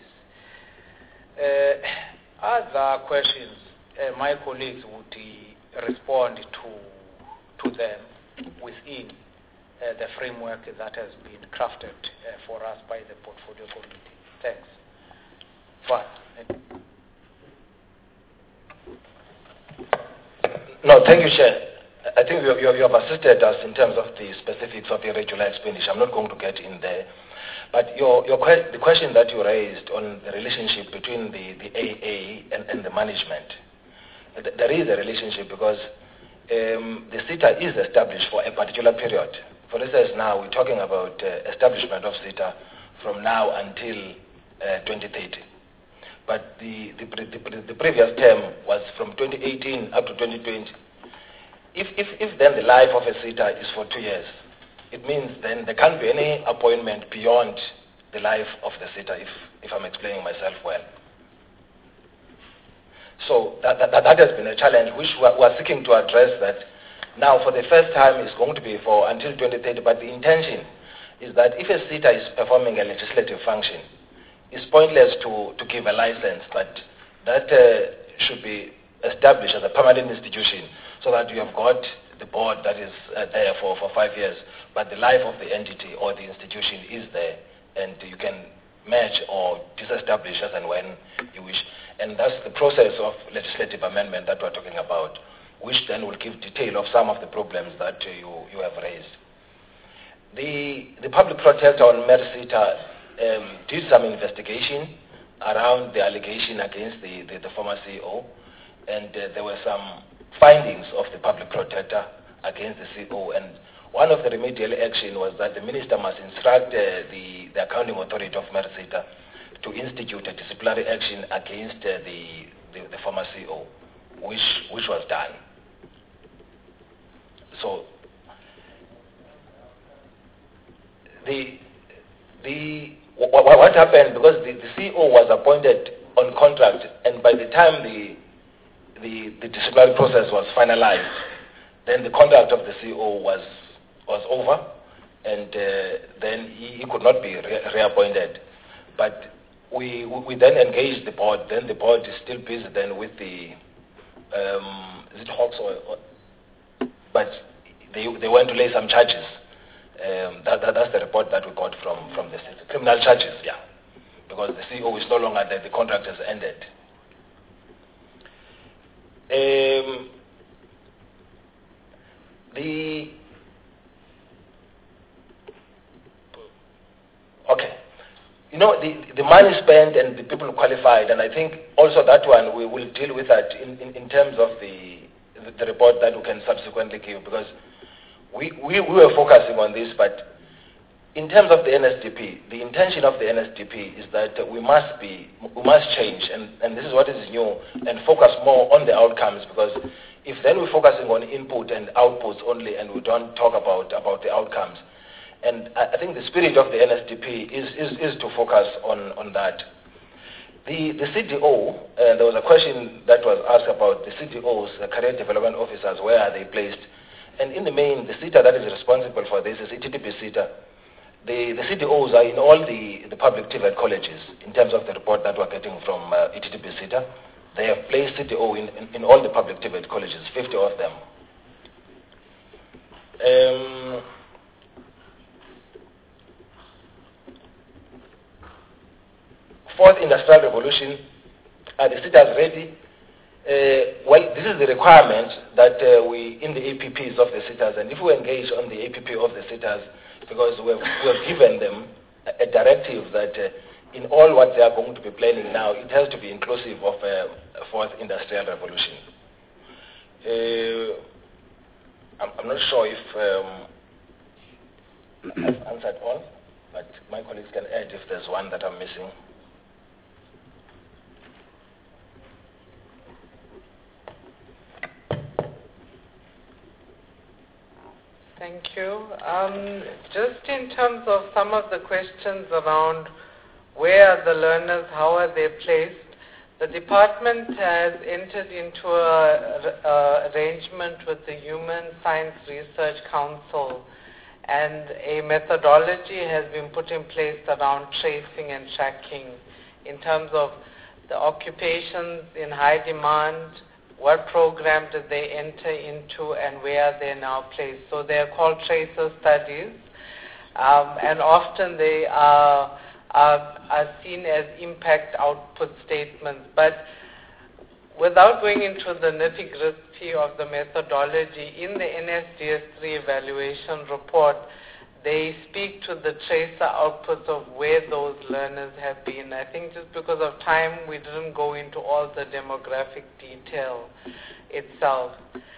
Other questions, my colleagues would respond to them within the framework that has been crafted for us by the Portfolio Committee. Thanks. No, thank you, Chair. I think you have assisted us in terms of the specifics of irregular expenditure. I'm not going to get in there. But the question that you raised on the relationship between the AA and the management, there is a relationship because the SETA is established for a particular period. For instance, now we're talking about establishment of SETA from now until 2030. But the previous term was from 2018 up to 2020. If then the life of a SETA is for 2 years, it means then there can't be any appointment beyond the life of the SETA, if I'm explaining myself well. So that has been a challenge which we are seeking to address. That now for the first time it's going to be for until 2030, but the intention is that if a SETA is performing a legislative function, it's pointless to give a license, but that should be established as a permanent institution so that you have got the board that is there for 5 years, but the life of the entity or the institution is there, and you can merge or disestablish as and when you wish. And that's the process of legislative amendment that we're talking about, which then will give detail of some of the problems that you have raised. The public protector on MERSETA did some investigation around the allegation against the former CEO, and there were some findings of the public protector against the CEO, and one of the remedial action was that the minister must instruct the accounting authority of MERSETA to institute a disciplinary action against the former CEO, which was done. So what happened, because the CEO was appointed on contract, and by the time the disciplinary process was finalized, then the contract of the CEO was over, and then he could not be reappointed. But we then engaged the board. Then the board is still busy then with the is it Hawks or but they went to lay some charges. That's the report that we got from the criminal charges, yeah, because the CEO is no longer there. The contract has ended. you know, the money spent and the people qualified, and I think also that one we will deal with that in terms of the report that we can subsequently give, because we were focusing on this, but in terms of the NSDP, the intention of the NSDP is that we must change, and this is what is new, and focus more on the outcomes, because if then we're focusing on input and outputs only and we don't talk about the outcomes. And I think the spirit of the NSDP is to focus on that. The CDO, there was a question that was asked about the CDOs, the Career Development Officers, where are they placed? And in the main, the SETA that is responsible for this is ETDP SETA. The CDOs are in all the public TVET colleges, in terms of the report that we're getting from ETDP SETA. They have placed CDO in all the public TVET colleges, 50 of them. Fourth Industrial Revolution, are the SETAs ready? Well, this is the requirement that we, in the APPs of the SETAs, and if we engage on the APP of the SETAs, because we have given them a directive that in all what they are going to be planning now, it has to be inclusive of a fourth industrial revolution. I'm not sure if I've answered all, but my colleagues can add if there's one that I'm missing. Thank you. Just in terms of some of the questions around where are the learners, how are they placed, the department has entered into an arrangement with the Human Science Research Council, and a methodology has been put in place around tracing and tracking in terms of the occupations in high demand, what program did they enter into, and where are they now placed. So they are called tracer studies, and often they are seen as impact output statements. But without going into the nitty-gritty of the methodology, in the NSDS3 evaluation report, they speak to the tracer outputs of where those learners have been. I think just because of time, we didn't go into all the demographic detail itself.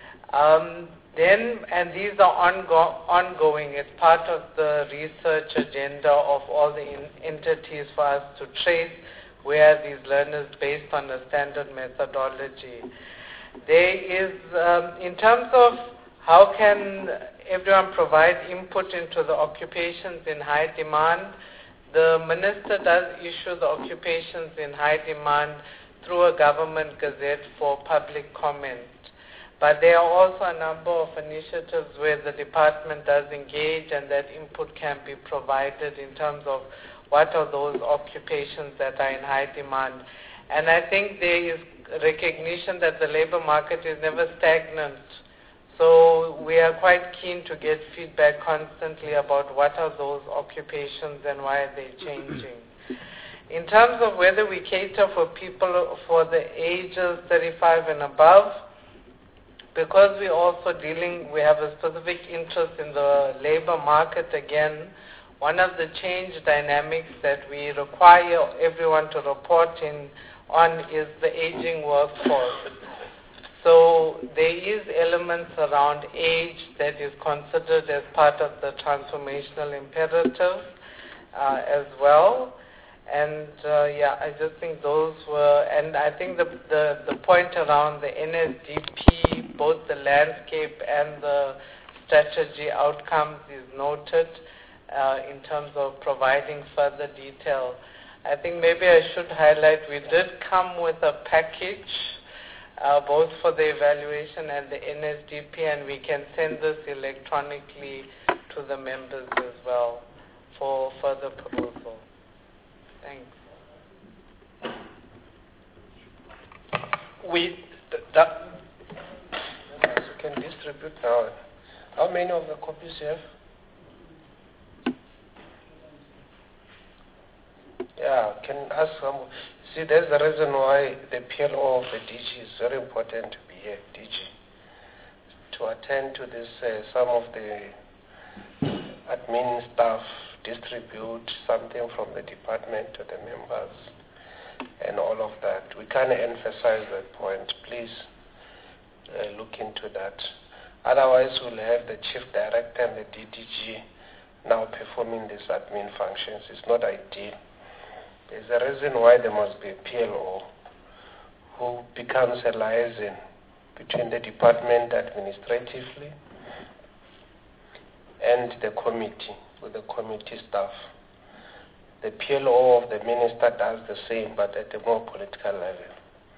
And these are ongoing. It's part of the research agenda of all the entities for us to trace where these learners based on a standard methodology. There is, in terms of how can everyone provide input into the occupations in high demand, the minister does issue the occupations in high demand through a government gazette for public comment. But there are also a number of initiatives where the department does engage and that input can be provided in terms of what are those occupations that are in high demand. And I think there is recognition that the labor market is never stagnant. So we are quite keen to get feedback constantly about what are those occupations and why are they changing. In terms of whether we cater for people for the ages 35 and above, because we're also we have a specific interest in the labor market again, one of the change dynamics that we require everyone to report on is the aging workforce. So there is elements around age that is considered as part of the transformational imperative as well. And I just think those were, and I think the point around the NSDP, both the landscape and the strategy outcomes is noted in terms of providing further detail. I think maybe I should highlight we did come with a package both for the evaluation and the NSDP, and we can send this electronically to the members as well for further perusal. Thanks. We can distribute now. How many of the copies you have? Yeah, can ask some. See, there's the reason why the PLO of the DG is very important to be here, DG, to attend to this, some of the admin staff distribute something from the department to the members and all of that. We can't emphasize that point. Please look into that. Otherwise, we'll have the chief director and the DDG now performing these admin functions. It's not ideal. There's a reason why there must be a PLO who becomes a liaison between the department administratively and the committee, with the committee staff. The PLO of the minister does the same, but at a more political level.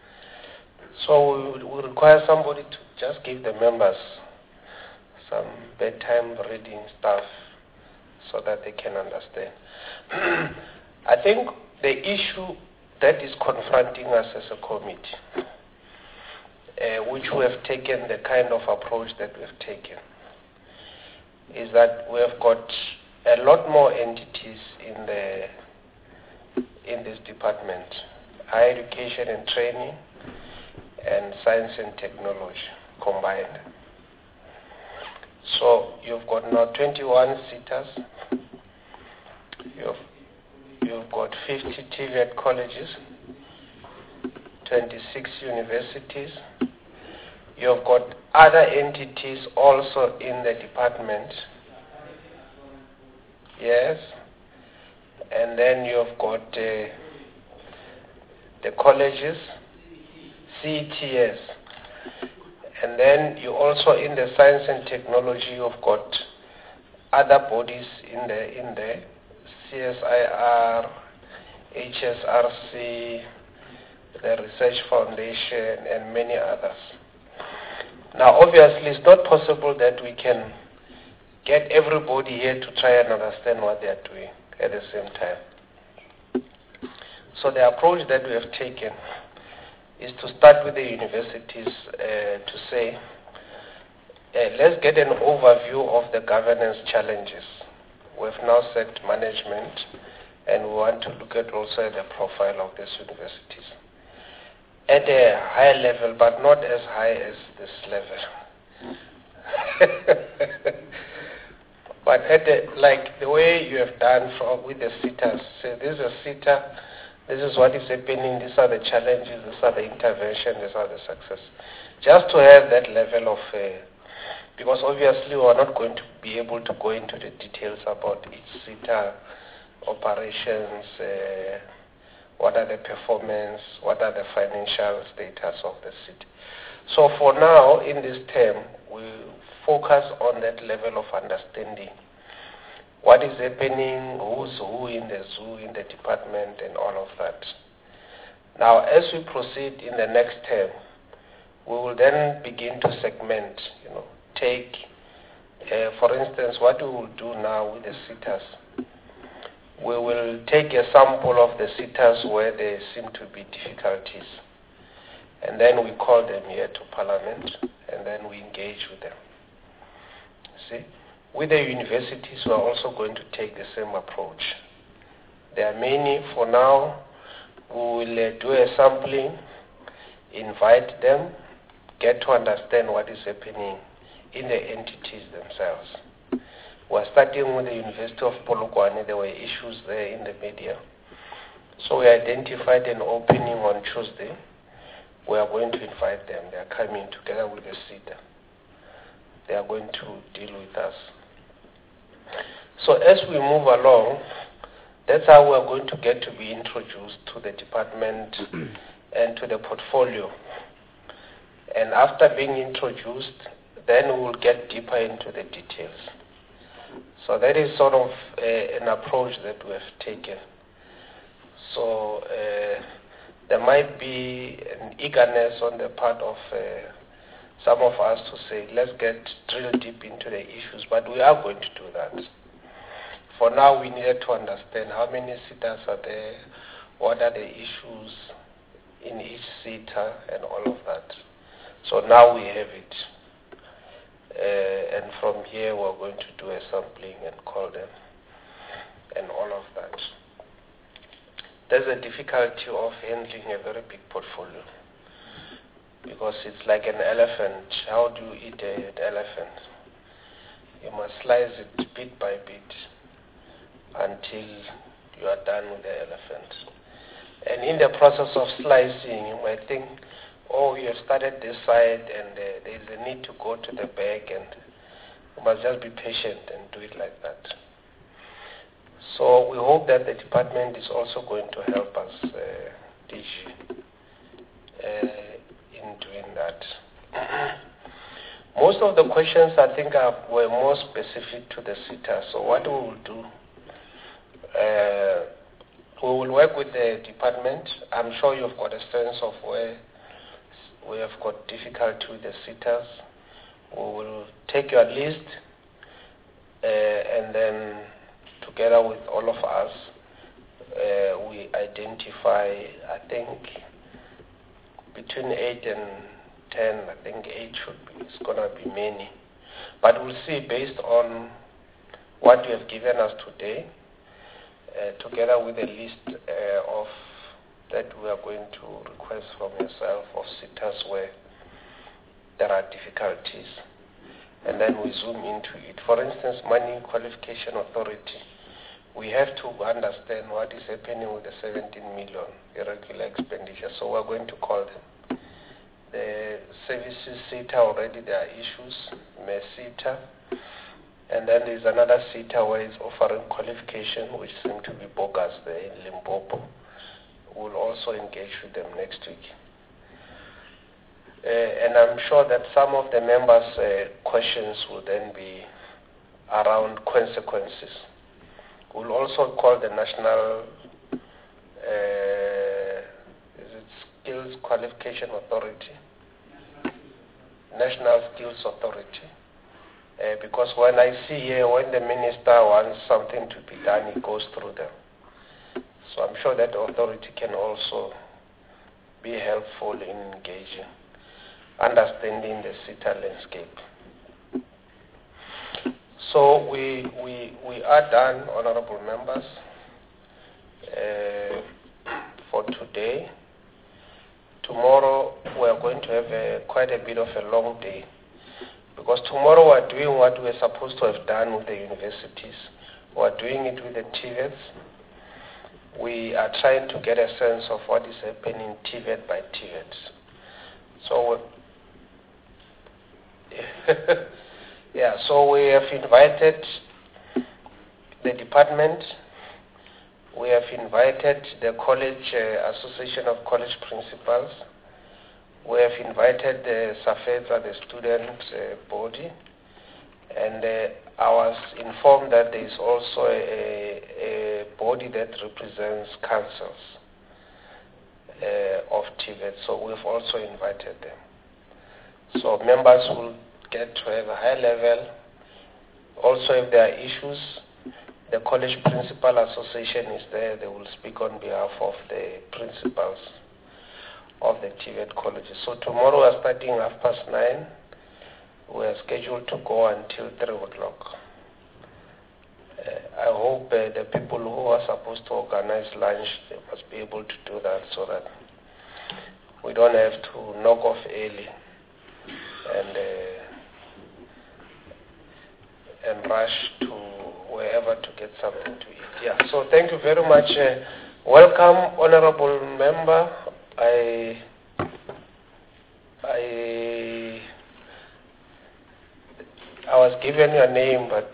So we require somebody to just give the members some bedtime reading stuff so that they can understand. I think the issue that is confronting us as a committee, which we have taken the kind of approach that we have taken, is that we have got a lot more entities in this department: higher education and training, and science and technology combined. So you've got now 21 seaters. You've got 50 TVET colleges, 26 universities. You've got other entities also in the department. Yes. And then you've got the colleges, CETS. And then you also, in the science and technology, you've got other bodies in the CSIR, HSRC, the Research Foundation, and many others. Now, obviously, it's not possible that we can get everybody here to try and understand what they are doing at the same time. So the approach that we have taken is to start with the universities to say, let's get an overview of the governance challenges. We've now set management, and we want to look at also the profile of these universities at a high level, but not as high as this level. But like the way you have done with the SETAs, say this is a SETA, this is what is happening, these are the challenges, these are the intervention, these are the success. Just to have that level of, because obviously we are not going to be able to go into the details about each SETA operations, what are the performance, what are the financial status of the city. So for now, in this term, we focus on that level of understanding. What is happening, who's who in the zoo, in the department, and all of that. Now, as we proceed in the next term, we will then begin to segment, take, for instance, what we will do now with the SETAs. We will take a sample of the SETAs where there seem to be difficulties, and then we call them here to Parliament, and then we engage with them. See? With the universities, we are also going to take the same approach. There are many. For now, we will do a sampling, invite them, get to understand what is happening in the entities themselves. We are starting with the University of Polokwane. There were issues there in the media. So we identified an opening on Tuesday. We are going to invite them. They are coming together with the SETA. They are going to deal with us. So as we move along, that's how we are going to get to be introduced to the department and to the portfolio. And after being introduced, then we will get deeper into the details. So that is sort of an approach that we have taken. So there might be an eagerness on the part of some of us to say, let's get drill deep into the issues, but we are going to do that. For now, we needed to understand how many SETAs are there, what are the issues in each SETA, and all of that. So now we have it. And from here, we're going to do a sampling and call them, and all of that. There's a difficulty of handling a very big portfolio, because it's like an elephant. How do you eat an elephant? You must slice it bit by bit until you are done with the elephant. And in the process of slicing, you might think, oh, you have started this side and there is a need to go to the back, and you must just be patient and do it like that. So we hope that the department is also going to help us, DG, in doing that. Most of the questions, I think, were more specific to the SETA. So what we will do, we will work with the department. I'm sure you've got a sense of where we have got difficulty with the SETAs. We will take your list and then together with all of us, we identify, I think, between 8 and 10, I think 8 it's going to be many. But we'll see based on what you have given us today, together with a list of that we are going to request from yourself of SETAs where there are difficulties. And then we zoom into it. For instance, Money Qualification Authority. We have to understand what is happening with the 17 million irregular expenditure. So we're going to call them. The services SETA already, there are issues, MESETA. And then there's another SETA where it's offering qualification, which seem to be bogus there in Limpopo. We'll also engage with them next week. And I'm sure that some of the members' questions will then be around consequences. We'll also call the National Skills Qualification Authority, National Skills Authority, because when I see here, when the minister wants something to be done, it goes through them. So I'm sure that authority can also be helpful in engaging, understanding the SETA landscape. So we are done, honorable members, for today. Tomorrow we are going to have quite a bit of a long day, because tomorrow we are doing what we are supposed to have done with the universities. We are doing it with the TVETs. We are trying to get a sense of what is happening TVET by TVET. So yeah, so we have invited the department, we have invited the College Association of College Principals, we have invited the SAFETA, the student body, and I was informed that there is also a body that represents councils of TVET, so we've also invited them. So members will get to have a high level. Also, if there are issues, the College Principal Association is there. They will speak on behalf of the principals of the TVET colleges. So tomorrow we are starting 9:30. We are scheduled to go until 3 o'clock. I hope the people who are supposed to organize lunch, they must be able to do that so that we don't have to knock off early and rush to wherever to get something to eat. Yeah, so thank you very much. Welcome, honorable member. I was given your name, but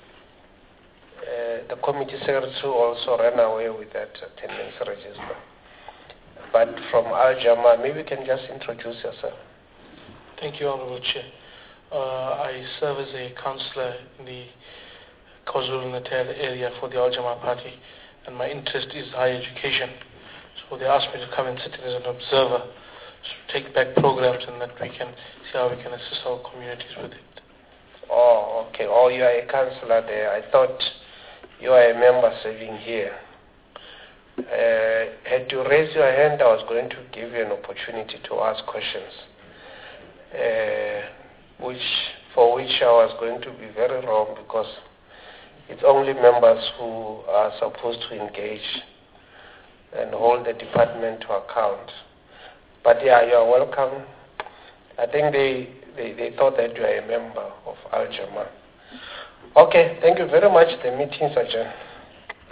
the committee secretary also ran away with that attendance register. But from Al Jama, maybe you can just introduce yourself. Thank you, Honorable Chair. I serve as a councillor in the KwaZulu-Natal area for the Al Jama Party, and my interest is higher education. So they asked me to come and sit in as an observer, to take back programs, and that we can see how we can assist our communities with it. Oh, okay. Oh, you are a councillor there. I thought you are a member serving here. Had you raised your hand, I was going to give you an opportunity to ask questions, for which I was going to be very wrong, because it's only members who are supposed to engage and hold the department to account. But yeah, you are welcome. I think they thought that you are a member of Al Jama. Okay, thank you very much. The meeting is adjourned.